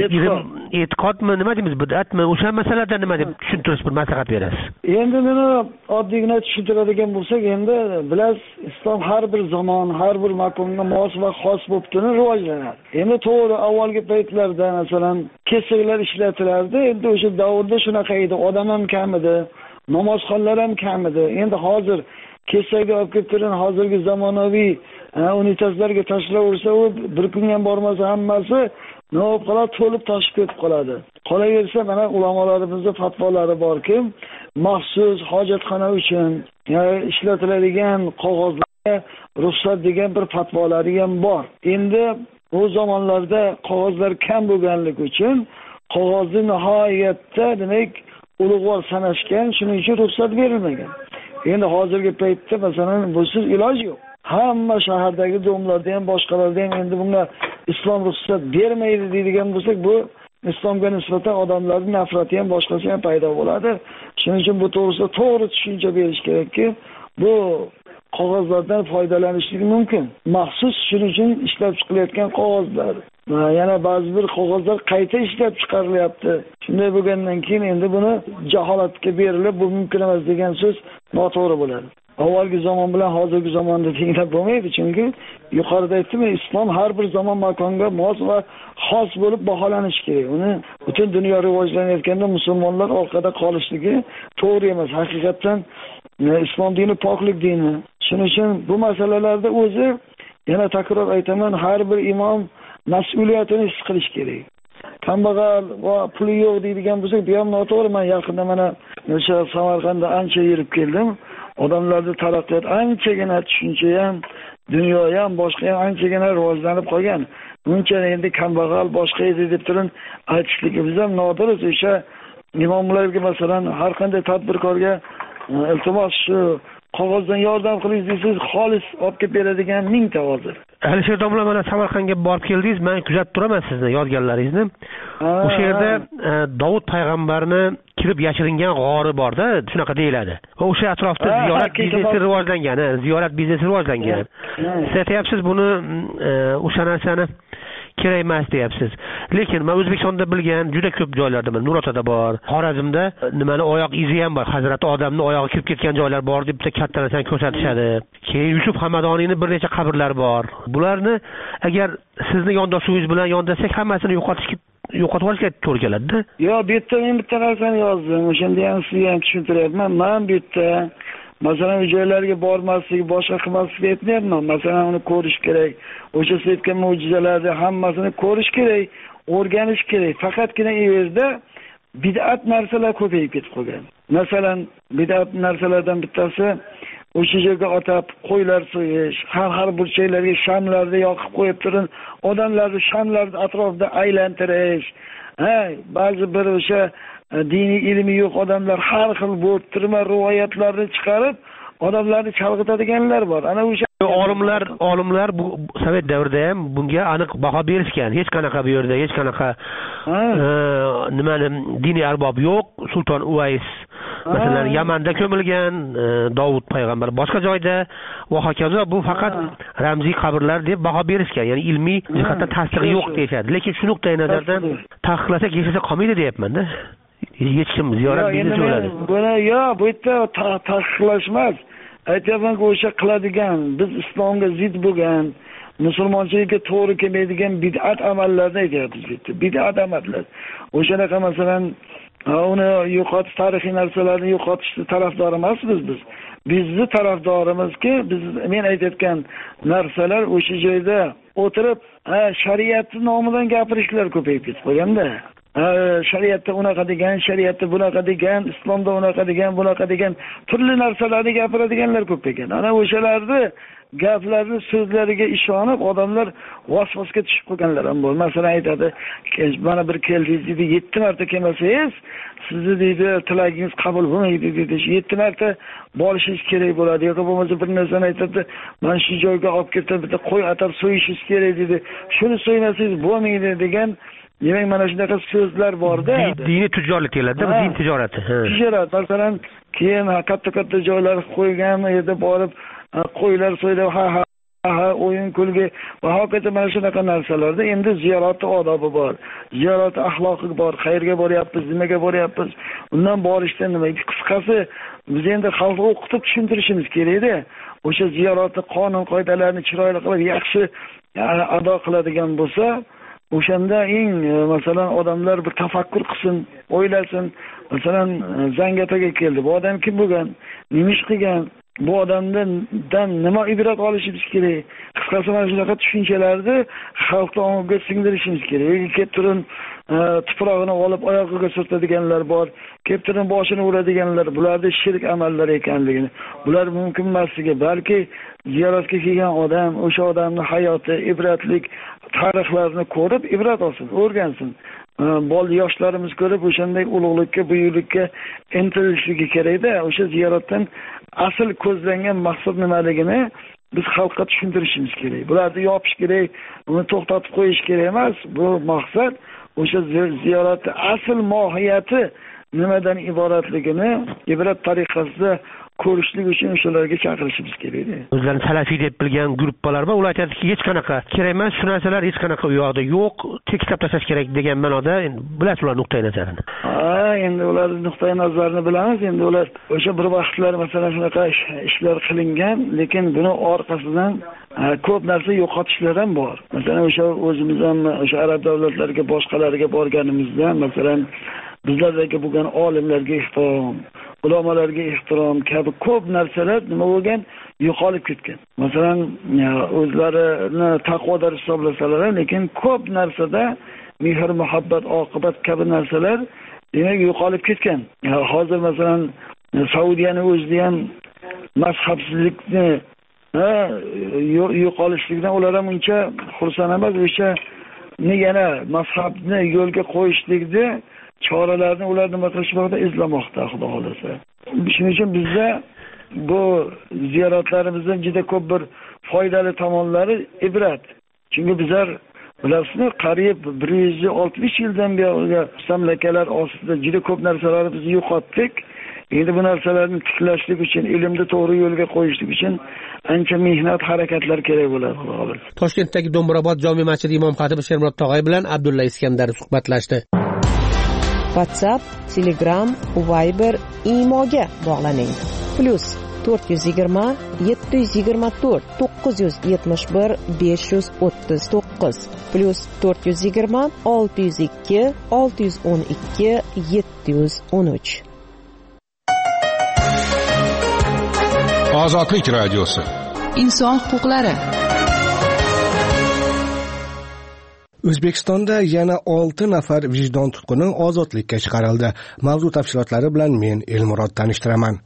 E'tiqodmi, nima deymiz, bid'atmi? O'sha masalada nima deb tushuntirish, bir maslahat berasiz? Endi buni oddiygina tushuntiradigan bo'lsak, endi bilasiz, islom har bir zamon, har bir makonga mos va xos bo'lib turib rivojlanadi. Endi to'g'ri, avvalgi paytlarda masalan kesaklar ishlatilardi. Endi o'sha davrda shunaqa edi, odam ham kam edi, namozxonlar ham kam edi. Endi hozir kesakni olib kelib turgan hozirgi zamonaviy unitazlarga tashlaversa, u bir kun ham bormasa hammasi nima bo'lib qoladi, to'lib toshib ketib qoladi. Qolaversa, mana ulamolarimizning fatvolari borki, maxsus hojatxona uchun ishlatiladigan qog'ozlarga ruxsat degan bir fatvolari ham bor. Endi u zamonlarda qog'ozlar kam bo'lganligi uchun qog'ozni nihoyatda demak ulug'vor sanashgan, shuning uchun ruxsat berilmagan. Endi hozirgi paytda masalan busiz iloj yo'q. Hamma shahardagi domlarda ham, boshqalarda ham endi bunga islom ruxsat bermaydi deydigan bo'lsak, bu islomga nisbatan odamlarning nafrati ham boshqasi ham paydo bo'ladi. Shuning uchun bu to'g'risida to'g'ri tushuncha berish kerakki, bu qog'ozlardan foydalanishlik mumkin. Maxsus shuning uchun ishlab chiqilayotgan qog'ozlar. Yana ba'zi bir qog'ozlar qayta ishlab chiqarilyapti. Shunday bo'lgandan keyin endi buni jaholatga berilib, bu mumkin emas degan so'z noto'g'ri bo'ladi. Avvalgi zamon bilan hozirgi zamonda tenglab bo'lmaydi, chunki yuqorida aytdim, islom har bir zamon makonga mos va xos bo'lib baholanishi kerak. Uni butun dunyo rivojlanayotganda musulmonlar orqada qolishligi to'g'ri emas. Haqiqatan islom dini poklik dini. Shuning uchun bu masalalarda o'zi, yana takror aytaman, har bir imom mas'uliyatini his qilish kerak. Kambag'al va puli yo'q deydigan bo'lsak, bu ham noto'g'ri. Men yaqinda mana o'sha Samarqandda ancha yurib keldim. Odamlarda taraqqiyot anchagina, tushuncha ham, dunyo ham, boshqa ham anchagina rivojlanib qolgan. Buncha endi kambag'al boshqa edi deb turib aytishligimiz ham noto'g'ri. O'sha imomlarga masalan har qanday tadbirkorga iltimos shu qog'ozdan yordam qiling desangiz, xolis olib kelib beradigan mingta hozir. Alisher domla, mana Samarqandga borib keldingiz, men kuzatib turaman sizni yodganlaringizni. O'sha yerda Davud payg'ambarni kirib yashiringan g'ori bor-da, shunaqa deyiladi. Va o'sha atrofda ziyorat biznesi rivojlangan, ziyorat biznesi rivojlangan. Siz aytyapsiz buni o'sha narsani kerak emas deyapsiz. Lekin men O'zbekistonda bilgan juda ko'p joylarda, Nurotada bor, Xorazmda nimani oyoq izi ham bor. Hazrati Odamning oyog'i kirib ketgan joylar bor deb bitta katta narsani ko'rsatishadi. Keyin Yusuf Hamadoniyning bir necha qabrlari bor. Bularni agar sizni yondoshuvingiz bilan yondasak, hammasini yo'qotib olishga to'g'ri keladi-da. Yo'q, bu yerda men bitta narsani yozdim. O'shanda ham sizga ham tushuntiryapman. Men bu yerda masalan joylarga bormaslik, boshqa qilmaslik aytmayapman. Masalan uni ko'rish kerak. O'sha aytgan mo'jizalarni hammasini ko'rish kerak, o'rganish kerak. Faqatgina u yerda bid'at narsalar ko'payib ketib qolgan. Masalan, bid'at narsalardan bittasi o'sha yerga atab qo'ylar so'yish, har burchaklarga shamlarni yoqib qo'yib turib, odamlarni shamlarni atrofida aylantirish. Ba'zi bir o'sha diniy ilmi yo'q odamlar har xil bo'rttirma rivoyatlarni chiqarib, odamlarni chalg'itadiganlar bor. Ana o'sha olimlar bu sovet davrida ham bunga aniq baho berishgan. Hech qanaqa bu yerda hech qanaqa nimani diniy arbob yo'q. Sulton Uvays masalan Yamanda ko'milgan, Davud payg'ambar boshqa joyda va hokazo. Bu faqat ramziy qabrlar deb baho berishgan. Ya'ni ilmiy jihatdan tasdig'i yo'q deyshadi. Lekin shu nuqtai nazardan taqiqlasak yashasa qolmaydi deyapman-da. Hech kim ziyorat biznesi bo'ladi. Buni bu yerda taqiqlash emas. Aytyapmanki, o'sha qiladigan, biz islomga zid bo'lgan, musulmonchilikka to'g'ri kelmaydigan bid'at amallarni aytyapmiz bitta. Bid'at amallar. O'shanaqa masalan, uni yo'qotish, tarixiy narsalarni yo'qotishni tarafdori emasmiz biz. Bizni tarafdorimizki, men aytayotgan narsalar o'sha joyda o'tirib, shariatning nomidan gapirishlar ko'payib ketib qolganda. Shariatda unaqa degan, shariatda bunaqa degan, islomda unaqa degan, bunaqa degan turli narsalarni gapiradiganlar ko'p ekan. Ana o'shalarni gaplarni so'zlariga ishonib odamlar vasvasga tushib qolganlar ham bor. Masalan aytadi, mana bir keldingiz deydi, 7 marta kelmasangiz, sizni deydi tilagingiz qabul bo'lmaydi deydi. 7 marta borishingiz kerak bo'ladi. Yo'q bo'lmasa bir narsani aytadi, mana shu joyga olib ketib bitta qo'y atab so'yishingiz kerak deydi. Shuni so'ymasangiz bo'lmaydi degan. Demak, mana shunaqa so'zlar bor-da. Diniy tijorlik deyiladi, bu din tijorati. Tijorat, masalan, keyin katta joylar qo'ygan yerda borib qo'ylar so'ydi, o'yin kulgi va hokazo mana shunaqa narsalarda endi ziyorat odobi bor. Ziyorat axloqi bor. Qayerga boryapmiz, nimaga boryapmiz? Undan borishda nima? Qisqasi, biz endi xalqqa o'qitib tushuntirishimiz kerak-da. O'sha ziyoratni qonun-qoidalarni chiroyli qilib yaxshi ado qiladigan bo'lsa, o'shanda eng masalan odamlar bir tafakkur qilsin, o'ylasin. Masalan, Zangataga keldi. Bu odam kim bo'lgan? Nima ish qilgan? Bu odamdan nima ibrat olishimiz kerak? Qisqasi mana shunaqa tushunchalarni xalqqa ongiga singdirishimiz kerak. Kelib turib tuprog'ini olib oyog'iga surtadiganlar bor. Kelib turib boshini uradiganlar, bularda shirk amallar ekanligini, bular mumkin emasligi, balki ziyoratga kelgan odam o'sha odamning hayoti, ibratlik tarixlarini ko'rib ibrat olsin, o'rgansin. Yoshlarimiz ko'rib o'shanday ulug'likka, buyuklikka intilishligi kerak-da. O'sha ziyoratdan asl ko'zlangan maqsad nimaligini biz xalqqa tushuntirishimiz kerak. Bularni yopish kerak, uni to'xtatib qo'yish kerak emas. Bu maqsad o'sha ziyoratning asl mohiyati nimadan iboratligini ibrat tariqasida ko'rishlik uchun o'shalarga chaqirishimiz kerak. O'zlarini salafiy deb bilgan guruhlar bor. Ular aytadiki, hech qanaqa kerak emas, shu narsalar hech qanaqa u yoqda yo'q, tekishlab tashlash kerak degan ma'noda. Bilasiz ular nuqtai nazarini. Endi ular nuqtai nazarini bilamiz. Endi ular o'sha bir vaqtlar masalan shunaqa ishlar qilingan, lekin buni orqasidan ko'p narsa yo'qotishlar ham bor. Masalan, o'sha o'zimiz ham o'sha arab davlatlariga, boshqalariga borganimizda, masalan, bizlardagi bo'lgan olimlarga ehtirom, ulamolarga ehtirom kabi ko'p narsalar nima bo'lgan, yo'qolib ketgan. Masalan, o'zlarini taqvodor hisoblasalar, lekin ko'p narsada mehr, muhabbat, oqibat kabi narsalar demak yo'qolib ketgan. Hozir masalan Saudiyaning o'zida ham mazhabsizlikni yo'qolishlikdan ular ham uncha xursand emas. O'sha yana mazhabni yo'lga qo'yishlikda choralarni ular nima qilishmoqda, izlamoqda, xudo xolasa. Shuning uchun bizda bu ziyoratlarimizdan juda ko'p bir foydali tomonlari ibrat. Chunki bizlar bilasizmi, qariyb 160 yildan beri mustamlakalar ostida juda ko'p narsalarni biz yo'qotdik. Endi bu narsalarni tiklashlik uchun, ilmni to'g'ri yo'lga qo'yishlik uchun ancha mehnat, harakatlar kerak bo'ladi, xudo xolasa. Toshkentdagi Do'mbrobod jome masjidi imom xatibi Shermurod Tog'ay bilan Abdulla Iskandar suhbatlashdi. WhatsApp, Telegram, Viber, Imoga bog'laning. +420 724 971 539 +420 602 612 713. Ozodlik radiosi. Inson huquqlari. O'zbekistonda yana 6 nafar vijdon tutquni ozodlikka chiqarildi. Mavzu tafsilotlari bilan men Elmurod tanishtiraman.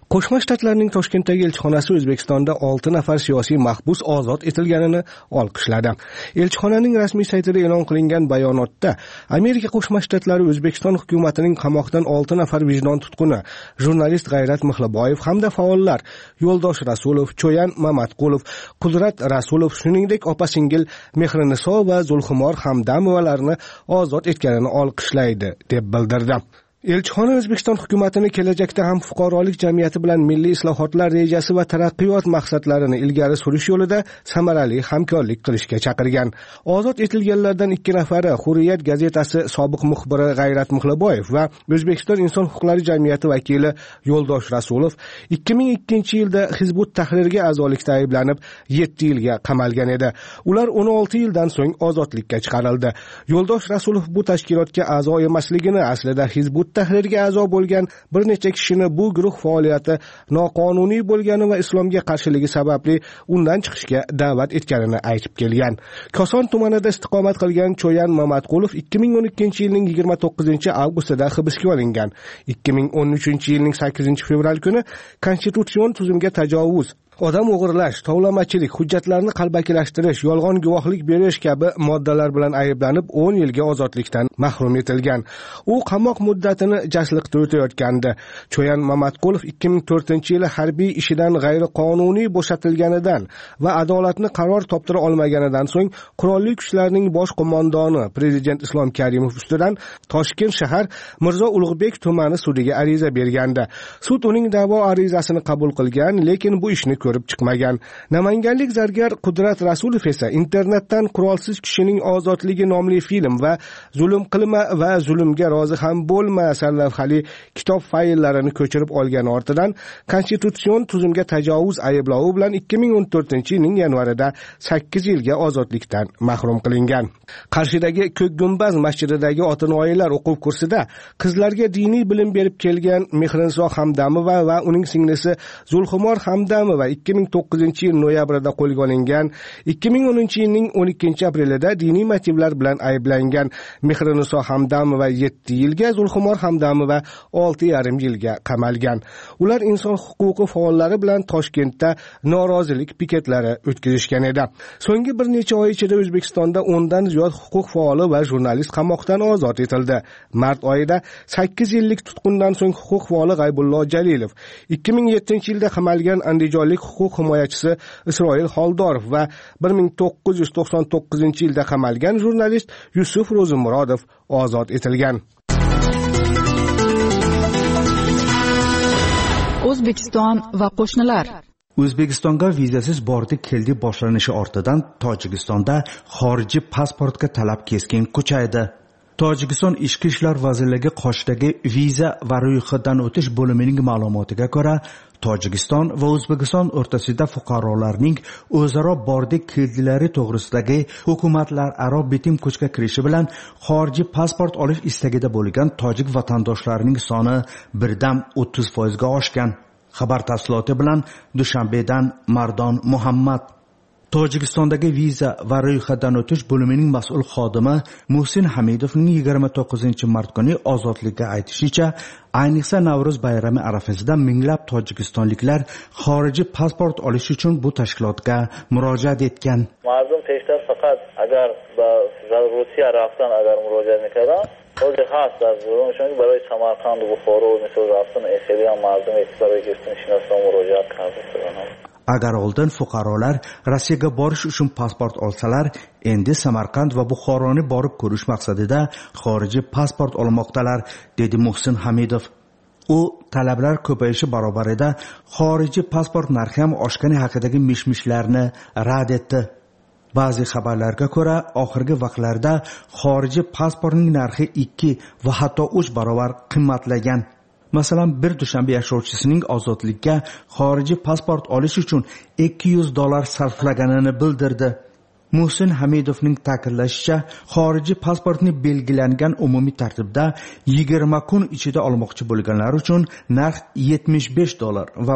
Qo'shma Shtatlarning Toshkentdagi elchixonasi O'zbekistonda 6 nafar siyosiy mahbus ozod etilganini olqishladi. Elchixonaning rasmiy saytida e'lon qilingan bayonotda Amerika Qo'shma Shtatlari O'zbekiston hukumatining qamoqdan 6 nafar vijdon tutquni, jurnalist G'ayrat Mixliboyev hamda faollar Yo'ldosh Rasulov, Cho'yan Mamatqulov, Qudrat Rasulov, shuningdek opa-singil Mehriniso va Zulxumor Hamdamovalarni ozod etganini olqishlaydi deb bildirdi. Elchixona O'zbekiston hukumatini kelajakda ham fuqarolik jamiyati bilan milliy islohotlar rejasi va taraqqiyot maqsadlarini ilgari surish yo'lida samarali hamkorlik qilishga chaqirgan. Ozod etilganlardan 2 nafari Hurriyat gazetasi sobiq muxbiri G'ayrat Mixliboyev va O'zbekiston inson huquqlari jamiyati vakili Yo'ldosh Rasulov 2002-yilda Hizbut Tahrirga a'zolikda ayblanib 7 yilga qamalgan edi. Ular 16 yildan so'ng ozodlikka chiqarildi. Yo'ldosh Rasulov bu tashkilotga a'zo emasligini, aslida Hizbut Tahrirga a'zo bo'lgan bir necha kishini bu guruh faoliyati noqonuniy bo'lgani va islomga qarshiligi sababli undan chiqishga da'vat etganini aytib kelgan. Koson tumanida istiqomat qilgan Cho'yan Mamatqulov 2012-yilning 29-avgustida hibsga olingan. 2013-yilning 8-fevral kuni konstitutsion tuzumga tajovuz, odam o'g'irlash, tovlamachilik, hujjatlarni qalbakilashtirish, yolg'on guvohlik berish kabi moddalar bilan ayblanib 10 yilga ozodlikdan mahrum etilgan. U qamoq muddatini jasliqda o'tayotgandi. Cho'yan Mamatqulov 2004-yili harbiy ishidan g'ayriqonuniy bo'shatilganidan va adolatni qaror toptira olmaganidan so'ng qurolli kuchlarning bosh qo'mondoni Prezident Islom Karimov ustidan Toshkent shahar Mirzo Ulug'bek tumani sudiga ariza bergandi. Sud uning da'vo arizasini qabul qilgan, lekin bu ishni ko'rib chiqmagan. Namanganlik zargar Qudrat Rasulov esa internetdan Qurolsiz kishining ozodligi nomli film va Zulm qilma va zulmga rozi ham bo'lma sarlavhali kitob fayllarini ko'chirib olgani ortidan konstitutsion tuzumga tajovuz ayblovi bilan 2014-yilning yanvarida 8 yilga ozodlikdan mahrum qilingan. Qarshidagi Ko'k Gumbaz masjididagi ota-onalar o'quv kursida qizlarga diniy bilim berib kelgan Mehriniso Hamdamova va uning singlisi Zulxumor Hamdamova 2009-yil noyabrida qo'lga olingan. 2010-yilning 12-aprelida diniy motivlar bilan ayblangan. Mehriniso Hamdamova 7 yilga, Zulxumor Hamdamova 6,5 yilga qamalgan. Ular inson huquqi faollari bilan Toshkentda norozilik piketlari o'tkazishgan edi. So'nggi bir necha oy ichida O'zbekistonda 10 dan ziyod huquq faoli va jurnalist qamoqdan ozod etildi. Mart oyida 8 yillik tutqundan so'ng huquq faoli G'aybullo Jalilov, 2007-yilda qamalgan andijonlik huquq himoyachisi Isroil Xoldorov va 1999-yilda qamalgan jurnalist Yusuf Ro'zimurodov ozod etilgan. O'zbekiston va qo'shnilar. O'zbekistonga vizasiz bordi keldi boshlanishi ortidan Tojikistonda xorijiy pasportga talab keskin kuchaydi. Tojikiston Ichki ishlar vazirligi qoshidagi viza va ro'yxatdan o'tish bo'limining ma'lumotiga ko'ra, Tojikiston va O'zbekiston o'rtasida fuqarolarning o'zaro bordi keldilari to'g'risidagi hukumatlararo bitim kuchga kirishi bilan xorijiy pasport olish istagida bo'lgan tojik vatandoshlarining soni birdan 30% ga oshgan. Xabar tafsiloti bilan Dushanbedan Mardon Muhammad. Tojikistondagi viza va ro'yxatdan o'tish bo'limining mas'ul xodimi Muhsin Hamidovning 29-mart kuni ozodlikka aytishicha, ayniqsa Navro'z bayrami arafasida minglab tojikistonliklar xorijiy pasport olish uchun bu tashkilotga murojaat etgan. Mardum peşter fakat agar ba Rusiya raftan agar murojaat میکردن خیلی هست از اونشون برای سمرقند و بخارا و مثل رفتن خیلی هم مردم برای گرفتن شناسنامه murojaat qildi. Agar oldin fuqarolar Rossiyaga borish uchun pasport olsalar, endi Samarqand va Buxoroni borib ko'rish maqsadida xorijiy pasport olmoqdalar, dedi Muhsin Hamidov. U talablar ko'payishi barobarida xorijiy pasport narxi ham oshgani haqidagi mishmishlarni rad etdi. Ba'zi xabarlarga ko'ra, oxirgi vaqtlarda xorijiy pasportning narxi 2 va hatto 3 barobar qimmatlagan. Masalan, bir Dushanbe yashovchisining ozodlikka xorijiy pasport olish uchun $200 sarflaganini bildirdi. Muhsin Hamidovning ta'kidlashicha, xorijiy pasportni belgilangan umumiy tartibda 20 kun ichida olmoqchi bo'lganlar uchun narx $75 va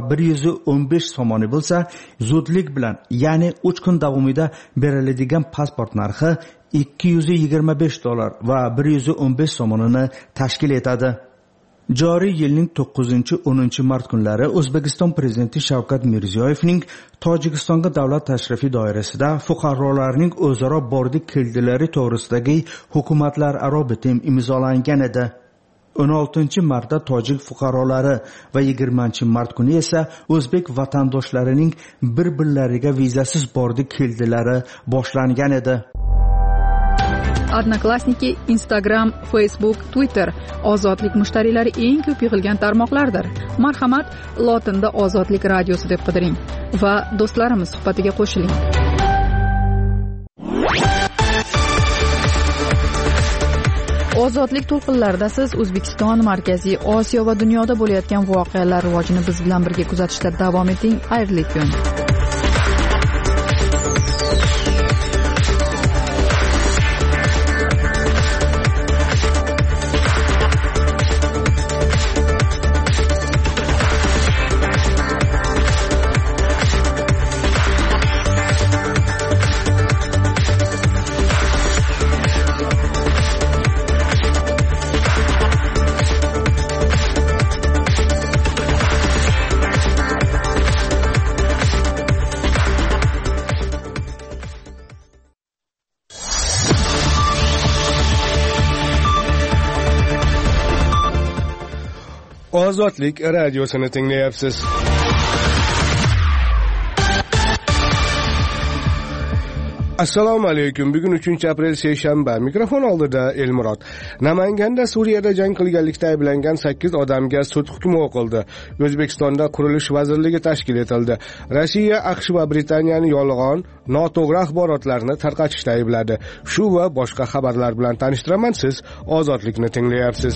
115 somoni bo'lsa, zudlik bilan, ya'ni 3 kun davomida beriladigan pasport narxi $225 va 115 somonini tashkil etadi. Joriy yilning 9-10 mart kunlari O'zbekiston prezidenti Shavkat Mirziyoyevning Tojikistonga davlat tashrifi doirasida fuqarolarning o'zaro bordik keldilari to'g'risidagi hukumatlararo bitim imzolangan edi. 16 martda tojik fuqarolari va 20 mart kuni esa o'zbek vatandoshlarining bir-birlariga vizasiz bordik keldilari boshlangan edi. Odnoklassniki, Instagram, Facebook, Twitter ozodlik mushtariylari eng ko'p yig'ilgan tarmoqlardir. Marhamat, lotinda Ozodlik radiosi deb qidiring va do'stlarimiz suhbatiga qo'shiling. Ozodlik to'lqinlarida siz O'zbekiston, Markaziy Osiyo va dunyoda bo'layotgan voqealar rivojini biz bilan birga kuzatishda davom eting. Xayrli kun. Ozodlik radiosini tinglayapsiz. Assalomu alaykum. Bugun 3-aprel seshanba. Mikrofon oldida Elmurod. Namanganda Suriyada jang qilganlikda ayblangan 8 odamga sud hukmi o'qildi. O'zbekistonda qurilish vazirligi tashkil etildi. Rossiya, AQSh va Britaniyani yolg'on, noto'g'ri axborotlarni tarqatishda aybladi. Shu va boshqa xabarlar bilan tanishtiraman. Siz Ozodlikni tinglayapsiz.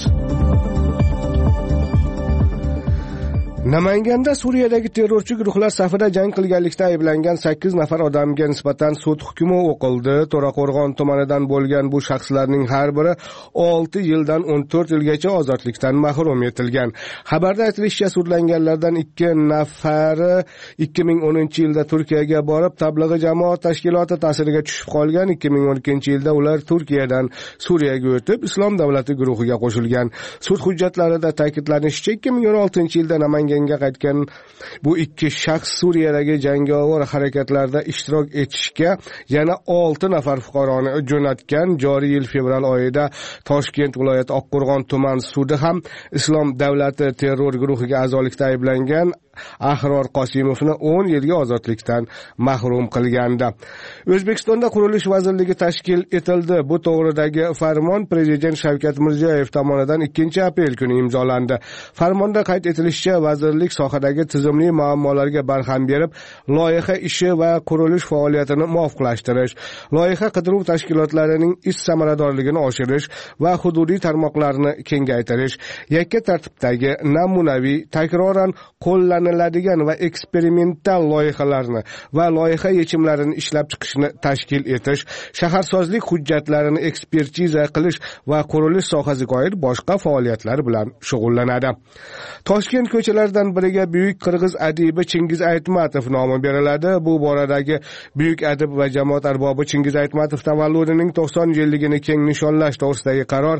Namanganda Suriyadagi terrorchi guruhlar safida jang qilganlikda ayblangan 8 nafar odamga nisbatan sud hukmi o'qildi. To'raqo'rg'on tumanidan bo'lgan bu shaxslarning har biri 6 yildan 14 yilgacha ozodlikdan mahrum etilgan. Xabarda aytilishicha, sudlanganlardan 2 nafari 2010-yilda Turkiyaga borib, tablig'i jamoat tashkiloti ta'siriga tushib qolgan. 2012-yilda ular Turkiyadan Suriyaga o'tib, Islom davlati guruhiga qo'shilgan. Sud hujjatlarida ta'kidlanishicha, 2016-yilda Namanganda qaytgan bu 2 shaxs Suriyadagi jangovar harakatlarda ishtirok etishga yana 6 nafar fuqaroni jo'natgan. Joriy yil fevral oyida Toshkent viloyati Oqqo'rg'on tuman sudi ham Islom davlati terror guruhiga a'zolikda ayblangan Ahror Qosimovni 10 yilga ozodlikdan mahrum qilgandi. O'zbekistonda qurilish vazirligi tashkil etildi. Bu to'g'ridagi farmon prezident Shavkat Mirziyoyev tomonidan 2-aprel kuni imzolandi. Farmonda qayd etilishicha, vazirlik sohadagi tizimli muammolarga barham berib, loyiha ishi va qurilish faoliyatini muvofiqlashtirish, loyiha qidiruv tashkilotlarining ish samaradorligini oshirish va hududiy tarmoqlarni kengaytirish, yakka tartibdagi namunaviy, takroran qo'llaniladigan va eksperimental loyihalarni va loyiha yechimlarini ishlab chiqishni tashkil etish, shaharsozlik hujjatlarini ekspertiza qilish va qurilish sohasiga oid boshqa faoliyatlar bilan shug'ullanadi. Toshkent ko'chalaridan biriga buyuk qirg'iz adibi Chingiz Aytmatov nomi beriladi. Bu boradagi buyuk adib va jamoat arbobi Chingiz Aytmatov tavalludining 90-yilligini keng nishonlash to'g'risidagi qaror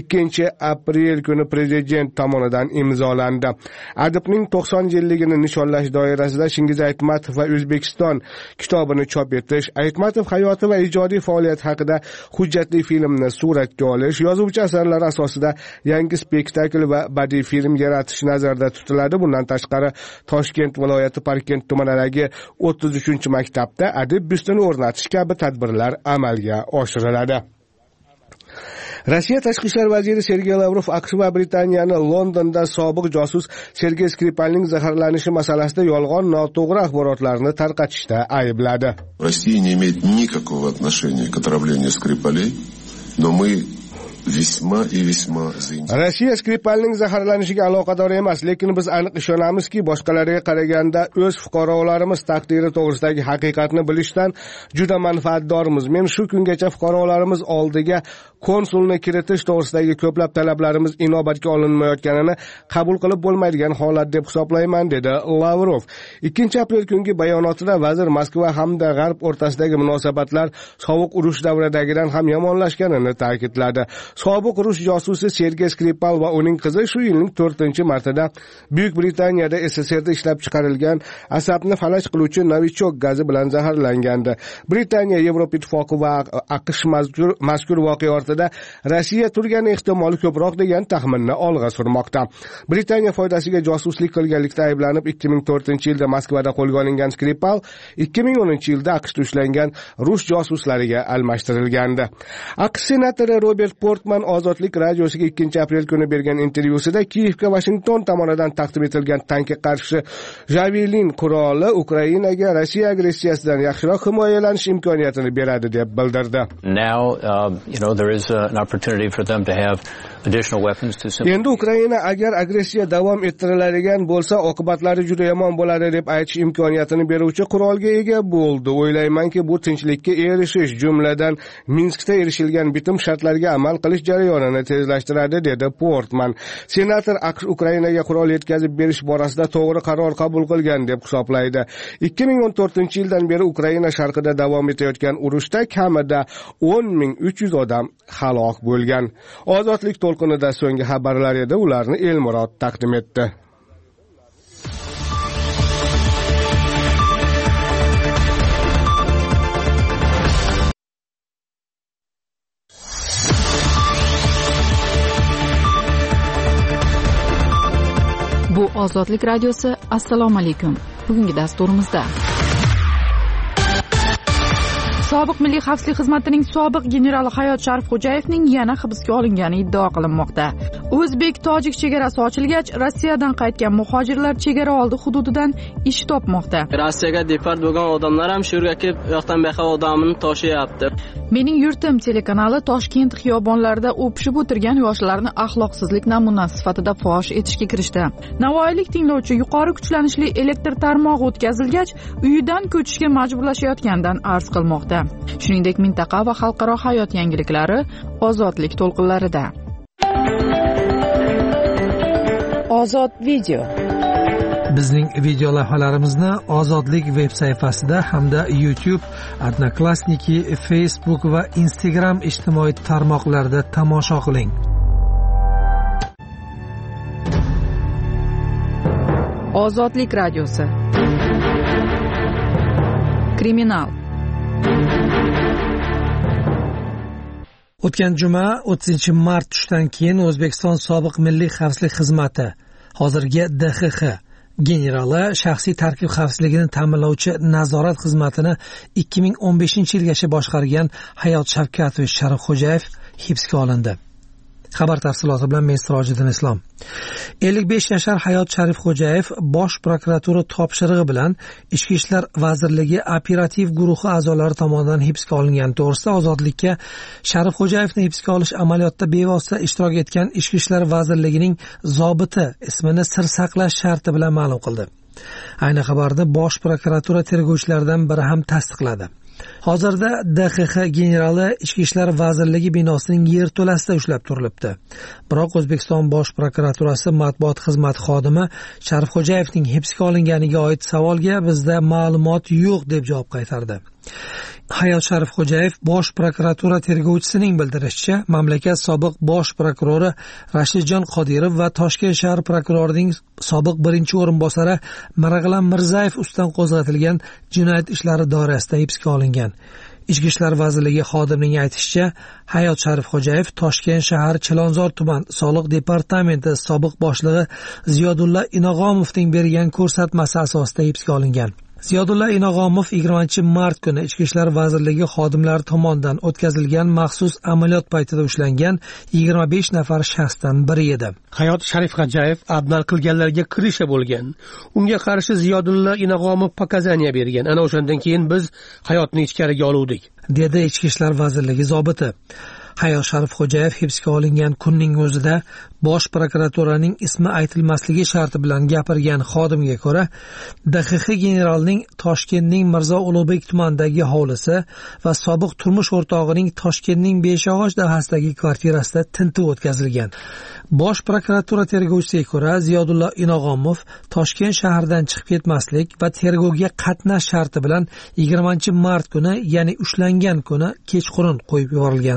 2-aprel kuni prezident tomonidan imzolandi. Adibning 90-yilligini nishonlash doirasida Chingiz Aytmatov va O'zbekiston kitobini chop etish, Aytmatov hayoti va ijodiy faoliyati haqida hujjatli filmni suratga olish, yozuvchi asarlari asosida yangi spektakl va badiiy film yaratish nazarda tutiladi. Bundan tashqari, Toshkent viloyati Parkent tumanidagi 33-maktabda adib byustini o'rnatish kabi tadbirlar amalga oshiriladi. Rossiya tashqi ishlar vaziri Sergey Lavrov AQSh va Britaniyani Londonda sobiq josus Sergey Skripalning zaharlanishi masalasida yolg'on, noto'g'ri axborotlarni tarqatishda aybladi. Rossiya не имеет никакого отношения к отравлению Skripalей, но мы Rossiya Skripalning zaharlanishiga aloqador emas, lekin biz aniq ishonamizki, boshqalarga qaraganda o'z fuqarolarimiz taqdiri to'g'risidagi haqiqatni bilishdan juda manfaatdormiz. Men shu kungacha fuqarolarimiz oldiga konsulni kiritish to'g'risidagi ko'plab talablarimiz inobatga olinmayotganini qabul qilib bo'lmaydigan holat deb hisoblayman, dedi Lavrov. 2-aprel kungi bayonotida vazir Moskva hamda G'arb o'rtasidagi munosabatlar sovuq urush davridagidan ham yomonlashganini ta'kidladi. Sobiq rus josusi Sergey Skripal va uning qizi shu yilning 4-martida Buyuk Britaniyada SSRda ishlab chiqarilgan asabni falaj qiluvchi novichok gazi bilan zaharlangandi. Britaniya, Yevropa Ittifoqi va AQSh mazkur voqea ortida Rossiya turgani ehtimoli ko'proq degan taxminni olg'a surmoqda. Britaniya foydasiga josuslik qilganlikda ayblanib 2004-yilda Moskvada qo'lga olingan Skripal 2010-yilda AQShda ushlangan rus josuslariga almashtirilgandi. AQSh senatori Robert Portman Ozodlik radiosiga 2-aprel kuni bergan intervyusida Kiyevga Washington tomonidan taqdim etilgan tankga qarshi Javelin quroli Ukrainaga Rossiya agressiyasidan yaxshiroq himoyalanish imkoniyatini beradi deb bildirdi. Now, there is an opportunity for them to have additional weapons to Endi Ukraina agar agressiya davom ettiriladigan bo'lsa, oqibatlari juda yomon bo'ladi deb aytish imkoniyatini beruvchi qurolga ega bo'ldi. O'ylaymanki, bu tinchlikka erishish, jumladan Minskda erishilgan bitim shartlariga amal qilish jarayonini tezlashtiradi, dedi Portman. Senator AQSh Ukrainaga qurol yetkazib berish borasida to'g'ri qaror qabul qilgan deb hisoblaydi. 2014-yildan beri Ukraina sharqida davom etayotgan urushda kamida 10,300 odam halok bo'lgan. Ozodlik to'lqinida so'nggi xabarlar edi, ularni Elmurod taqdim etdi. Bu Ozodlik radiosi. Assalomu alaykum. Bugungi dasturimizda Sobiq Milliy xavfsizlik xizmatining sobiq generali Hayot Sharifxo'jayevning yana hibsga olingani iddio qilinmoqda. O'zbek-tojik chegarasi ochilgach, Rossiyadan qaytgan muhojirlar chegara oldi hududidan ish topmoqda. Rossiyaga deport bo'lgan odamlar ham shu yerga kelib, u yoqdan bu yoqqa odamini tashiyapti. Mening yurtim telekanali Toshkent xiyobonlarida o'pishib o'tirgan yoshlarni axloqsizlik namunasi sifatida fosh etishga kirishdi. Navoiylik tinglovchi yuqori kuchlanishli elektr tarmog'i o'tkazilgach, uyidan ko'chishga majburlashayotgandan arz qilmoqda. Shuningdek, mintaqa va xalqaro hayot yangiliklari Ozodlik to'lqinlarida. Ozod video. Bizning video lavhalarimizni Ozodlik veb sayfasida hamda YouTube, Odnoklassniki, Facebook va Instagram ijtimoiy tarmoqlarida tomosha qiling. Ozodlik radiosi. Kriminal. O'tgan juma 30-mart tushdan keyin O'zbekiston sobiq milliy xavfsizlik xizmati, hozirgi DXX generali shaxsiy tarkib xavfsizligini ta'minlovchi nazorat xizmatini 2015-yilgacha boshqargan Hayot Shavkatovich Sharifxo'jayev hibsga olindi. Xabar tafsiloti bilan men Sirojiddin Islom. 55 yashar Hayot Sharifxo'jayev Bosh prokuratura topshirig'i bilan Ichki ishlar vazirligi operativ guruhi a'zolari tomonidan hibsga olingani to'g'risida Ozodlikka Sharifxo'jayevni hibsga olish amaliyotida bevosita ishtirok etgan Ichki ishlar vazirligining zobiti ismini sir saqlash sharti bilan ma'lum qildi. Ayni xabarni Bosh prokuratura tergovchilaridan biri ham tasdiqladi. Hozirda DXX generali Ichki ishlar vazirligi binosining yerto'lasida ushlab turilibdi. Biroq O'zbekiston Bosh prokuraturasi matbuot xizmati xodimi Sharifxo'jayevning hibsga olinganiga oid savolga bizda ma'lumot yo'q deb javob qaytardi. Hayot Sharifxo'jayev Bosh prokuratura tergovchisining bildirishicha, mamlakat sobiq bosh prokurori Rashidjon Qodirov va Toshkent shahar prokurorining sobiq birinchi o'rinbosari Marag'lan Mirzayev ustidan qo'zg'atilgan jinoyat ishlari doirasida hibsga olingan. Ichki ishlar vazirligi xodimining aytishicha, Hayot Sharifxo'jayev Toshkent shahar Chilonzor tuman soliq departamenti sobiq boshlig'i Ziyodulla Inog'omovning bergan ko'rsatmasi asosida hibsga olingan. Ziyodulla Inog'omov 20-mart kuni Ichki ishlar vazirligi xodimlari tomonidan o'tkazilgan maxsus amaliyot paytida ushlangan 25 nafar shaxsdan biri edi. Hayot Sharifxo'jayev abnal qilganlarga kirisha bo'lgan. Unga qarshi Ziyodulla Inog'omov pokazaniya bergan. Ana o'shandan keyin biz Hayotni ichkariga oluvdik, dedi Ichki ishlar vazirligi zobiti. Hayot Sharifxo'jayev hibsga olingan kunning o'zida Bosh prokuraturaning ismi aytilmasligi sharti bilan gapirgan xodimga ko'ra, DXX generalining Toshkentning Mirzo Ulug'bek tumanidagi hovlisi va sobiq turmush o'rtog'ining Toshkentning Beshog'och dahasidagi kvartirasida tintuv o'tkazilgan. Bosh prokuratura tergovchisiga ko'ra, Ziyodulla Inog'omov Toshkent shahridan chiqib ketmaslik va tergovga qatnash sharti bilan 20-mart kuni, ya'ni ushlangan kuni kechqurun qo'yib yuborilgandi.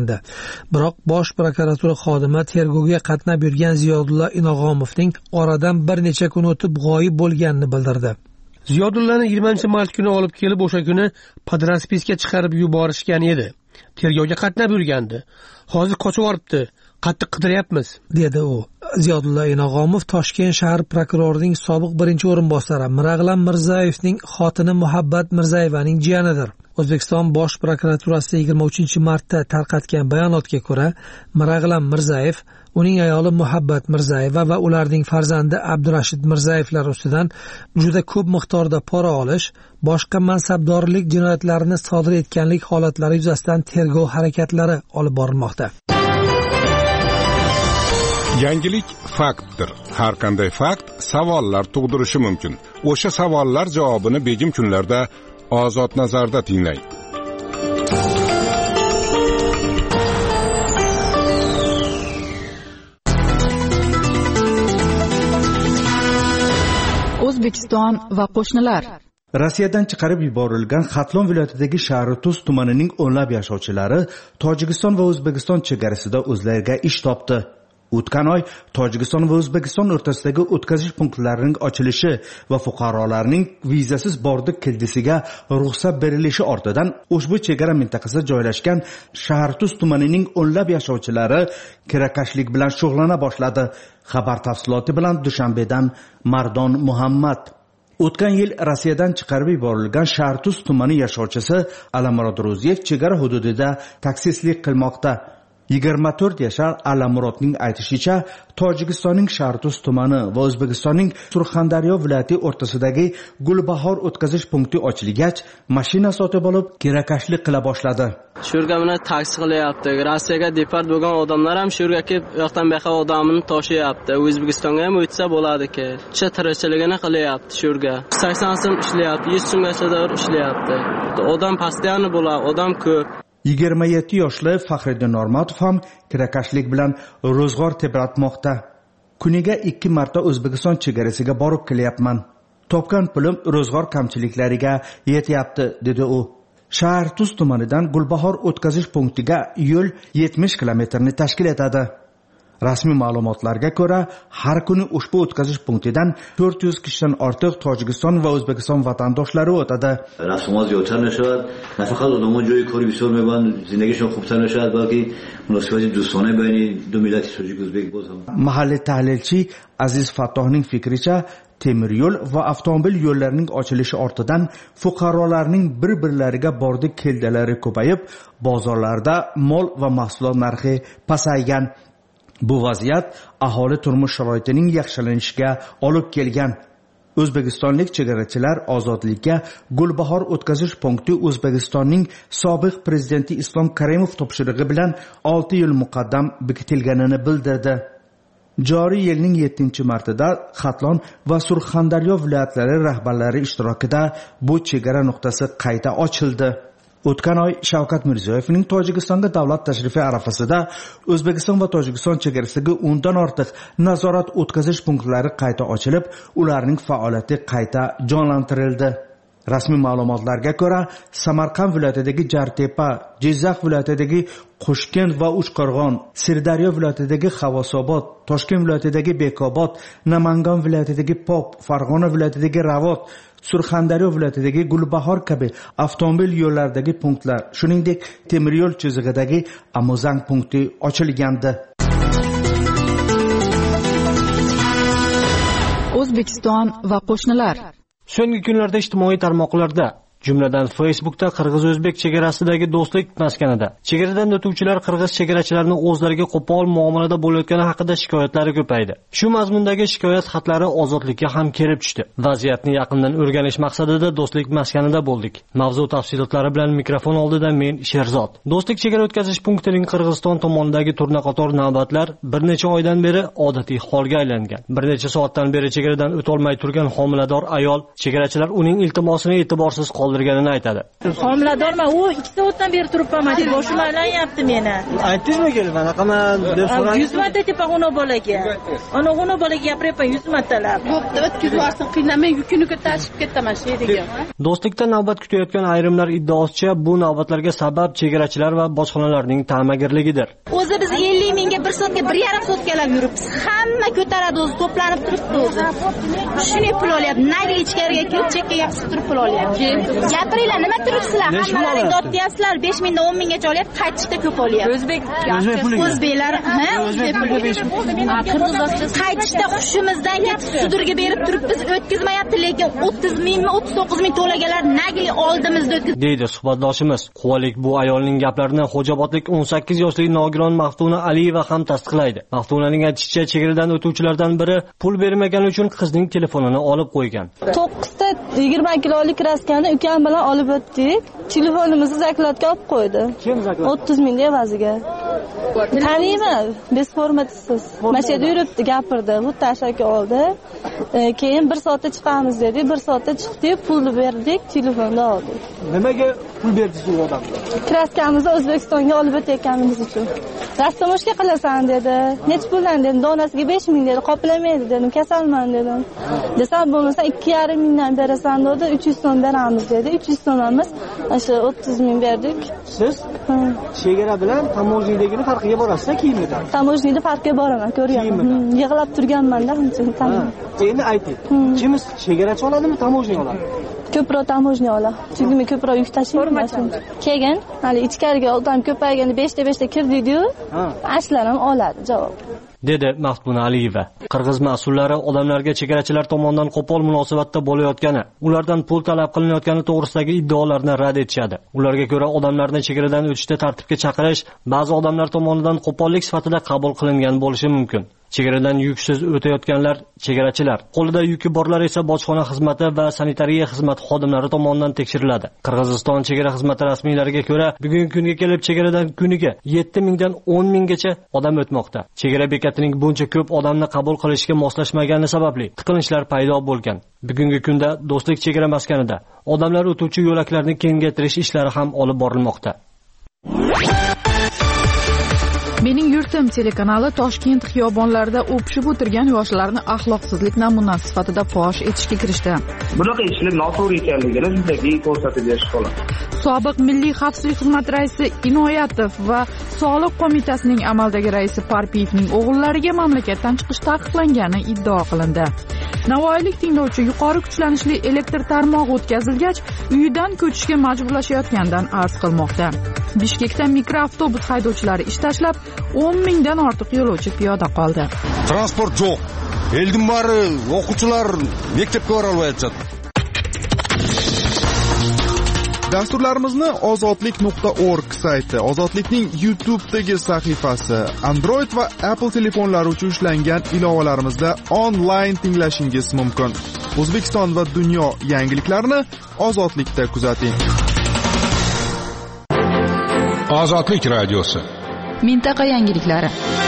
Biroq bosh prokuratura xodimi tergovga qatnab yurgan Ziyodulla Inog'omovning oradan bir necha kun o'tib g'oyib bo'lganini bildirdi. Ziyodullani 20-mart kuni olib kelib o'sha kuni podраспискаga chiqarib yuborishgan edi. Tergovga qatnab yurgandi. Hozir qochib olibdi. Qattiq qidiryapmiz, dedi u. Ziyodulla Inog'omov Toshkent shahar prokurorining sobiq birinchi o'rinbosari Mirag'lam Mirzayevning xotini Muhabbat Mirzayevaning jiyanidir. O'zbekiston bosh prokuraturasi 23-martda tarqatgan bayonotga ko'ra, Mirag'lam Mirzayev, uning ayoli Muhabbat Mirzayeva va ularning farzandi Abdurashid Mirzayevlar ustidan juda ko'p miqdorda pora olish, boshqa mansabdorlik jinoyatlarini sodir etganlik holatlari yuzasidan tergov harakatlari olib borilmoqda. Yangilik faktdir. Har qanday fakt savollar tug'dirishi mumkin. O'sha savollar javobini begim kunlarda Ozod nazarda tinglang. O'zbekiston va qo'shnilar. Rossiyadan chiqarib yuborilgan Xatlon viloyatidagi Shahri-Tuz tumanining o'nlab yashovchilari Tojikiston va O'zbekiston chegarasida o'zlariga ish topdi. O'tgan oy Tojikiston va O'zbekiston o'rtasidagi o'tkazish punktlarining ochilishi va fuqarolarning vizasiz bordiq keldisiga ruxsat berilishi ortidan ushbu chegara mintaqasida joylashgan Shahri-Tuz tumanining o'nlab yashovchilari kirakashlik bilan shug'ullana boshladi. Xabar tafsiloti bilan Dushanbedan Mardon Muhammad. O'tgan yil Rossiyadan chiqarib yuborilgan Shahri-Tuz tumani yashovchisi Alamurod Ro'ziyev chegara hududida taksistlik qilmoqda. 24 yashar Alamurodning aytishicha, Tojikistonning Shahri-Tuz tumani va O'zbekistonning Surxondaryo viloyati o'rtasidagi Gulbahor o'tkazish punkti ochilgach, mashina sotib olib, kirakashlik qila boshladi. Shu yerga mana taksi qilyapti. Rossiyaga deport bo'lgan odamlar ham shu yerga kelib, u yoqdan bu yoqqa odamini toshyapti. O'zbekistonga ham o'tsa bo'ladiki. O'sha tirikchiligini qilyapti shu yerga. 80 so'm ishlayapti, 100 so'mgacha ishlayapti. Odam postoyanno bo'ladi, odam ko'p. 27 yoshli Faxriddin Normatov ham kirakashlik bilan ro'zg'or tebratmoqda. Kuniga 2 marta O'zbekiston chegarasiga borib kelyapman. Topgan pulim ro'zg'or kamchiliklariga yetyapti, dedi u. Shahri-Tuz tumanidan Gulbahor o'tkazish punktiga yo'l 70 kilometrni tashkil etadi. Rasmiy ma'lumotlarga ko'ra, har kuni ushbu o'tkazish punktidan 400 kishidan ortiq Tojikiston va O'zbekiston vatandoshlari o'tadi. Rasmlar ziyodtar nashad, nafaqat odamlar joy kori bisyor meban, zindagishon xubtar nashad, balki munosabat do'stona bayni du millat tojik o'zbek bo'lsin. Mahalliy tahlilchi Aziz Fattohning fikricha, temir yo'l va avtomobil yo'llarining ochilishi ortidan fuqarolarning bir-birlariga bordi keldalari ko'payib, bozorlarda mol va mahsulot narxi pasaygan. Bu vaziyat aholi turmush sharoitining yaxshilanishiga olib kelgan. O'zbekistonlik chegarachilar ozodlikka Gulbahor o'tkazish punkti O'zbekistonning sobiq prezidenti Islom Karimov topshirig'i bilan 6 yil muqaddam bekitilganini bildirdi. Joriy yilning 7-martida Xatlon va Surxondaryo viloyatlari rahbarlari ishtirokida bu chegara nuqtasi qayta ochildi. O'tgan oy Shavkat Mirziyoyevning Tojikistonga davlat tashrifi arafasida O'zbekiston va Tojikiston chegarasidagi 10 dan ortiq nazorat o'tkazish punktlari qayta ochilib, ularning faoliyati qayta jonlantirildi. Rasmiy ma'lumotlarga ko'ra, Samarqand viloyatidagi Jartepa, Jizzax viloyatidagi Qo'shkent va Uchqo'rg'on, Sirdaryo viloyatidagi Xavosobod, Toshkent viloyatidagi Bekobod, Namangan viloyatidagi Pop, Farg'ona viloyatidagi Ravot, Surxondaryo viloyatidagi Gulbahor kabi avtomobil yo'llaridagi punktlar, shuningdek temir yo'l chizig'idagi Amuzang punkti ochilgandi. O'zbekiston va qo'shnilar. So'nggi kunlarda ijtimoiy tarmoqlarda, jumladan Facebookda qirg'iz-o'zbek chegarasidagi do'stlik maskanida chegaradan o'tuvchilar qirg'iz chegarachilarini o'zlariga qo'pol muomalada bo'layotgani haqida shikoyatlari ko'paydi. Shu mazmundagi shikoyat xatlari ozodlikka ham kelib tushdi. Vaziyatni yaqindan o'rganish maqsadida do'stlik maskanida bo'ldik. Mavzu tafsilotlari bilan mikrofon oldida men Sherzod. Do'stlik chegara o'tkazish punktining Qirg'iziston tomonidagi turna-qator navbatlar bir necha oydan beri odatiy holga aylangan. Bir necha soatdan beri chegaradan o'tolmay turgan homilador ayol, chegarachilar uning iltimosini e'tiborsiz qoldirgan qoldirganini aytadi. Homiladorman, u 2 soatdan beri turibman, mana boshim aylanyapti meni. Aytdingizmi kelib, anaqaman deb so'rang. 100 marta tepa ona bolaga. Ona bolaga gapiryapman 100 martalab. Bo'pti, o'tkazib yuborsin, qiynamay yukini ko'tarishib ketaman shu yerga. Do'stlikda navbat kutayotgan ayrimlar iddaosicha bu navbatlarga sabab chegarachilar va bojxonalarning ta'magirligidir. O'zi biz 50 mingga 1 soatga 1,5 sotkalab yuribmiz. Hamma ko'taradi o'zi, to'planib turibdi o'zi. Shuni pul olyapti. Nagli ichkariga kirib chekkaga qisib turib pul olyapti. Gapiringlar, nima turibsizlar? Hammalaring dod deyapsizlar. 5 mingdan 10 minggacha olyapti, qaytishda ko'p olyapti. O'zbeklar, o'zbek puli. Qaytishda hushimizdan ketib sudurga berib turibmiz, o'tkazmayapti, lekin 30 mingmi, 39 ming to'lagalar nagli oldimizda o'tkazdi. Deydi suhbatdoshimiz. Quvalik bu ayolning gaplarini Xo'jobodlik 18 yoshli nogiron Maftuna Aliyeva ham tasdiqlaydi. Maftunaning aytishicha, chegaradan o'tuvchilardan biri pul bermagani uchun qizning telefonini olib qo'ygan. 9 ta 20 kilolik kraskani ukam bilan olib o'tdik. Telefonimizni zakladga olib qo'ydi. Kim zaklad? 30 ming evaziga. Taniyman, biz formatsiz. Mashina yuribdi, gapirdi, bu tashaki oldi. Keyin 1 soatda chiqamiz dedi. 1 soatda chiqdik, pulni berdik, telefonni oldik. Nimaga pul berdingiz u odamga? Kraskamizni O'zbekistonga olib o'tayotganimiz uchun. Rastomoshga qilasan dedi. Nech puldan dedim, donasiga 5 ming dedi, qoplamaydi dedim, kasalman dedim. Desam bo'lmasa 2,5 mingdan berasan dedi, 300 so'm beramiz dedi. 300 so'mimiz o'sha 30 ming berdik. Siz chegara bilan tamojnidagini farqiga borasiz-da kiyimida? Tamojnida farqiga boraman, ko'ryapman. Yig'lab turganman-da, uncha. Endi ayting. Kimiz chegarachi oladimi, tamojni oladimi? Ko'proq tamojni oladi. Chunki men ko'proq yuk tashiyman. Keyin hali ichkariga odam ko'payganda 5ta kirdik-ku. Ashlar ham oladi javob. Dedi Maftuna Aliyeva. Qirg'iz mas'ullari odamlarga chegarachilar tomonidan qo'pol munosabatda bo'layotgani, ulardan pul talab qilinayotgani to'g'risidagi iddaolarni rad etishadi. Ularga ko'ra odamlarni chegaradan o'tishda tartibga chaqirish ba'zi odamlar tomonidan qo'pollik sifatida qabul qilingan bo'lishi mumkin. Chegaradan yuksiz o'tayotganlar chegarachilar, qo'lida yuki borlar esa bojxona xizmati va sanitariya xizmati xodimlari tomonidan tekshiriladi. Qirg'iziston chegara xizmati rasmiylariga ko'ra, bugungi kunga kelib chegaradan kuniga 7 mingdan 10 minggacha odam o'tmoqda. Chegara bekatining buncha ko'p odamni qabul qilishga moslashmagani sababli tiqilinchlar paydo bo'lgan. Bugungi kunda Do'stlik chegara maskanida odamlar o'tuvchi yo'laklarni kengaytirish ishlari ham olib borilmoqda. Mening yurtim telekanali Toshkent xiyobonlarida o'pishib o'tirgan yoshlarni axloqsizlik namunasi sifatida fosh etishga kirishdi. Bunaqa ishlar noto'g'ri ekanligini shunchaki ko'rsatib berish xolos. Sobiq Milliy xavfsizlik xizmati raisi Inoyatov va Soliq qo'mitasining amaldagi raisi Parpiyevning o'g'illariga mamlakatdan chiqish taqiqlangani iddao qilindi. Navoiylik tinglovchi yuqori kuchlanishli elektr tarmog'i o'tkazilgach, uyidan ko'chishga majburlashayotgandan arz qilmoqda. Bishkekda mikroavtobus haydovchilari ish tashlab, 10 mingdan ortiq yo'lovchi piyoda qoldi. Transport yo'q. Elning bari o'quvchilar maktabga bora olmayapti. Dasturlarimizni ozodlik.org sayti, Ozodlikning YouTube'dagi sahifasi, Android va Apple telefonlari uchun ishlangan ilovalarimizda onlayn tinglashingiz mumkin. O'zbekiston va dunyo yangiliklarini Ozodlikda kuzating. Ozodlik radiosi. Mintaqa yangiliklari.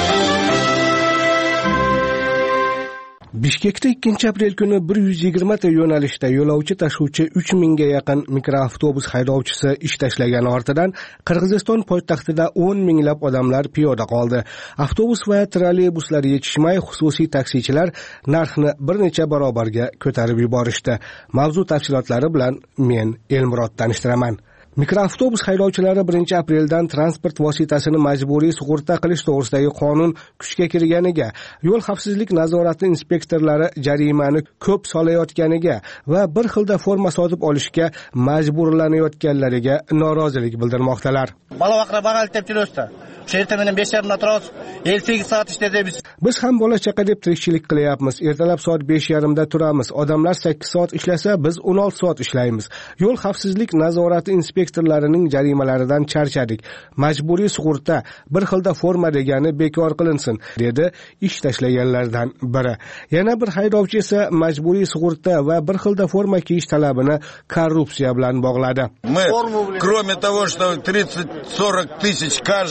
Bishkekda 2 aprel kuni 120 ta yo'nalishda yo'lovchi tashuvchi 3000 ga yaqin mikroavtobus haydovchisi ish tashlagani ortidan Qirg'iziston poytaxtida 10 minglab odamlar piyoda qoldi. Avtobus va trolleybuslar yetishmay, xususiy taksichilar narxni bir necha barobarga ko'tarib yuborishdi. Mavzu tafsilotlari bilan men Elmurod tanishtiraman. Mikroavtobus haydovchilari 1 apreldan transport vositasini majburiy sug'urta qilish to'g'risidagi qonun kuchga kirganiga, yo'l xavfsizlik nazorati inspektorlari jarimani ko'p solayotganiga va bir xilda forma sotib olishga majburlanayotganlariga norozilik bildirmoqdalar. Biz ham bola chaqa deb tirikchilik qilyapmiz. Ertalab soat 5:30da turamiz. Odamlar 8 soat ishlasa, biz 16 soat ishlaymiz. Yo'l xavfsizlik nazorati inspektorlarining jarimalaridan charchadik. Majburiy sug'urta, bir xilda forma degani bekor qilinsin, dedi ish tashlaganlardan biri. Yana bir haydovchi esa majburiy sug'urta va bir xilda forma kiyish talabini korrupsiya bilan bog'ladi. Мы, кроме того, что 30-40 тысяч каждый из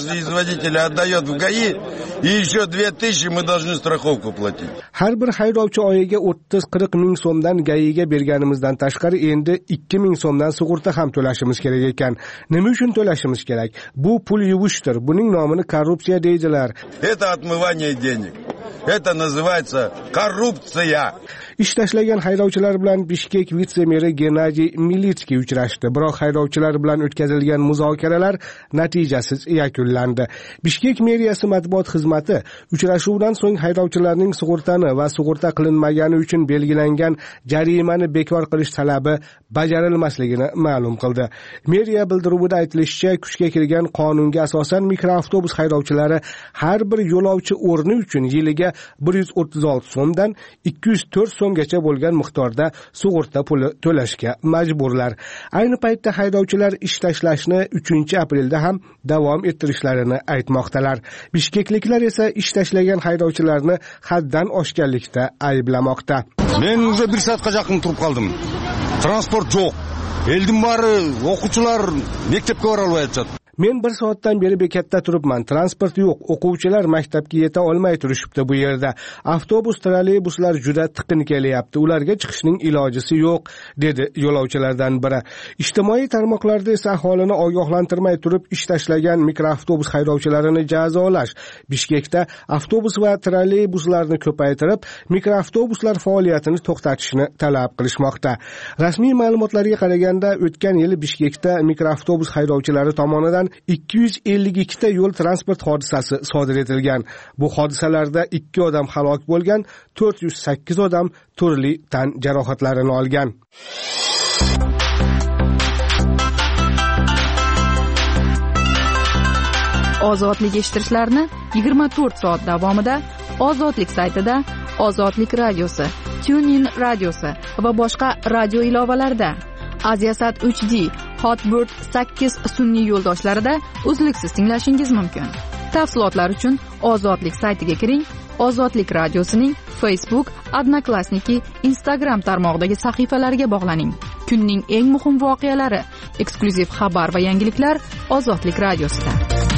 водителя отдает в ГАИ, и еще 2000 мы должны страховку платить. Har bir haydovchi oyiga 30-40 ming so'mdan GAIga berganimizdan tashqari endi 2 ming so'mdan sug'urta ham to'lashimiz kerak ekan. Nima uchun to'lashimiz kerak? Bu pul yuvishdir. Buning nomini korrupsiya deydilar. Это отмывание денег. Это называется коррупция. Ish tashlagan haydovchilar bilan Bishkek vitse-meri Gennadiy Militskiy uchrashdi. Biroq haydovchilar bilan o'tkazilgan muzokaralar natijasiz yakunlandi. Bishkek meriyasi matbuot xizmati uchrashuvdan so'ng haydovchilarning sug'urtani va sug'urta qilinmagani uchun belgilangan jarimani bekor qilish talabi bajarilmasligini ma'lum qildi. Meriya bildiruvida aytilishicha, kuchga kirgan qonunga asosan mikroavtobus haydovchilari har bir yo'lovchi o'rni uchun yiliga 136 so'mdan 204 so'mgacha bo'lgan miqdorda sug'urta puli to'lashga majburlar. Ayni paytda haydovchilar ish tashlashni 3-aprelda ham davom ettirishlarini aytmoqdalar. Bishkekliklar esa ish tashlagan haydovchilarni haddan oshganlikda ayblamoqda. Men уже 1 soatga yaqin turib qoldim. Transport yo'q. Eldim bari o'quvchilar maktabga bora olmayapti. Men 1 soatdan beri bekatda turibman. Transport yo'q. O'quvchilar maktabga yeta olmay turishibdi bu yerda. Avtobus, trolleybuslar juda tiqin kelyapti. Ularga chiqishning ilojisi yo'q, dedi yo'lovchilardan biri. Ijtimoiy tarmoqlarda esa aholini ogohlantirmay turib ish tashlagan mikroavtobus haydovchilarini jazolash, Bishkekda avtobus va trolleybuslarni ko'paytirib, mikroavtobuslar faoliyatini to'xtatishni talab qilishmoqda. Rasmiy ma'lumotlarga qaraganda, o'tgan yil Bishkekda mikroavtobus haydovchilari tomonidan 252 ta yo'l transport hodisasi sodir etilgan. Bu hodisalarda 2 odam halok bo'lgan, 408 odam turli tan jarohatlarini olgan. Ozodlik eshittirishlarni 24 soat davomida Ozodlik saytida, Ozodlik radiosi, TuneIn radiosi va boshqa radio ilovalarida, Aziasat 3D, Hotbird 8 sun'iy yo'ldoshlarida uzluksiz tinglashingiz mumkin. Tafsilotlar uchun Ozodlik saytiga kiring. Ozodlik radiosining Facebook, Odnoklassniki, Instagram tarmog'idagi sahifalariga bog'laning. Kunning eng muhim voqealari, eksklyuziv xabar va yangiliklar Ozodlik radiosida.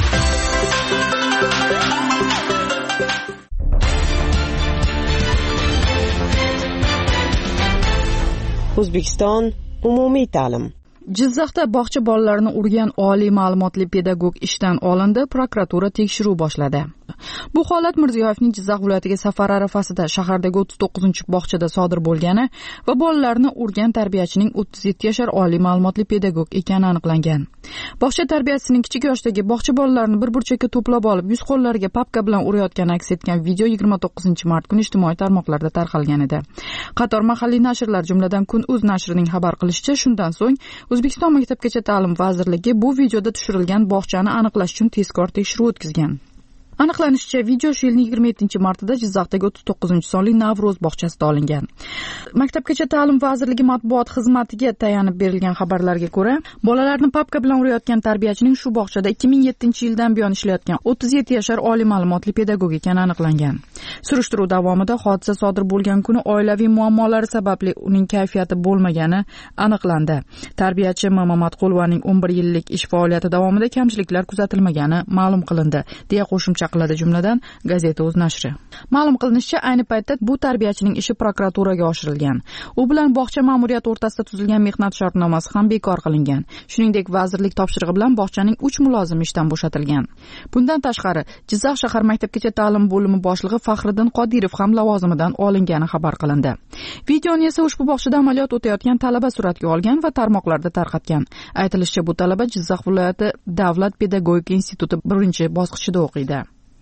O'zbekiston umumiy ta'lim. Jizzaxda bog'cha bolalarini urgan oliy ma'lumotli pedagog ishdan olindi, prokuratura tekshiruv boshladi. Bu holat Mirziyoyevning Jizzax viloyatiga safar arafasida shahardagi 39-bog'chada sodir bo'lgani va bolalarni urgan tarbiyachining 37 yashar oliy ma'lumotli pedagog ekani aniqlangan. Bog'cha tarbiyachisining kichik yoshdagi bog'cha bolalarini bir burchakka to'plab olib, yuz qo'llariga papka bilan urayotgani aks etgan video 29-mart kuni ijtimoiy tarmoqlarda tarqalgan edi. Qator mahalliy nashrlar, jumladan Kun.uz nashrining xabar qilishicha, shundan so'ng O'zbekiston Maktabgacha ta'lim vazirligi bu videoda tushirilgan bog'chani aniqlash uchun tezkor tekshiruv o'tkazgan. Aniqlanishicha, video shu yilning 27-martida Jizzaxdagi 39-sonli Navro'z bog'chasida olingan. Maktabgacha ta'lim vazirligi matbuot xizmatiga tayanib berilgan xabarlarga ko'ra, bolalarni papka bilan urayotgan tarbiyachining shu bog'chada 2007-yildan buyon ishlayotgan 37 yashar oliy ma'lumotli pedagog ekani aniqlangan. Surishtiruv davomida hodisa sodir bo'lgan kuni oilaviy muammolari sababli uning kayfiyati bo'lmagani aniqlandi. Tarbiyachi Mamatqulovaning 11 yillik ish faoliyati davomida kamchiliklar kuzatilmagani ma'lum qilindi, deya qo'shimcha qiladi jumladan Gazeta.uz nashri. Ma'lum qilinishicha, ayni paytda bu tarbiyachining ishi prokuraturaga oshirilgan. U bilan bog'cha ma'muriyati o'rtasida tuzilgan mehnat shartnomasi ham bekor qilingan. Shuningdek, vazirlik topshirig'i bilan bog'chaning 3 mulozimi ishdan bo'shatilgan. Bundan tashqari, Jizzax shahar maktabgacha ta'lim bo'limi boshlig'i Faxriddin Qodirov ham lavozimidan olingani xabar qilindi. Videoni esa ushbu bog'chada amaliyot o'tayotgan talaba suratga olgan va tarmoqlarda tarqatgan. Aytilishicha, bu talaba Jizzax viloyati Davlat pedagogika instituti 1-bosqichida o'qiydi.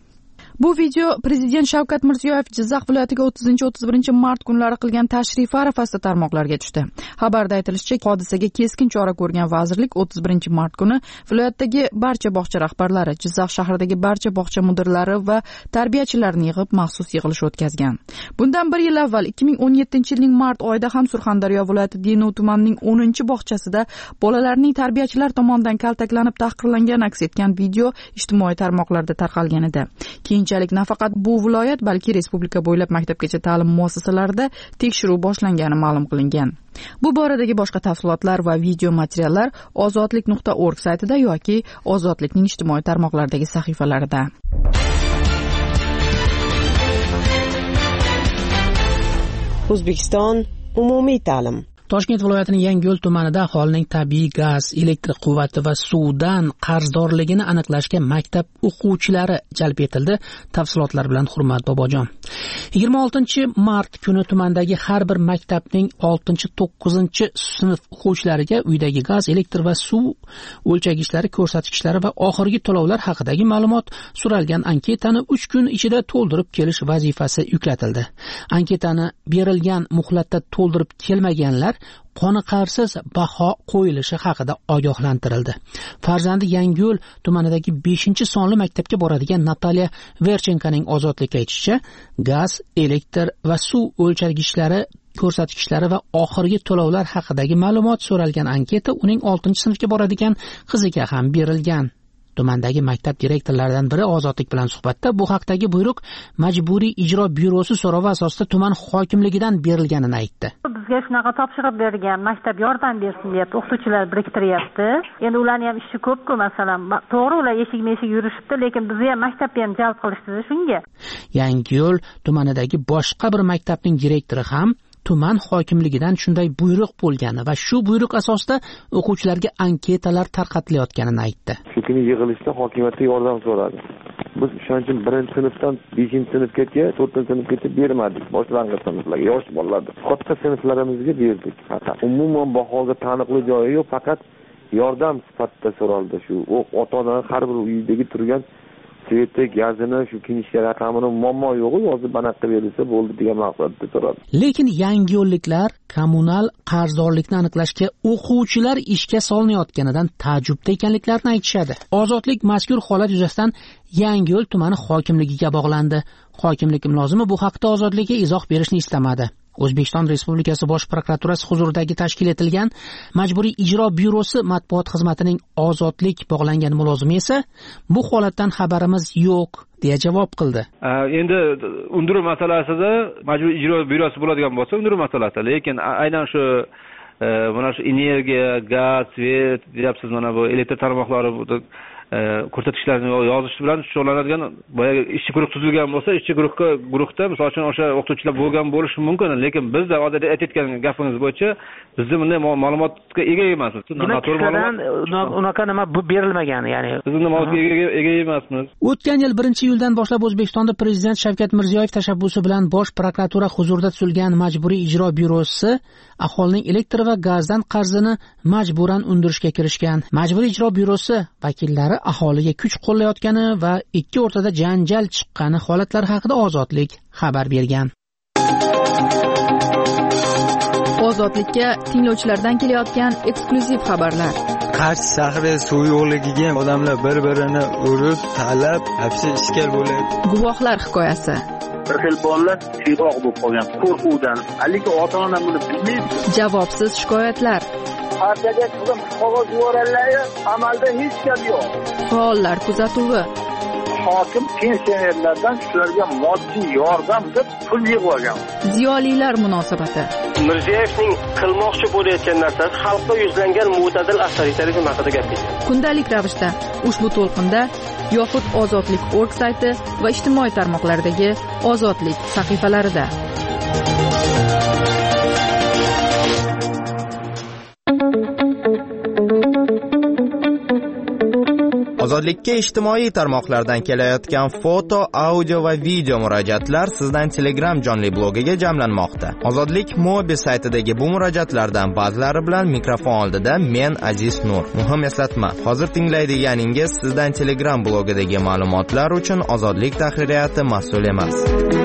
Bu video Prezident Shavkat Mirziyoyev Jizzax viloyatiga 30-31 mart kunlari qilgan tashrifi arafasida tarmoqlarga tushdi. Xabarda aytilishicha, hodisaga keskin chora ko'rgan vazirlik 31 mart kuni viloyatdagi barcha bog'cha rahbarlari, Jizzax shahridagi barcha bog'cha mudirlari va tarbiyachilarni yig'ib maxsus yig'ilish o'tkazgan. Bundan 1 yil avval 2017-yilning mart oyida ham Surxondaryo viloyati Denov tumanining 10-bog'chasida bolalarning tarbiyachilar tomonidan kaltaklanib tahqirlangani aks etgan video ijtimoiy tarmoqlarda tarqalgan edi. Keyin keyinchalik nafaqat bu viloyat balki respublika bo'ylab maktabgacha ta'lim muassasalarida tekshiruv boshlangani ma'lum qilingan. Bu boradagi boshqa tafsilotlar va video materiallar ozodlik.org saytida yoki Ozodlikning ijtimoiy tarmoqlardagi sahifalarida. O'zbekiston umumiy ta'lim. Toshkent viloyatining Yangiyo'l tumanida aholining tabiiy gaz, elektr quvvati va suvdan qarzdorligini aniqlashga maktab o'quvchilari jalb etildi. Tafsilotlar bilan Hurmat Bobojon. 26-mart kuni tumandagi har bir maktabning 6-9 sinf o'quvchilariga uydagi gaz, elektr va suv o'lchagichlari, ko'rsatkichlari va oxirgi to'lovlar haqidagi ma'lumot so'ralgan anketani 3 kun ichida to'ldirib kelish vazifasi yuklatildi. Anketani berilgan muhlatda to'ldirib kelmaganlar qoniqarsiz baho qo'yilishi haqida ogohlantirildi. Farzandi Yangiyo'l tumanidagi 5-sonli maktabga boradigan Natalya Verchenkaning Ozodlikka aytishicha, gaz, elektr va suv o'lchagichlari, ko'rsatkichlari va oxirgi to'lovlar haqidagi ma'lumot so'ralgan anketa uning 6-sinfga boradigan qiziga ham berilgan. Tumandagi maktab direktorlaridan biri Ozodlik bilan suhbatda bu haqdagi buyruq Majburiy ijro byurosi so'rovi asosida tuman hokimligidan berilganini aytdi. Bizga shunaqa topshiriq bergan, maktab yordam bersin deb o'qituvchilar biriktiryapti. Endi ularning ham ishi ko'p-ku, masalan, to'g'ri ular eshik-meshik yurishibdi, lekin bizni ham maktabga ham jalb qilishdi shunga. Yangiyo'l tumanidagi boshqa bir maktabning direktori ham tuman hokimligidan shunday buyruq bo'lgani va shu buyruq asosida o'quvchilarga anketalar tarqatilayotganini aytdi. Shu kuni yig'ilishda hokimiyatga yordam so'radi. Biz o'shaning uchun 1-sinfdan 5-sinfgacha, 4-sinfgacha bermadik. Boshlang'ich sinflarga, yosh bolalarga. Katta sinflarimizga berdik. Faqat umuman bahoga taniqli joyi yo'q, faqat yordam sifatida so'raldi. Shu ota-ona har bir uydagi turgan sveti, gazini, shu kinishka raqamini muammo yo'q, yozib banaqqa berilsa bo'ldi degan maqsadda so'radi. Lekin yangiyo'lliklar kommunal qarzdorlikni aniqlashga o'quvchilar ishga solinayotganidan ta'jubda ekanliklarini aytishadi. Ozodlik mazkur holat yuzasidan Yangiyo'l tumani hokimligiga bog'landi. Hokimlik mulozimi bu haqda Ozodlikka izoh berishni istamadi. O'zbekiston Respublikasi Bosh prokuraturasi huzuridagi tashkil etilgan Majburiy ijro byurosi matbuot xizmatining Ozodlik bog'langan mulozimi esa bu holatdan xabarimiz yo'q deya javob qildi. Endi undiruv masalasida Majburiy ijro byurosi bo'ladigan bo'lsa, undiruv masalasi, lekin aynan shu mana shu energiya, gaz, svet, deyapsiz, mana bu elektr tarmoqlari ko'rsatkichlarni yozish bilan shug'ullanadigan boyagi ishchi guruh tuzilgan bo'lsa, ishchi guruhda misol uchun o'sha o'qituvchilar bo'lgan bo'lishi mumkin, lekin bizda odatda aytayotgan gapingiz bo'yicha biz bunday ma'lumotga ega emasmiz. Unaqa nima berilmagan, ya'ni biz bunday ma'lumotga ega emasmiz. O'tgan yil 1-iyuldan boshlab O'zbekistonda Prezident Shavkat Mirziyoyev tashabbusi bilan Bosh prokuratura huzurida tuzilgan Majburiy ijro byurosi aholining elektr va gazdan qarzini majburan undirishga kirishgan. Majburiy ijro byurosi vakillari aholiga kuch qo'llayotgani va ikki o'rtada janjal chiqqani holatlari haqida Ozodlik xabar bergan. Ozodlikka tinglovchilardan kelayotgan eksklyuziv xabarlar. Qarshi shahri suv yo'qligiga odamlar bir-birini urib, talab, hapsi ishkal bo'lyapti. Guvohlar hikoyasi. Bir xil bolalar siyroq bo'lib qolgan qo'rquvdan, lekin ota-ona buni bilmaydi. Javobsiz shikoyatlar. Partiyaga qizim qog'oz yuborganlar, amalda hech gap yo'q. Faollar kuzatuvi. Hokim pensionerlardan shularga moddiy yordam deb pul yig'ib olgan. Ziyolilar munosabati. Mirziyoyevning qilmoqchi bo'layotgan narsasi xalqqa yuzlangan mo'tadil avtoritarizm haqida gapirdi. Kundalik ravishda ushbu to'lqinda yoxud Ozodlik.org sayti va ijtimoiy tarmoqlardagi Ozodlik sahifalarida. Ozodlikka ijtimoiy tarmoqlardan kelayotgan foto, audio va video murojaatlar sizdan Telegram jonli blogiga jamlanmoqda. Ozodlik mobil saytidagi bu murojaatlardan ba'zilari bilan mikrofon oldida men Aziz Nur. Muhim eslatma, hozir tinglaydiganingiz sizdan Telegram blogidagi ma'lumotlar uchun Ozodlik tahririyati mas'ul emas.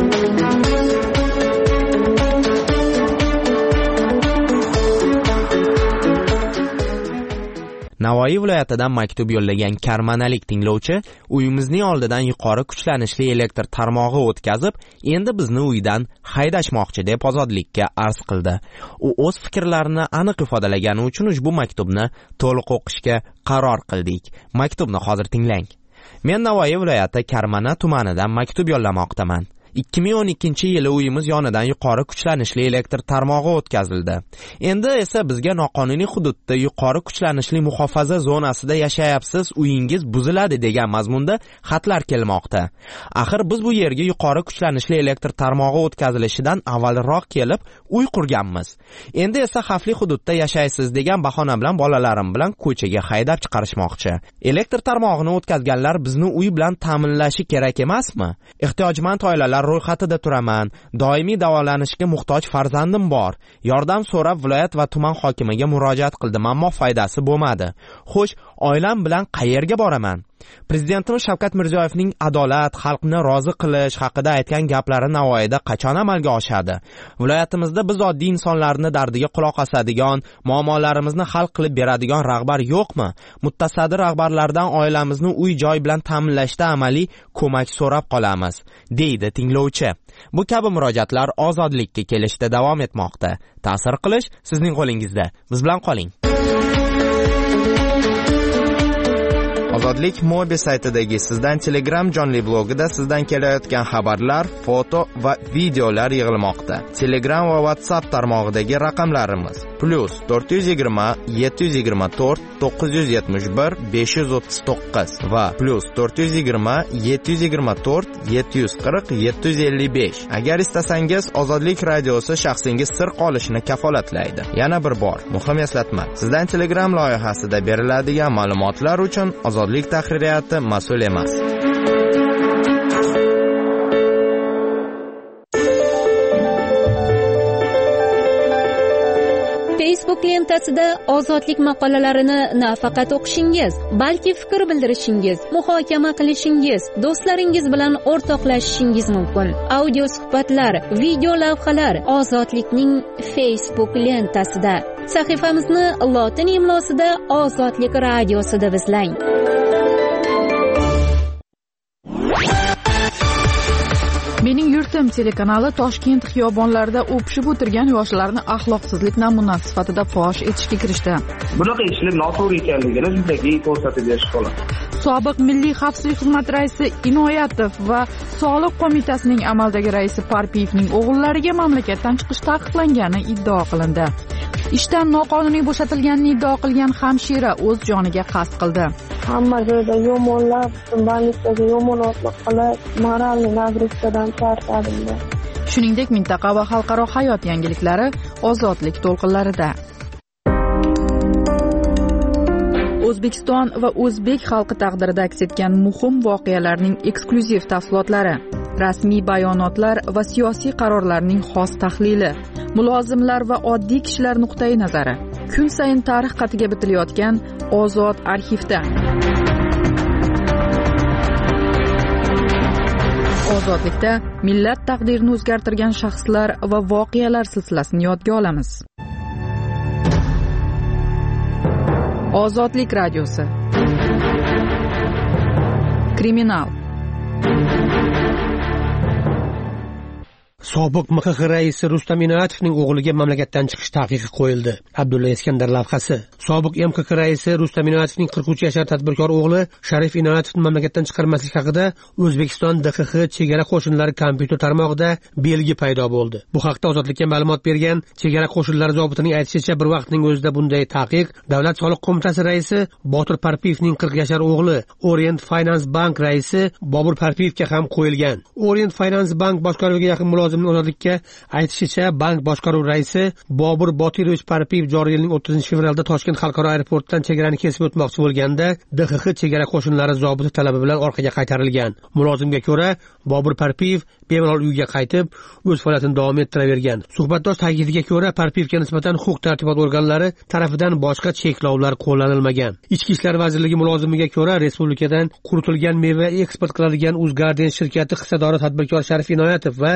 Navoiy viloyatidan maktub yo'llagan karmanalik tinglovchi uyimizning oldidan yuqori kuchlanishli elektr tarmog'i o'tkazib, endi bizni uydan haydashmoqchi deb Ozodlikka arz qildi. U o'z fikrlarini aniq ifodalagani uchun ushbu maktubni to'liq o'qishga qaror qildik. Maktubni hozir tinglang. Men Navoiy viloyati Karmana tumanidan maktub yo'llamoqdaman. 2012-yili uyimiz yonidan yuqori kuchlanishli elektr tarmog'i o'tkazildi. Endi esa bizga noqonuniy hududda yuqori kuchlanishli muhofaza zonasida yashayapsiz, uyingiz buziladi degan mazmunda xatlar kelmoqda. Axir biz bu yerga yuqori kuchlanishli elektr tarmog'i o'tkazilishidan avvalroq kelib uy qurganmiz. Endi esa xavfli hududda yashaysiz degan bahona bilan bolalarim bilan ko'chaga haydab chiqarishmoqchi. Elektr tarmog'ini o'tkazganlar bizni uy bilan ta'minlashi kerak emasmi? Ehtiyojmand oilalar ro'yxatida turaman. Doimiy davolanishga muhtoj farzandim bor. Yordam so'rab viloyat va tuman hokimiga murojaat qildim, ammo foydasi bo'lmadi. Xo'sh, oilam bilan qayerga boraman? Prezidentimiz Shavkat Mirziyoyevning adolat, xalqni rozi qilish haqida aytgan gaplari Navoiyda qachon amalga oshadi? Viloyatimizda biz oddiy insonlarni dardiga quloq osadigan, muammolarimizni hal qilib beradigan rahbar yo'qmi? Muttasaddi rahbarlardan oilamizni uy-joy bilan ta'minlashda amaliy ko'mak so'rab qolamiz, deydi tinglovchi. Bu kabi murojaatlar ozodlikka kelishda davom etmoqda. Ta'sir qilish sizning qo'lingizda. Biz bilan qoling. Ozodlik Mobi saytidagi sizdan Telegram jonli blogida sizdan kelayotgan xabarlar, foto va videolar yig'ilmoqda. Telegram va WhatsApp tarmog'idagi raqamlarimiz +420 724 971 539 va +420 724 740 755. Agar istasangiz, Ozodlik radiosi shaxsingiz sir qolishini kafolatlaydi. Yana bir bor, muhim eslatma. Sizdan Telegram loyihasida beriladigan ma'lumotlar uchun Ozodlik tahririyati mas'ul emas. Facebook lentasida ozodlik maqolalarini nafaqat o'qishingiz, balki fikr bildirishingiz, muhokama qilishingiz, do'stlaringiz bilan o'rtoqlashishingiz mumkin. Audio suhbatlar, video lavhalar Ozodlikning Facebook lentasida. Sahifamizni lotin imlosida Ozodlik radiosida izlang. Mening yurtim telekanali Toshkent xiyobonlarida o'pishib o'tirgan yoshlarni axloqsizlik namunasi sifatida fosh etishga kirishdi. Bunaqa ishlar noto'g'ri ekanligini shunchaki ko'rsatib berish xolos. Sobiq Milliy xavfsizlik xizmati raisi Inoyatov va Soliq qo'mitasining amaldagi raisi Parpiyevning o'g'illariga mamlakatdan chiqish taqiqlangani iddao qilindi. Ishdan noqonuniy bo'shatilganini iddao qilgan hamshira o'z joniga qasd qildi. Hamma joyda yomonlar, banlikdagi yomonotlik qilib, moralni nagruzkadan charchadim. Shuningdek, mintaqa va xalqaro hayot yangiliklari Ozodlik to'lqinlarida. O'zbekiston va o'zbek xalqi taqdirida aks etgan muhim voqealarning eksklyuziv tafsilotlari, rasmiy bayonotlar va siyosiy qarorlarning xos tahlili, mulozimlar va oddiy kishilar nuqtai nazari. Kun sayin tarix qatiga bitilayotgan Ozod arxivda. Ozodlikda millat taqdirini o'zgartirgan shaxslar va voqealar silsilasini yodga olamiz. Ozodlik radiosi. Kriminal. Sobiq MXX raisi Rustam Inoyatovning o'g'liga mamlakatdan chiqish taqiqi qo'yildi. Abdulla Iskandar lavhasi. Sobiq MXX raisi Rustam Inoyatovning 43 yashar tadbirkor o'g'li Sharif Inoyatovni mamlakatdan chiqarmaslik haqida O'zbekiston DXX chegara qo'shinlari kompyuter tarmog'ida belgi paydo bo'ldi. Bu haqda Ozodlikka ma'lumot bergan chegara qo'shinlari zobitining aytishicha, bir vaqtning o'zida bunday taqiq Davlat soliq qo'mitasi raisi Botir Parpiyevning 40 yashar o'g'li Orient Finance Bank raisi Bobur Parpiyevga ham qo'yilgan. Orient Finance Bank boshqaruviga yaqin mulozimning Ozodlikka aytishicha, bank boshqaruv raisi Bobur Botirovich Parpiyev joriy yilning 30-fevralda Toshkent xalqaro aeroportidan chegarani kesib o'tmoqchi bo'lganda DXX chegara qo'shinlari zobiti talabi bilan orqaga qaytarilgan. Mulozimga ko'ra, Bobur Parpiyev bemalol uyiga qaytib, o'z faoliyatini davom ettiravergan. Suhbatdosh ta'kidiga ko'ra, Parpiyevga nisbatan huquq-tartibot organlari tarafidan boshqa cheklovlar qo'llanilmagan. Ichki ishlar vazirligi mulozimiga ko'ra, respublikadan quritilgan meva eksport qiladigan UzGarden shirkati hissadori tadbirkor Sharif Inoyatov va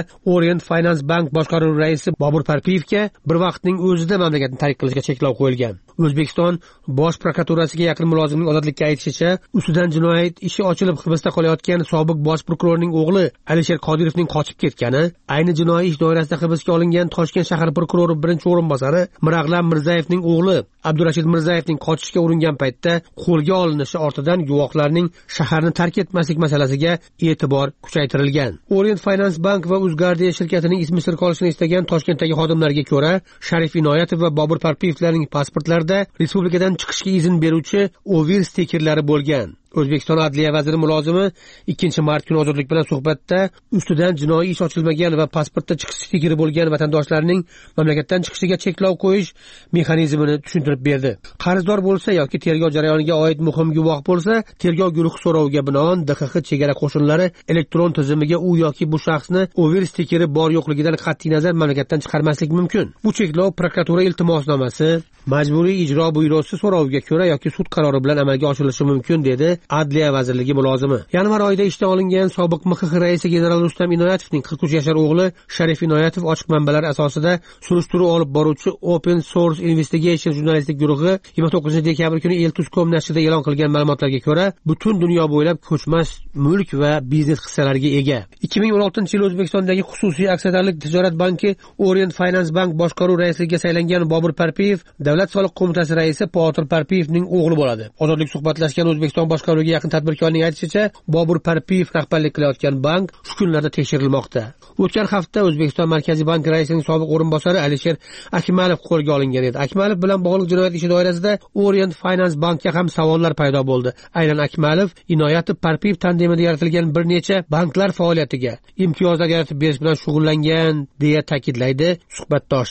Orient Finance Bank boshqaruvi raisi Bobur Parpiyevga bir vaqtning o'zida mamlakatni tark qilishga cheklov qo'yilgan. O'zbekiston bosh prokuraturasiga yaqin mulozimning ozodlikka aytishicha, ustidan jinoyat ishi ochilib hibsda qolayotgan sobiq bosh prokurorning o'g'li Alisher Qodirovning qochib ketgani, ayni jinoiy ish doirasida hibsga olingan Toshkent shahar prokurori birinchi o'rinbosari Mirag'lam Mirzayevning o'g'li Abdurashid Mirzayevning qochishga uringan paytda qo'lga olinishi ortidan guvohlarning shaharni tark etmaslik masalasiga e'tibor kuchaytirilgan. Orient Finance Bank va Uzgardia shirkatining ismi sir qolishini istagan Toshkentdagi xodimlarga ko'ra, Sharif Inoyatov va Bobur Parpiyevlarning pasportlarida respublikadan chiqishga izn beruvchi ovir stikerlari bo'lgan. O'zbekiston Adliya vaziri mulozimi 2-mart kuni Ozodlik bilan suhbatda ustidan jinoiy ish ochilmagan va pasportda chiqish stikeri bo'lgan vatandoshlarning mamlakatdan chiqishiga cheklov qo'yish mexanizmini tushuntirib berdi. Qarzdor bo'lsa yoki tergov jarayoniga oid muhim guvoh bo'lsa, tergov guruhi so'roviga binoan DXX chegara qo'shinlari elektron tizimiga u yoki bu shaxsni over stikeri bor yo'qligidan qat'iy nazar mamlakatdan chiqarmaslik mumkin. Bu cheklov prokuratura iltimosnomasi, majburiy ijro byurosi so'roviga ko'ra yoki sud qarori bilan amalga oshirilishi mumkin, dedi Adliya vazirligi mulozimi. Yanvar oyida ishdan olingan sobiq MXX raisi general Rustam Inoyatovning 43 yashar o'g'li Sharif Inoyatov ochiq manbalar asosida surishtiruv olib boruvchi Open Source Investigation jurnalistik guruhi 29-dekabr kuni Eltuzcom nashrida e'lon qilgan ma'lumotlarga ko'ra, butun dunyo bo'ylab ko'chmas mulk va biznes hissalariga ega. 2016-yil O'zbekistondagi xususiy aksiyadorlik tijorat banki Orient Finance Bank boshqaruv raisligiga saylangan Bobur Parpiyev Davlat soliq qo'mitasi raisi Botir Parpiyevning o'g'li bo'ladi. Ozodlik suhbatlashgan O'zbekiston boshqaruviga yaqin tadbirkorning aytishicha, Bobur Parpiyev rahbarlik qilayotgan bank shu kunlarda tekshirilmoqda. O'tgan hafta O'zbekiston Markaziy bank raisining sobiq o'rinbosari Alisher Akmalov qo'lga olingan edi. Akmalov bilan bog'liq jinoyat ishi doirasida Orient Finance Bankga ham savollar paydo bo'ldi. Aynan Akmalov Inoyatov Parpiyev tandemida yaratilgan bir necha banklar faoliyatiga imtiyozlar yaratib berish bilan shug'ullangan, deya ta'kidlaydi suhbatdosh.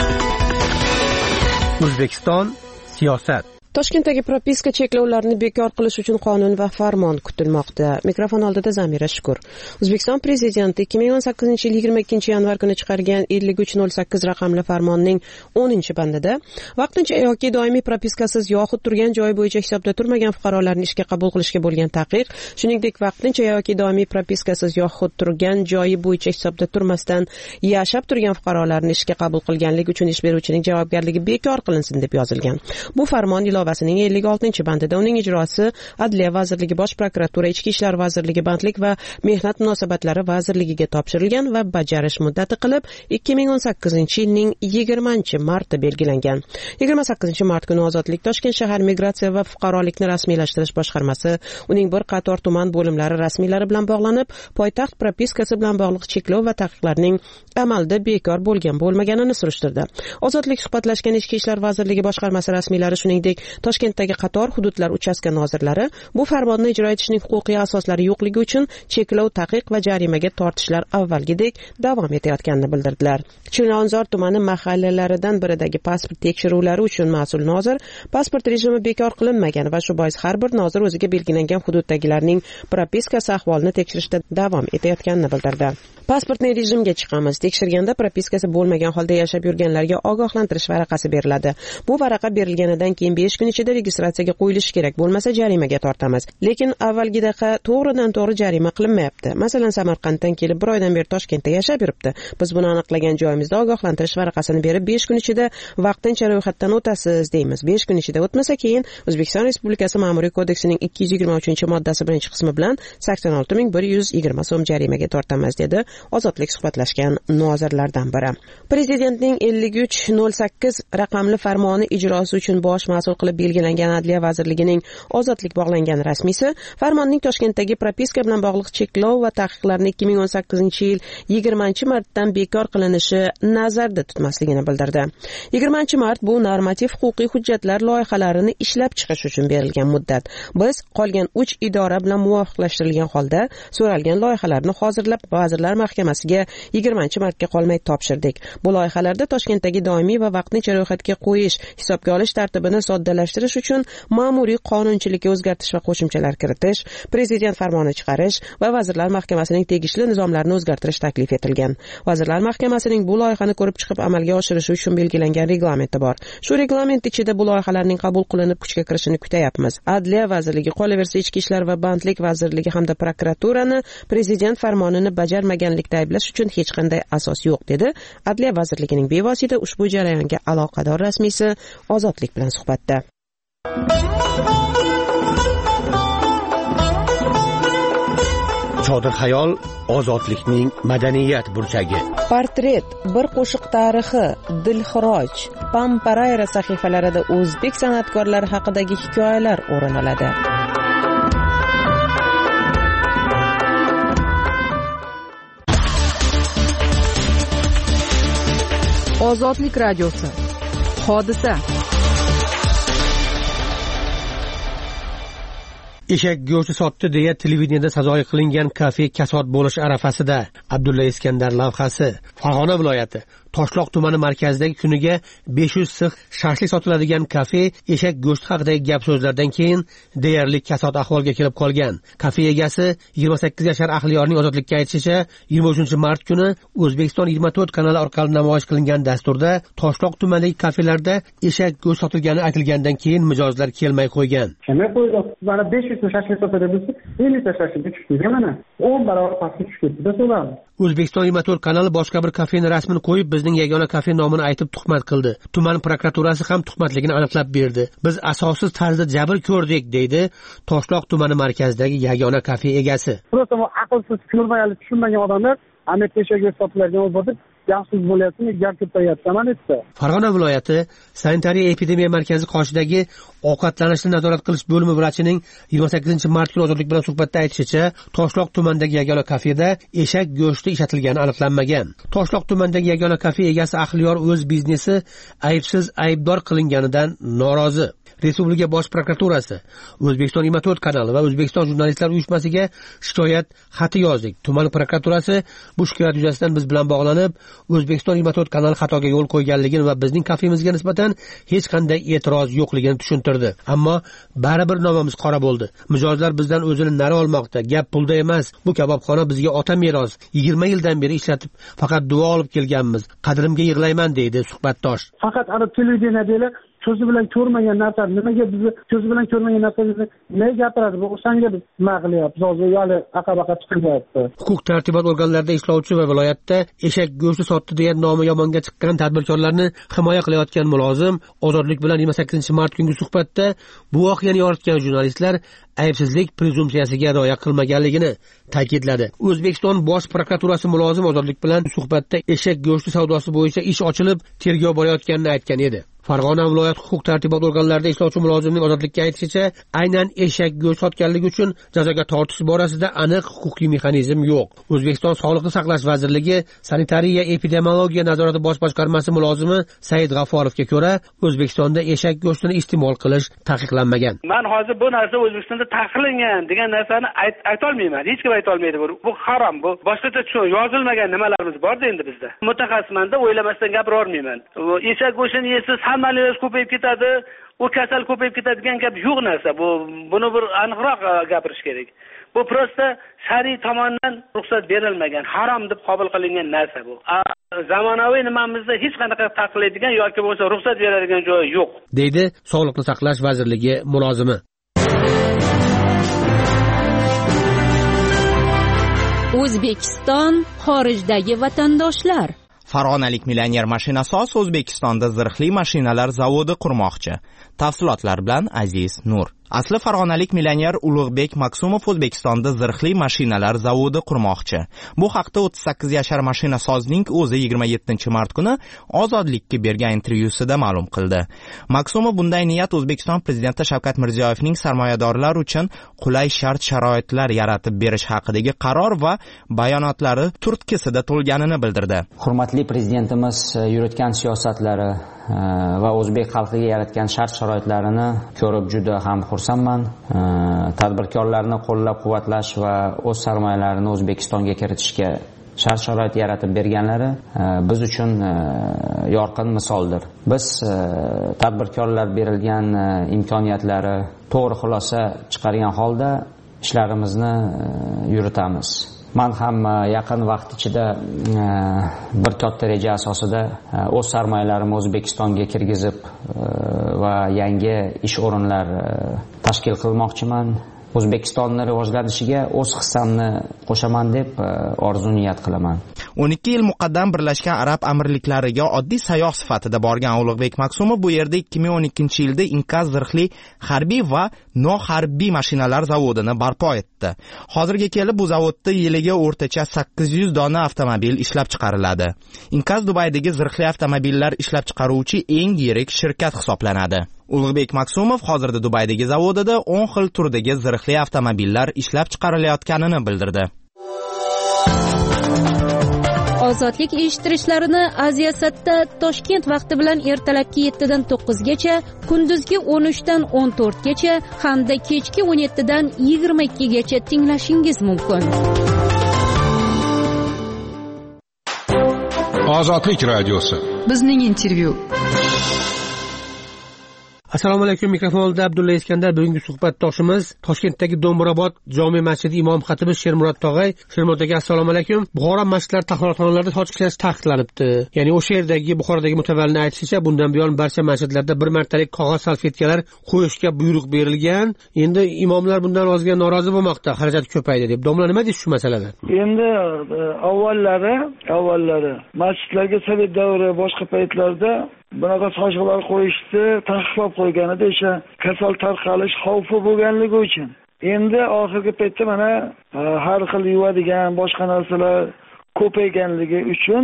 O'zbekiston siyosat. Toshkentdagi propiska cheklovlarini bekor qilish uchun qonun va farmon kutilmoqda. Mikrofon oldida Zamira Shukur. O'zbekiston prezidenti 2018-yil 22-yanvar kuni chiqargan 5308 raqamli farmonning 10-bandida vaqtincha yoki doimiy propiskasiz yoxud turgan joyi bo'yicha hisobda turmagan fuqarolarni ishga qabul qilishga bo'lgan taqiq, shuningdek vaqtincha yoki doimiy propiskasiz yoxud turgan joyi bo'yicha hisobda turmasdan yashab turgan fuqarolarni ishga qabul qilganlik uchun ish beruvchining javobgarligi bekor qilinsin deb yozilgan. Bu farmon ilovasining 56-bandida uning ijrosi Adliya vazirligi, Bosh prokuratura, Ichki ishlar vazirligi, Bandlik va Mehnat munosabatlari vazirligiga topshirilgan va bajarish muddati qilib 2018-yilning 20-marti belgilangan. 28-mart kuni Ozodlik Toshkent shahar migratsiya va fuqarolikni rasmiylashtirish boshqarmasi uning bir qator tuman bo'limlari rasmiylari bilan bog'lanib, poytaxt propiskasi bilan bog'liq cheklov va taqiqlarning amalda bekor bo'lmaganini surishtirdi. Ozodlik suhbatlashgan Ichki ishlar vazirligi boshqarmasi rasmiylari, shuningdek Toshkentdagi qator hududlar uchastka nozirlari bu farmonni ijro etishning huquqiy asoslari yo'qligi uchun cheklov, taqiq va jarimaga tortishlar avvalgidek davom etayotganini bildirdilar. Chilonzor tumani mahallalaridan biridagi pasport tekshiruvlari uchun mas'ul nozir pasport rejimi bekor qilinmagan va shu bois har bir nozir o'ziga belgilangan hududdagilarning propiskasi ahvolini tekshirishda davom etayotganini bildirdi. Pasportni rejimga chiqamiz. Tekshirganda propiskasi bo'lmagan holda yashab yurganlarga ogohlantirish varaqasi beriladi. Bu varaqa berilganidan keyin 5 kun ichida registratsiyaga qo'yilishi kerak, bo'lmasa jarimaga tortamiz. Lekin avvalgidaqa to'g'ridan-to'g'ri jarima qilinmayapti. Masalan, Samarqanddan kelib 1 oydan beri Toshkentda yashab yuribdi. Biz buni aniqlagan joyimizda ogohlantirish varaqasini berib 5 kun ichida vaqtincha ro'yxatdan o'tasiz deymiz. 5 kun ichida o'tmasa keyin O'zbekiston Respublikasi Ma'muriy kodeksining 223-moddasi 1-qismi bilan 86120 so'm jarimaga tortamiz, dedi Ozodlik suhbatlashgan nozirlardan biri. Prezidentning 5308 raqamli farmoni ijrosi uchun bosh mas'ul qilib belgilangan Adliya vazirligining Ozodlik bog'langan rasmiysi farmonning Toshkentdagi propiska bilan bog'liq cheklov va taqiqlarni 2018-yil 20-martdan bekor qilinishi nazarda tutmasligini bildirdi. 20-mart bu normativ huquqiy hujjatlar loyihalarini ishlab chiqish uchun berilgan muddat. Biz qolgan 3 idora bilan muvofiqlashtirilgan holda so'ralgan loyihalarni hozirlab Vazirlar Mahkamasiga 20-martga qolmay topshirdik. Bu loyihalarda Toshkentdagi doimiy va vaqtincha ro'yxatga qo'yish, hisobga olish tartibini soddalashtirish uchun ma'muriy qonunchilikka o'zgartish va qo'shimchalar kiritish, prezident farmoni chiqarish va vazirlar mahkamasining tegishli nizomlarini o'zgartirish taklif etilgan. Vazirlar mahkamasining bu loyihani ko'rib chiqib amalga oshirishi uchun belgilangan reglamenti bor. Shu reglament ichida bu loyihalarning qabul qilinib kuchga kirishini kutyapmiz. Adliya vazirligi, qolaversa ichki ishlar va bandlik vazirligi hamda prokuraturani prezident farmonini bajarmaganlikda ayblash uchun hech qanday asos yo'q, dedi Adliya vazirligining bevosita ushbu jarayonga aloqador rasmiysi Ozodlik bilan suhbatda. Chodir xayol ozodlikning madaniyat burchagi. Portret, bir qo'shiq tarixi, Dilxiroj, Pamparayra sahifalarida o'zbek san'atkorlari haqidagi hikoyalar o'rin oladi. Ozodlik radiosi. Hodisa. Eshak go'shti sotdi deya televideniyada sazoyi qilingan kafe kasod bo'lish arafasida. Abdulla Iskandar lavhasi. Farg'ona viloyati Toshloq tumani markazidagi kuniga 500 six shashlik sotiladigan kafe eshak go'shti haqidagi gap so'zlardan keyin deyarli kasod ahvolga kelib qolgan. Kafe egasi 28 yashar Ahliyorning ozodlikka aytishicha, 23-mart kuni O'zbekiston 24 kanali orqali namoyish qilingan dasturda Toshloq tumanidagi kafelarda eshak go'shti sotilgani aytilgandan keyin mijozlar kelmay qo'ygan. Nima qo'ydi? Mana 500 shashlik sotadi desa, 50 shashlikka tushdi mana. 10 barobar pastga tushib ketdi desa. O'zbekiston 24 kanali boshqa bir kafening rasmini qo'yib, bizning yagona kafe nomini aytib tuhmat qildi. Tuman prokuraturasi ham tuhmatligini aniqlab berdi. Biz asossiz tarzda jabr ko'rdik, deydi Toshloq tumani markazidagi yagona kafe egasi. Просто aqlsiz, ko'rmayali, tushunmagan odamlar ana peshaga sotiladigan o'zbodi yaxshi bo'layapti, gap ketayapti amaliyotda. Farg'ona viloyati sanitariya epidemiya markazi qoshidagi ovqatlanishni nazorat qilish bo'limi vrachining 28-mart kuni Ozodlik bilan suhbatda aytishicha, Toshloq tumanidagi yagona kafeda eshak go'shti ishlatilgani aniqlanmagan. Toshloq tumanidagi yagona kafe egasi Ahliyor o'z biznesi aybsiz aybdor qilinganidan norozi. Respublika bosh prokuraturasi, O'zbekiston 24 kanali va O'zbekiston jurnalistlar uyushmasiga shikoyat xati yozdik. Tuman prokuraturasi bu shikoyat yuzasidan biz bilan bog'lanib, O'zbekiston 24 kanali xatoga yo'l qo'yganligini va bizning kafemizga nisbatan hech qanday e'tiroz yo'qligini tushuntirdi. Ammo baribir nomimiz qora bo'ldi. Mijozlar bizdan o'zini nari olmoqda. Gap pulda emas. Bu kabobxona bizga ota meros. 20 yildan beri ishlatib, faqat duo olib kelganmiz. Qadrimga yig'layman, deydi suhbatdosh. Faqat ana televideniyada ko'zi bilan ko'rmagan narsa, nimaga bizni ko'zi bilan ko'rmagan narsani nega gapiradi? Bu o'shanga biz nima qilyapmiz? Hozir yali aqabaqa chiqyapti. Huquq tartibot organlarida ishlovchi va viloyatda eshak go'shti sotdi degan nomi yomonga chiqqan tadbirkorlarni himoya qilayotgan mulozim Ozodlik bilan 28-mart kungi suhbatda bu voqeani yoritgan jurnalistlar aybsizlik prezumsiyasiga rioya qilmaganligini ta'kidladi. O'zbekiston bosh prokuraturasi mulozim Ozodlik bilan suhbatda eshak go'shti savdosi bo'yicha ish ochilib, tergov borayotganini aytgan edi. Farg'ona viloyat huquq tartibot organlarida ishlovchi mulozimning Ozodlikka aytishicha, aynan eshak go'sht sotganligi uchun jazoga tortish borasida aniq huquqiy mexanizm yo'q. O'zbekiston Sog'liqni saqlash vazirligi sanitariya epidemiologiya nazorati bosh boshqarmasi mulozimi Said G'afforovga ko'ra, O'zbekistonda eshak go'shtini iste'mol qilish taqiqlanmagan. Men hozir bu narsa O'zbekistonda taqiqlangan degan narsani ayta olmayman. Hech kim ayta olmaydi. Bu harom, bu boshqacha yozilmagan nimalarimiz bor endi bizda. Mutaxassismanda o'ylamasdan gapira olmayman. Eshak go'shtini yesiz hammalar ko'payib ketadi, u kasal ko'payib ketadigan gap yo'q narsa. Buni bir aniqroq gapirish kerak. Bu prosta shariy tomonidan ruxsat berilmagan, harom deb qabul qilingan narsa bu. Zamonaviy nimamizda hech qanaqa taqiqlaydigan yoki bo'lsa ruxsat beradigan joyi yo'q, deydi Sog'liqni saqlash vazirligi mulozimi. O'zbekiston xorijdagi vatandoshlar. Farg'onalik millioner mashinasoz O'zbekistonda zirhli mashinalar zavodi qurmoqchi. Tafsilotlar bilan Aziz Nur. Asli farg'onalik millioner Ulug'bek Maksumov O'zbekistonda zirhli mashinalar zavodi qurmoqchi. Bu haqda 38 yashar mashinasozning o'zi 27-mart kuni Ozodlikka bergan intervyusida ma'lum qildi. Maksumov bunday niyat O'zbekiston prezidenti Shavkat Mirziyoyevning sarmoyadorlar uchun qulay shart-sharoitlar yaratib berish haqidagi qaror va bayonotlari turtkisida to'lganini bildirdi. Hurmatli prezidentimiz yuritgan siyosatlari va o'zbek xalqiga yaratgan shart-sharoitlarini ko'rib juda ham xursandman. Tadbirkorlarni qo'llab-quvvatlash va o'z sarmoyalarini O'zbekistonga kiritishga shart-sharoit yaratib berganlari biz uchun yorqin misoldir. Biz tadbirkorlar berilgan imkoniyatlari to'g'ri xulosa chiqargan holda ishlarimizni yuritamiz. Men ham yaqin vaqt ichida bir katta reja asosida o'z sarmoyalarimni O'zbekistonga kirgizib va yangi ish o'rinlar tashkil qilmoqchiman. O'zbekistonni rivojlanishiga o'z hissamni qo'shaman deb orzu niyat qilaman. 12 yil muqaddam Birlashgan Arab Amirliklariga oddiy sayyoh sifatida borgan Ulug'bek Maksumov bu yerda 2012-yilda Inkaz zirhli harbiy va noharbiy mashinalar zavodini barpo etdi. Hozirga kelib bu zavodda yiliga o'rtacha 800 dona avtomobil ishlab chiqariladi. Inkaz Dubaydagi zirhli avtomobillar ishlab chiqaruvchi eng yirik shirkat hisoblanadi. Ulug'bek Maksumov hozirda Dubaydagi zavodida 10 xil turdagi zirhli avtomobillar ishlab chiqarilayotganini bildirdi. Ozodlik eshittirishlarini Aziyasatda Toshkent vaqti bilan ertalabki 7 dan 9 gacha, kunduzgi 13 dan 14 gacha hamda kechki 17 dan 22 gacha tinglashingiz mumkin. Ozodlik radiosi. Bizning intervyu. Assalomu alaykum, mikrofonda Abdulla Iskandar. Bugungi suhbatdoshimiz Toshkentdagi Do'mbrobod jome masjidi imom xatibi Shermurod tog'ay. Shermurod aka, assalomu alaykum. Buxoro masjidlar tahoratxonalarida soch ishlash taqiqlanibdi. Ya'ni o'sha yerdagi Buxorodagi mutavallining aytishicha, bundan buyon barcha masjidlarda bir martalik qog'oz salfetkalar qo'yishga buyruq berilgan. Endi imomlar bundan ozgina norozi bo'lmoqda, xarajat ko'paydi deb. Domla nima deysiz shu masalada? Endi avvallari masjidlarga sovet davri boshqa paytlarda bunaqa sochiqlar qo'yishni taqiqlab qo'ygan edi, o'sha kasal tarqalish xavfi bo'lganligi uchun. Endi oxirgi paytda mana har xil yuvadigan boshqa narsalar ko'payganligi uchun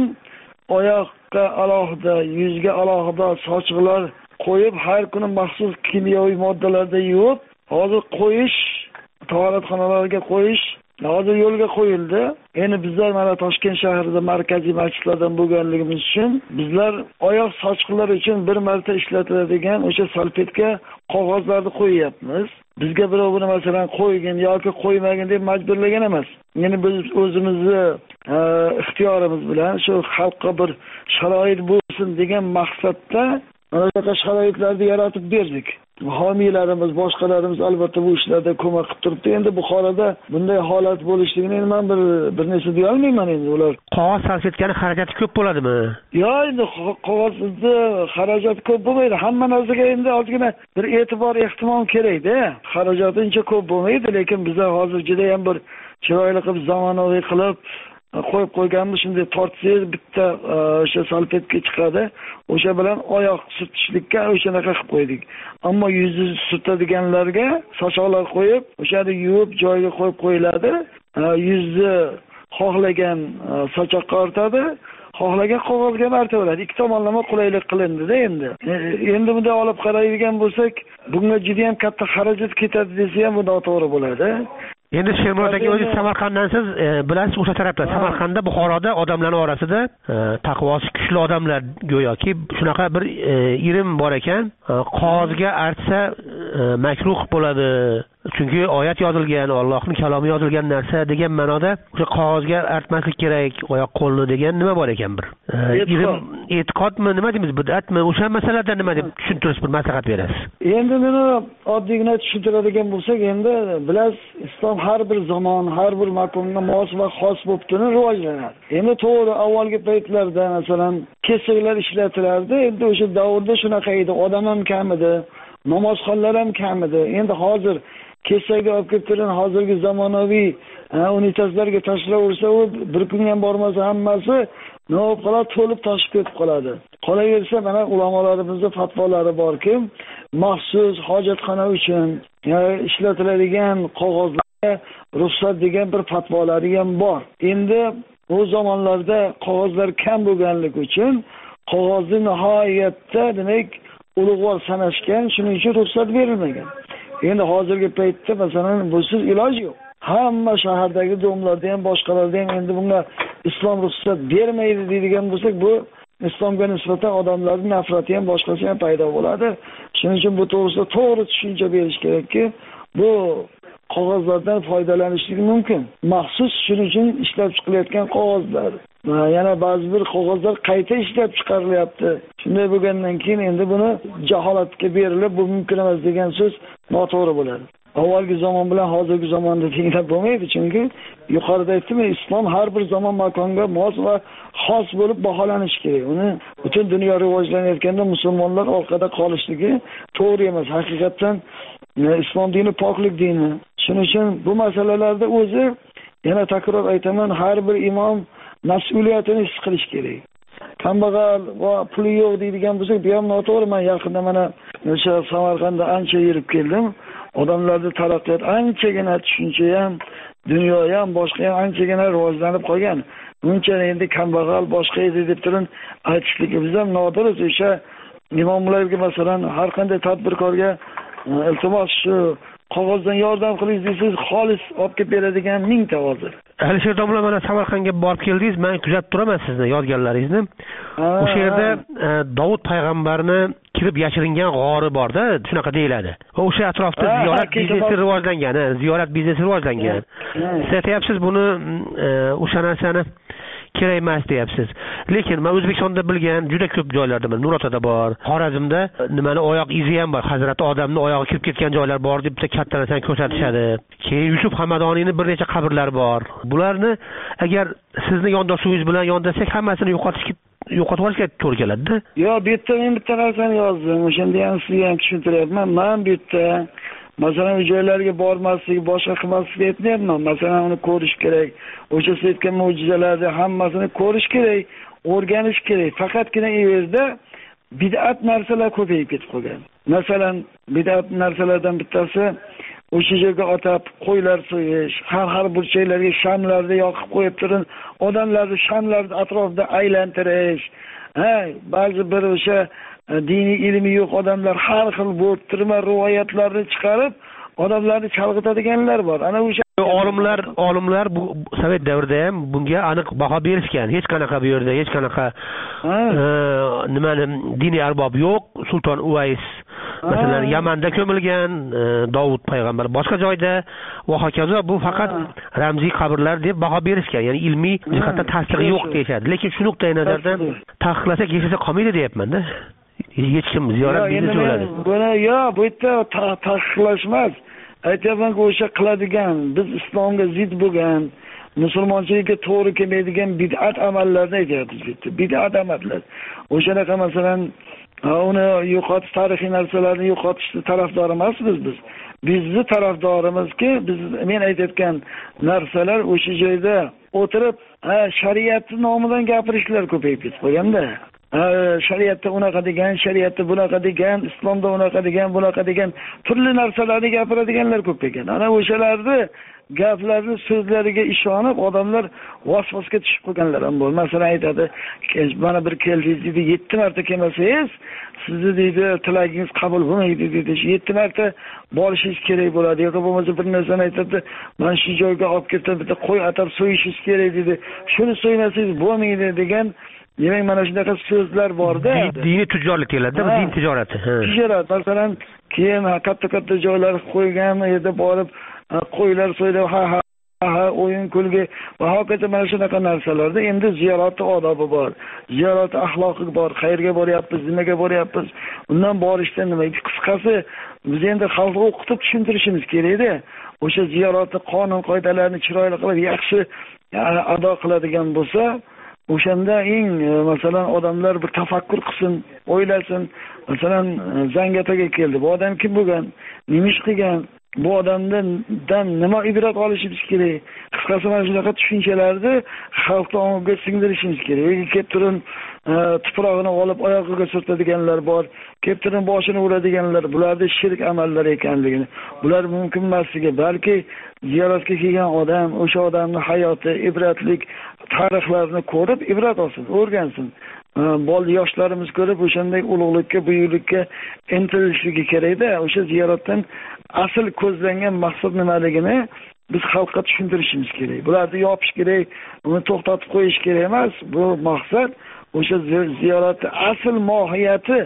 oyoqqa alohida, yuzga alohida sochiqlar qo'yib, har kuni maxsus kimyoviy moddalarda yuvib, hozir qo'yish, tahoratxonalarga qo'yish hozir yo'lga qo'yildi. Endi bizlar mana Toshkent shahrida markaziy masjidlardan bo'lganligimiz uchun bizlar oyoq sochiqlari uchun bir marta ishlatiladigan o'sha salfetka qog'ozlarni qo'yyapmiz. Bizga birov buni masalan qo'ygin yoki qo'ymagin deb majburlagan emas. Ya'ni biz o'zimizni ixtiyorimiz bilan shu xalqqa bir sharoit bo'lsin degan maqsadda mana shunaqa sharoitlarni yaratib berdik. Homiylarimiz, boshqalarimiz albatta bu ishlarda ko'mak qilib turibdi. Endi Buxoroda bunday holat bo'lishligini men bir narsa deya olmayman endi ular. Qog'oz salfetkani xarajati ko'p bo'ladimi? Yo'q, endi qog'ozni xarajati ko'p bo'lmaydi. Hamma narsaga endi ozgina bir e'tibor, ehtimom kerak-da. Xarajati uncha ko'p bo'lmaydi, lekin bizlar hozir juda ham bir chiroyli qilib, zamonaviy qilib qo'yib qo'yganmiz. Shunday tortsangiz bitta o'sha salfetka chiqadi. O'sha bilan oyoq surtishlikka o'shanaqa qilib qo'ydik. Ammo yuzni surtadiganlarga sochoqlar qo'yib, o'shani yuvib joyiga qo'yib qo'yiladi. Yuzni xohlagan sochoqqa ortadi, xohlagan qog'ozga artaveradi. Ikki tomonlama qulaylik qilindi-da endi. Endi bunday olib qaraydigan bo'lsak, bunga juda ham katta xarajat ketadi desa ham bu noto'g'ri bo'ladi. Endi Shermurod aka, o'zingiz Samarqanddan siz bilasiz, o'sha tarafda Samarqandda, Buxoroda odamlar orasida taqvosi kuchli odamlar go'yoki shunaqa bir irim bor ekan, qog'ozga artsa makruh bo'ladi. Chunki oyat yozilgan, Allohning kalomi yozilgan narsa degan ma'noda o'sha qog'ozga artmaslik kerak oyoq qo'lni degan nima bor ekan bir. E'tiqodmi, nima deymiz, bid'atmi? O'sha masalada nima deb tushuntirish, bir maslahat berasiz? Endi buni oddiygina tushuntiradigan bo'lsak, endi bilasiz, islom har bir zamon, har bir makonga mos va xos bo'lib turib rivojlanadi. Endi to'g'ri avvalgi paytlarda masalan kesaklar ishlatilardi. Endi o'sha davrda shunaqa edi, odam ham kam edi, namozxonlar ham kam edi. Endi hozir kesakga olib kelib turgan hozirgi zamonaviy unitazlarga tashlaversa, u bir kun ham bormasa hammasi nima bo'lib qoladi, to'lib toshib ketib qoladi. Qolaversa, mana ulamolarimizning fatvolari borki, maxsus hojatxona uchun ishlatiladigan qog'ozlarga ruxsat degan bir fatvolari ham bor. Endi u zamonlarda qog'ozlar kam bo'lganligi uchun qog'ozni nihoyatda demak ulug'vor sanashgan, shuning uchun ruxsat berilmagan. Endi hozirgi paytda masalan busiz iloj yo'q. Hamma shahardagi domlarda ham boshqalarda ham endi bunga islom ruxsat bermaydi deydigan bo'lsak, bu islomga nisbatan odamlarning nafrati ham boshqasi ham paydo bo'ladi. Shuning uchun bu to'g'risida to'g'ri tushuncha berish kerakki, bu qog'ozlardan foydalanishligi mumkin. Maxsus shuning uchun ishlab chiqilayotgan qog'ozlar. Yana ba'zi bir qog'ozlar qayta ishlab chiqarilyapti. Shunday bo'lgandan keyin endi buni jaholatga berilib, bu mumkin emas degan so'z noto'g'ri bo'ladi. Avvalgi zamon bilan hozirgi zamonda tenglab bo'lmaydi, chunki yuqorida aytdim, islom har bir zamon makonga mos va xos bo'lib baholanishi kerak. Uni butun dunyo rivojlanayotganda musulmonlar orqada qolishligi to'g'ri emas. Haqiqatan islom dini poklik dini. Shuning uchun bu masalalarda o'zi, yana takror aytaman, har bir imom mas'uliyatini his qilish kerak. Kambag'al va puli yo'q deydigan bo'lsak, bu ham noto'g'ri. Men yaqinda mana o'sha Samarqandda ancha yurib keldim. Odamlarda taraqqiyot anchagina, tushuncha ham, dunyo ham, boshqa ham anchagina rivojlanib qolgan. Buncha endi kambag'al boshqa edi deb turib aytishligimiz ham noto'g'ri. O'sha imomlarga masalan har qanday tadbirkorga iltimos shu qog'ozdan yordam qilingiz desangiz, xolis olib kelib beradigan mingta hozir. Alisher domla, mana Samarqandga borib keldingiz, men kuzatib turaman sizni yodgorlaringizni. O'sha yerda Davud payg'ambarni kirib yashiringan g'ori bor-da, shunaqa deyiladi. Va o'sha atrofda ziyorat biznesi rivojlangan. Siz aytyapsiz buni o'sha narsani kerak emas deyapsiz. Lekin men O'zbekistonda bilgan juda ko'p joylarda, Nurotada bor, Xorazmda nimani oyoq izi ham bor. Hazrati Odamning oyog'i kirib ketgan joylar bor deb bitta katta narsani ko'rsatishadi. Keyin Yusuf Hamadoniyning bir necha qabrlari bor. Bularni agar sizni yondoshuvingiz bilan yondasak, hammasini yo'qotib olishga to'g'ri keladi-da. Yo'q, bu yerda men bitta narsani yozdim. O'shanda ham sizga ham tushuntiryapman. Men bu yerda masalan u joylarga bormaslik, boshqa qilmaslik aytmayapman. Masalan uni ko'rish kerak. O'sha siz aytgan mo'jizalarni hammasini ko'rish kerak, o'rganish kerak. Faqatgina u yerda bid'at narsalar ko'payib ketib qolgan. Masalan, bid'at narsalardan bittasi o'sha yerga atab qo'ylar so'yish, har burchaklarga shamlarni yoqib qo'yib turib, odamlarni shamlarni atrofida aylantirish. Ba'zi bir o'sha diniy ilmi yo'q odamlar har xil bo'rttirma rivoyatlarni chiqarib, odamlarni chalg'itadiganlar bor. Ana o'sha olimlar bu Sovet davrida ham bunga aniq baho berishgan. Hech qanaqa bu yerda hech qanaqa nimani diniy arbob yo'q. Sulton Uvays masalan Yamanda ko'milgan, Davud payg'ambar boshqa joyda va hokazo. Bu faqat ramziy qabrlar deb baho berishgan. Ya'ni ilmiy jihatdan tasdig'i yo'q deyshadi. Lekin shu nuqtai nazardan taqiqlasak yashasa qolmaydi deyapman-da. Hech kim ziyorat biznesi bo'ladi. Buni bu yerda taqiqlash emas. Aytyapmanki, o'sha qiladigan, biz islomga zid bo'lgan, musulmonchilikka to'g'ri kelmaydigan bid'at amallarni aytyapmiz bitta. Bid'at amallar. O'shanaqa masalan uni yo'qotish, tarixiy narsalarni yo'qotishni tarafdori emasmiz biz. Bizni tarafdorimizki, men aytayotgan narsalar o'sha joyda o'tirib, shariat nomidan gapirishlar ko'payib ketib qolganda. Shariatda unaqa degan, shariatda bunaqa degan, islomda unaqa degan, bunaqa degan turli narsalarni gapiradiganlar ko'p ekan. Ana o'shalarni gaplarni so'zlariga ishonib odamlar vasvasga tushib qolganlar ham bor. Masalan aytadi, mana bir keldingiz deydi, 7 marta kelmasangiz, sizni deydi tilagingiz qabul bo'lmaydi deydi. 7 marta borishingiz kerak bo'ladi. Yo'q bo'lmasa bir narsani aytadi, mana shu joyga olib ketib bitta qo'y atab so'yishingiz kerak deydi. Shuni so'ymasangiz bo'lmaydi degan. Demak, mana shunaqa so'zlar bor-da. Diniy tijorlik deyiladi-da, din tijorati. Tijorat, masalan, keyin katta joylar qo'ygan yerda borib qo'ylar so'ydi, o'yin kulgi va hokazo mana shunaqa narsalarda endi ziyoratning odobi bor, ziyorat axloqi bor, qayerga boryapmiz, nimaga boryapmiz, undan borishda nima. Qisqasi, biz endi xalqqa o'qitib tushuntirishimiz kerak-da. O'sha ziyoratning qonun-qoidalarini chiroyli qilib, yaxshi ado qiladigan bo'lsa, o'shanda eng masalan odamlar bir tafakkur qilsin, o'ylasin. Masalan, Zangataga keldi. Bu odam kim bo'lgan? Nima ish qilgan? Bu odamdan nima ibrat olishimiz kerak? Qisqasi mana shunaqa tushunchalarni xalqqa ongiga singdirishimiz kerak. Kelib turib tuprog'ini olib oyog'iga surtadiganlar bor, kelib turib boshini uradiganlar, bularning shirk amallari ekanligini, bular mumkin emasligi, balki ziyoratga kelgan odam o'sha odamning hayoti, ibratlik tarixlarini ko'rib ibrat olsin, o'rgansin. Yoshlarimiz ko'rib o'shanday ulug'likka, buyuklikka intilishligi kerak-da. O'sha ziyoratdan asl ko'zlangan maqsad nimaligini biz xalqqa tushuntirishimiz kerak. Bularni yopish kerak, uni to'xtatib qo'yish kerak emas. Bu maqsad o'sha ziyoratning asl mohiyati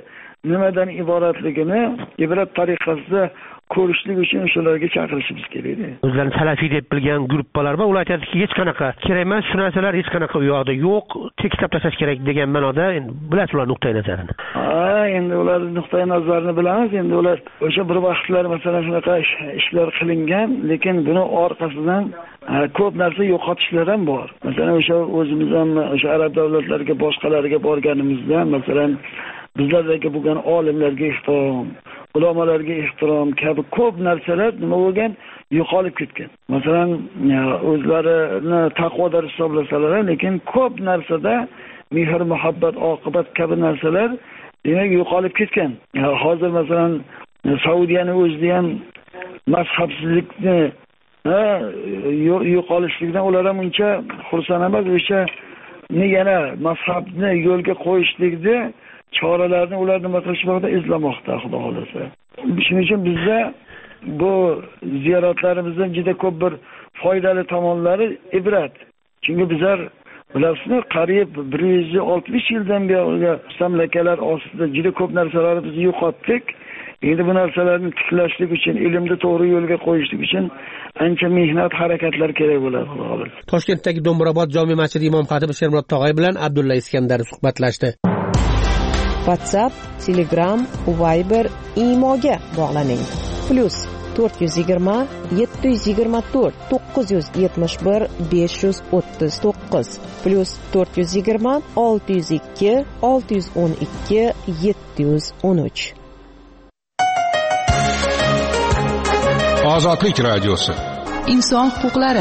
nimadan iboratligini ibrat tariqasida ko'rishlik uchun o'shalarga chaqirishimiz kerakda. O'zlarini salafiy deb bilgan gruppalar bor, ular aytadiki, hech qanaqa kerak emas, shu narsalar hech qanaqa u yoqda yo'q, tekisab tashlash kerak degan ma'noda. Endi bilasiz ular nuqtai nazarini. Endi ular nuqtai nazarini bilamiz. Endi ular o'sha bir vaqtlar masalan shunaqa ishlar qilingan, lekin buni orqasidan ko'p narsa yo'qotishlar ham bor. Masalan, o'sha o'zimiz ham o'sha arab davlatlariga, boshqalariga borganimizda, masalan, bizlardagi bo'lgan olimlarga ehtirom, ulamolarga ehtirom kabi ko'p narsalar nima bo'lgan, yo'qolib ketgan. Masalan, o'zlarini taqvodor hisoblasalar, lekin ko'p narsada mehr, muhabbat, oqibat kabi narsalar demak yo'qolib ketgan. Hozir masalan Saudiyani o'zida ham mazhabsizlikni yo'qolishlikdan ular ham uncha xursand emas. O'sha yana mazhabni yo'lga qo'yishlikda choralarni ular nima qilishmoqda, izlamoqda, xudo xolasa. Shuning uchun bizda bu ziyoratlarimizdan juda ko'p bir foydali tomonlari ibrat. Chunki bizlar bilasizmi, qariyb 160 yildan beri mustamlakalar ostida juda ko'p narsalarimizni yo'qotdik. Endi bu narsalarni tiklashlik uchun, ilmni to'g'ri yo'lga qo'yishlik uchun ancha mehnat, harakatlar kerak bo'ladi, xudo xolasa. Toshkentdagi Do'mbrobod jome masjidi imom xatibi Shermurod Tog'ay bilan Abdulla Iskandar suhbatlashdi. WhatsApp, Telegram, Viber, Imoga bog'laning. +420 724 971 539 +420 602 612 713. Ozodlik radiosi. Inson huquqlari.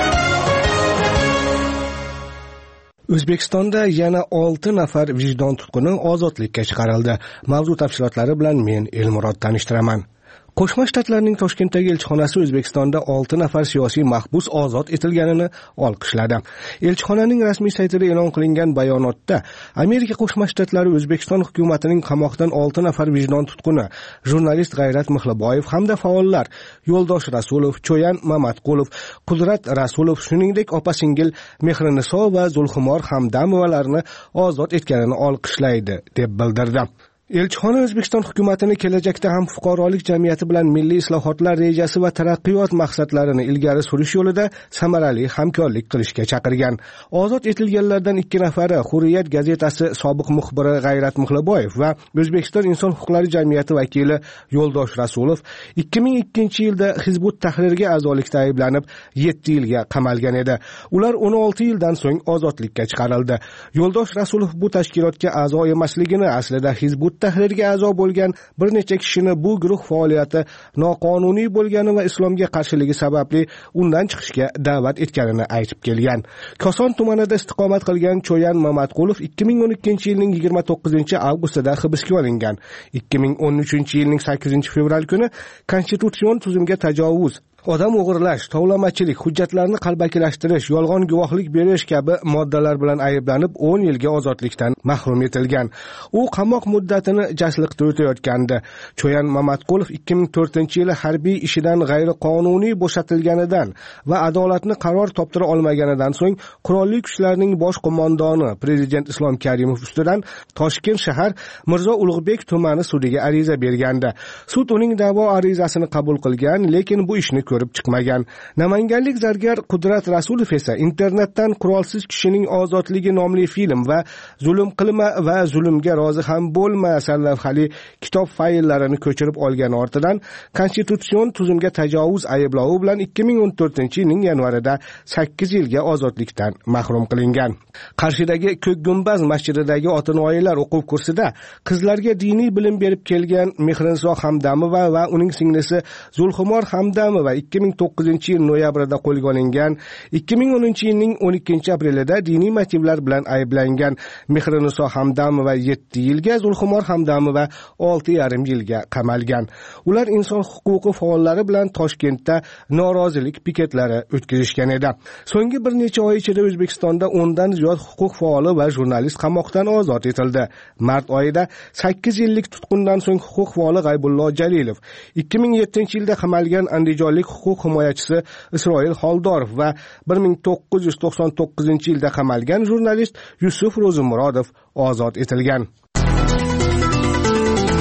O'zbekistonda yana 6 nafar vijdon tutquni ozodlikka chiqarildi. Mavzu tafsilotlari bilan men Elmurod tanishtiraman. Qo'shma Shtatlarning Toshkentdagi elchixonasi O'zbekistonda 6 nafar siyosiy mahbus ozod etilganini olqishladi. Elchixonaning rasmiy saytida e'lon qilingan bayonotda Amerika Qo'shma Shtatlari O'zbekiston hukumatining qamoqdan 6 nafar vijdon tutquni, jurnalist G'ayrat Mixliboyev hamda faollar Yo'ldosh Rasulov, Cho'yan Mamatqulov, Qudrat Rasulov, shuningdek opa-singil Mehriniso va Zulxumor Hamdamovalarni ozod etganini olqishlaydi deb bildirdi. Elchixona O'zbekiston hukumatini kelajakda ham fuqarolik jamiyati bilan milliy islohotlar rejasi va taraqqiyot maqsadlarini ilgari surish yo'lida samarali hamkorlik qilishga chaqirgan. Ozod etilganlardan 2 nafari Hurriyat gazetasi sobiq muxbiri G'ayrat Mixliboyev va O'zbekiston inson huquqlari jamiyati vakili Yo'ldosh Rasulov 2002-yilda Hizbut Tahrirga a'zolikda ayblanib 7 yilga qamalgan edi. Ular 16 yildan so'ng ozodlikka chiqarildi. Yo'ldosh Rasulov bu tashkilotga a'zo emasligini, aslida Hizbut Tahrirga a'zo bo'lgan bir necha kishini bu guruh faoliyati noqonuniy bo'lgani va islomga qarshiligi sababli undan chiqishga da'vat etganini aytib kelgan. Koson tumanida istiqomat qilgan Cho'yan Mamatqulov 2012-yilning 29-avgustida hibsga olingan. 2013-yilning 8-fevral kuni konstitutsion tuzumga tajovuz, odam o'g'irlash, tovlamachilik, hujjatlarni qalbakilashtirish, yolg'on guvohlik berish kabi moddalar bilan ayblanib 10 yilga ozodlikdan mahrum etilgan. U qamoq muddatini jasliqda o'tayotgandi. Cho'yan Mamatqulov 2004-yili harbiy ishidan g'ayriqonuniy bo'shatilganidan va adolatni qaror toptira olmaganidan so'ng qurolli kuchlarning bosh qo'mondoni Prezident Islom Karimov ustidan Toshkent shahar Mirzo Ulug'bek tumani sudiga ariza bergandi. Sud uning da'vo arizasini qabul qilgan, lekin bu ishni ko'rib chiqmagan. Namanganlik zargar Qudrat Rasulov esa internetdan Qurolsiz kishining ozodligi nomli film va Zulm qilma va zulmga rozi ham bo'lma sarlavhali kitob fayllarini ko'chirib olgani ortidan konstitutsion tuzumga tajovuz ayblovi bilan 2014-yilning yanvarida 8 yilga ozodlikdan mahrum qilingan. Qarshidagi Ko'k Gumbaz masjididagi ota-onalar o'quv kursida qizlarga diniy bilim berib kelgan Mehriniso Hamdamova va uning singlisi Zulxumor Hamdamova 2009-yil noyabrida qo'lga olingan. 2010-yilning 12-aprelida diniy motivlar bilan ayblangan. Mehriniso Hamdamova 7 yilga, Zulxumor Hamdamova 6,5 yilga qamalgan. Ular inson huquqi faollari bilan Toshkentda norozilik piketlari o'tkazishgan edi. So'nggi bir necha oy ichida O'zbekistonda 10 dan ziyod huquq faoli va jurnalist qamoqdan ozod etildi. Mart oyida 8 yillik tutqundan so'ng huquq faoli G'aybullo Jalilov, 2007-yilda qamalgan andijonlik huquq himoyachisi Isroil Xoldorov va 1999-yilda qamalgan jurnalist Yusuf Ro'zimurodov ozod etilgan.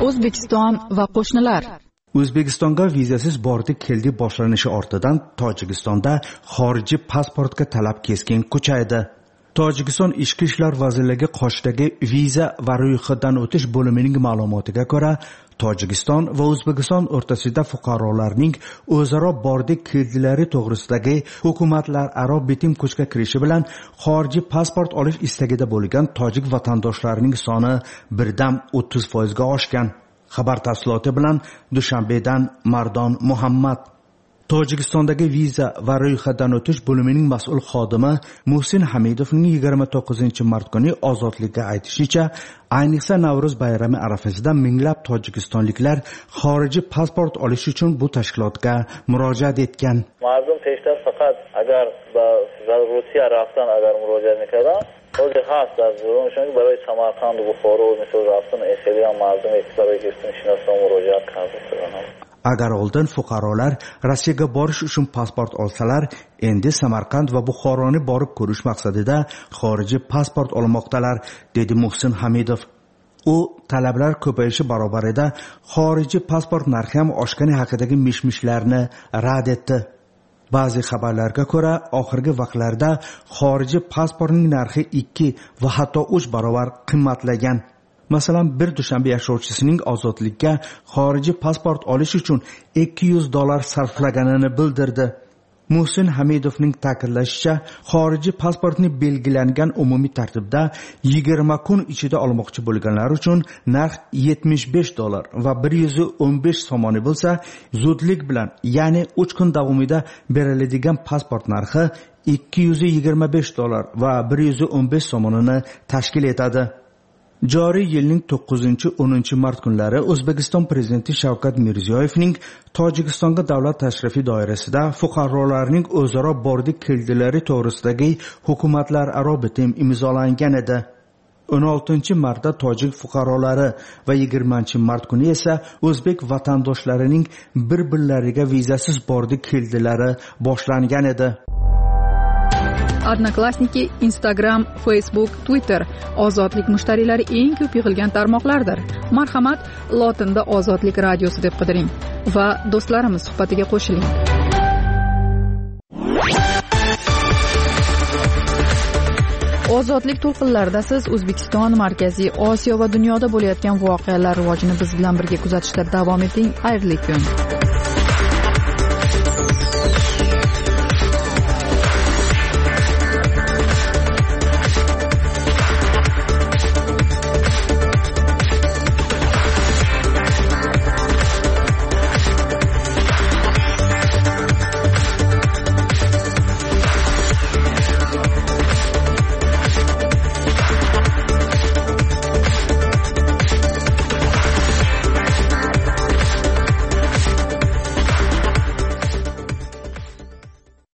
O'zbekiston va qo'shnilar. O'zbekistonga vizasiz bordik keldik boshlanishi ortidan Tojikistonda xorijiy pasportga talab keskin kuchaydi. Tojikiston Ichki ishlar vazirligi Qoshdagi viza va ro'yxatdan o'tish bo'limining ma'lumotiga ko'ra, Tojikiston va O'zbekiston o'rtasida fuqarolarning o'zaro bordik keldilari to'g'risidagi hukumatlararo bitim kuchga kirishi bilan xorijiy pasport olish istagida bo'lgan tojik vatandoshlarining soni birdan 30% ga oshgan. Xabar tafsiloti bilan Dushanbedan Mardon Muhammad. Tojikistondagi viza va ro'yxatdan o'tish bo'limining mas'ul xodimi Muhsin Hamidovning 29-mart kuni Ozodlikka aytishicha, ayniqsa Navro'z bayrami arafasida minglab tojikistonliklar xorijiy pasport olish uchun bu tashkilotga murojaat etgan. Mardum peşter fakat agar Rossiya raftan agar murojaat میکردن خود خاص از اونشون که برای سمرقند و بخارا و مثل رفتن اصلی هم مردم یک برای گرفتن شناسنامه murojaat qilgan. Agar oldin fuqarolar Rossiyaga borish uchun pasport olsalar, endi Samarqand va Buxoroni borib ko'rish maqsadida xorijiy pasport olmoqdalar, dedi Muhsin Hamidov. U talablar ko'payishi barobarida xorijiy pasport narxi ham oshgani haqidagi mishmishlarni rad etdi. Ba'zi xabarlarga ko'ra, oxirgi vaqtlarda xorijiy pasportning narxi 2 va hatto 3 barobar qimmatlagan. Masalan, bir Dushanbe yashovchisining ozodlikka xorijiy pasport olish uchun $200 sarflaganini bildirdi. Muhsin Hamidovning ta'kidlashicha, xorijiy pasportni belgilangan umumiy tartibda 20 kun ichida olmoqchi bo'lganlar uchun narx $75 va 115 somoni bo'lsa, zudlik bilan, ya'ni 3 kun davomida beriladigan pasport narxi $225 va 115 somonini tashkil etadi. Joriy yilning 9-10 mart kunlari O'zbekiston prezidenti Shavkat Mirziyoyevning Tojikistonga davlat tashrifi doirasida fuqarolarning o'zaro bordik keldilari to'g'risidagi hukumatlararo bitim imzolangan edi. 16-martda tojik fuqarolari va 20-mart kuni esa o'zbek vatandoshlarining bir-birlariga vizasiz bordik keldilari boshlangan edi. Odnoklassniki, Instagram, Facebook, Twitter ozodlik mushtariylari eng ko'p yig'ilgan tarmoqlardir. Marhamat, lotinda Ozodlik radiosi deb qidiring va do'stlarimiz suhbatiga qo'shiling. Ozodlik to'lqinlarida siz O'zbekiston, Markaziy Osiyo va dunyoda bo'layotgan voqealar rivojini biz bilan birga kuzatishda davom eting. Xayrli kun.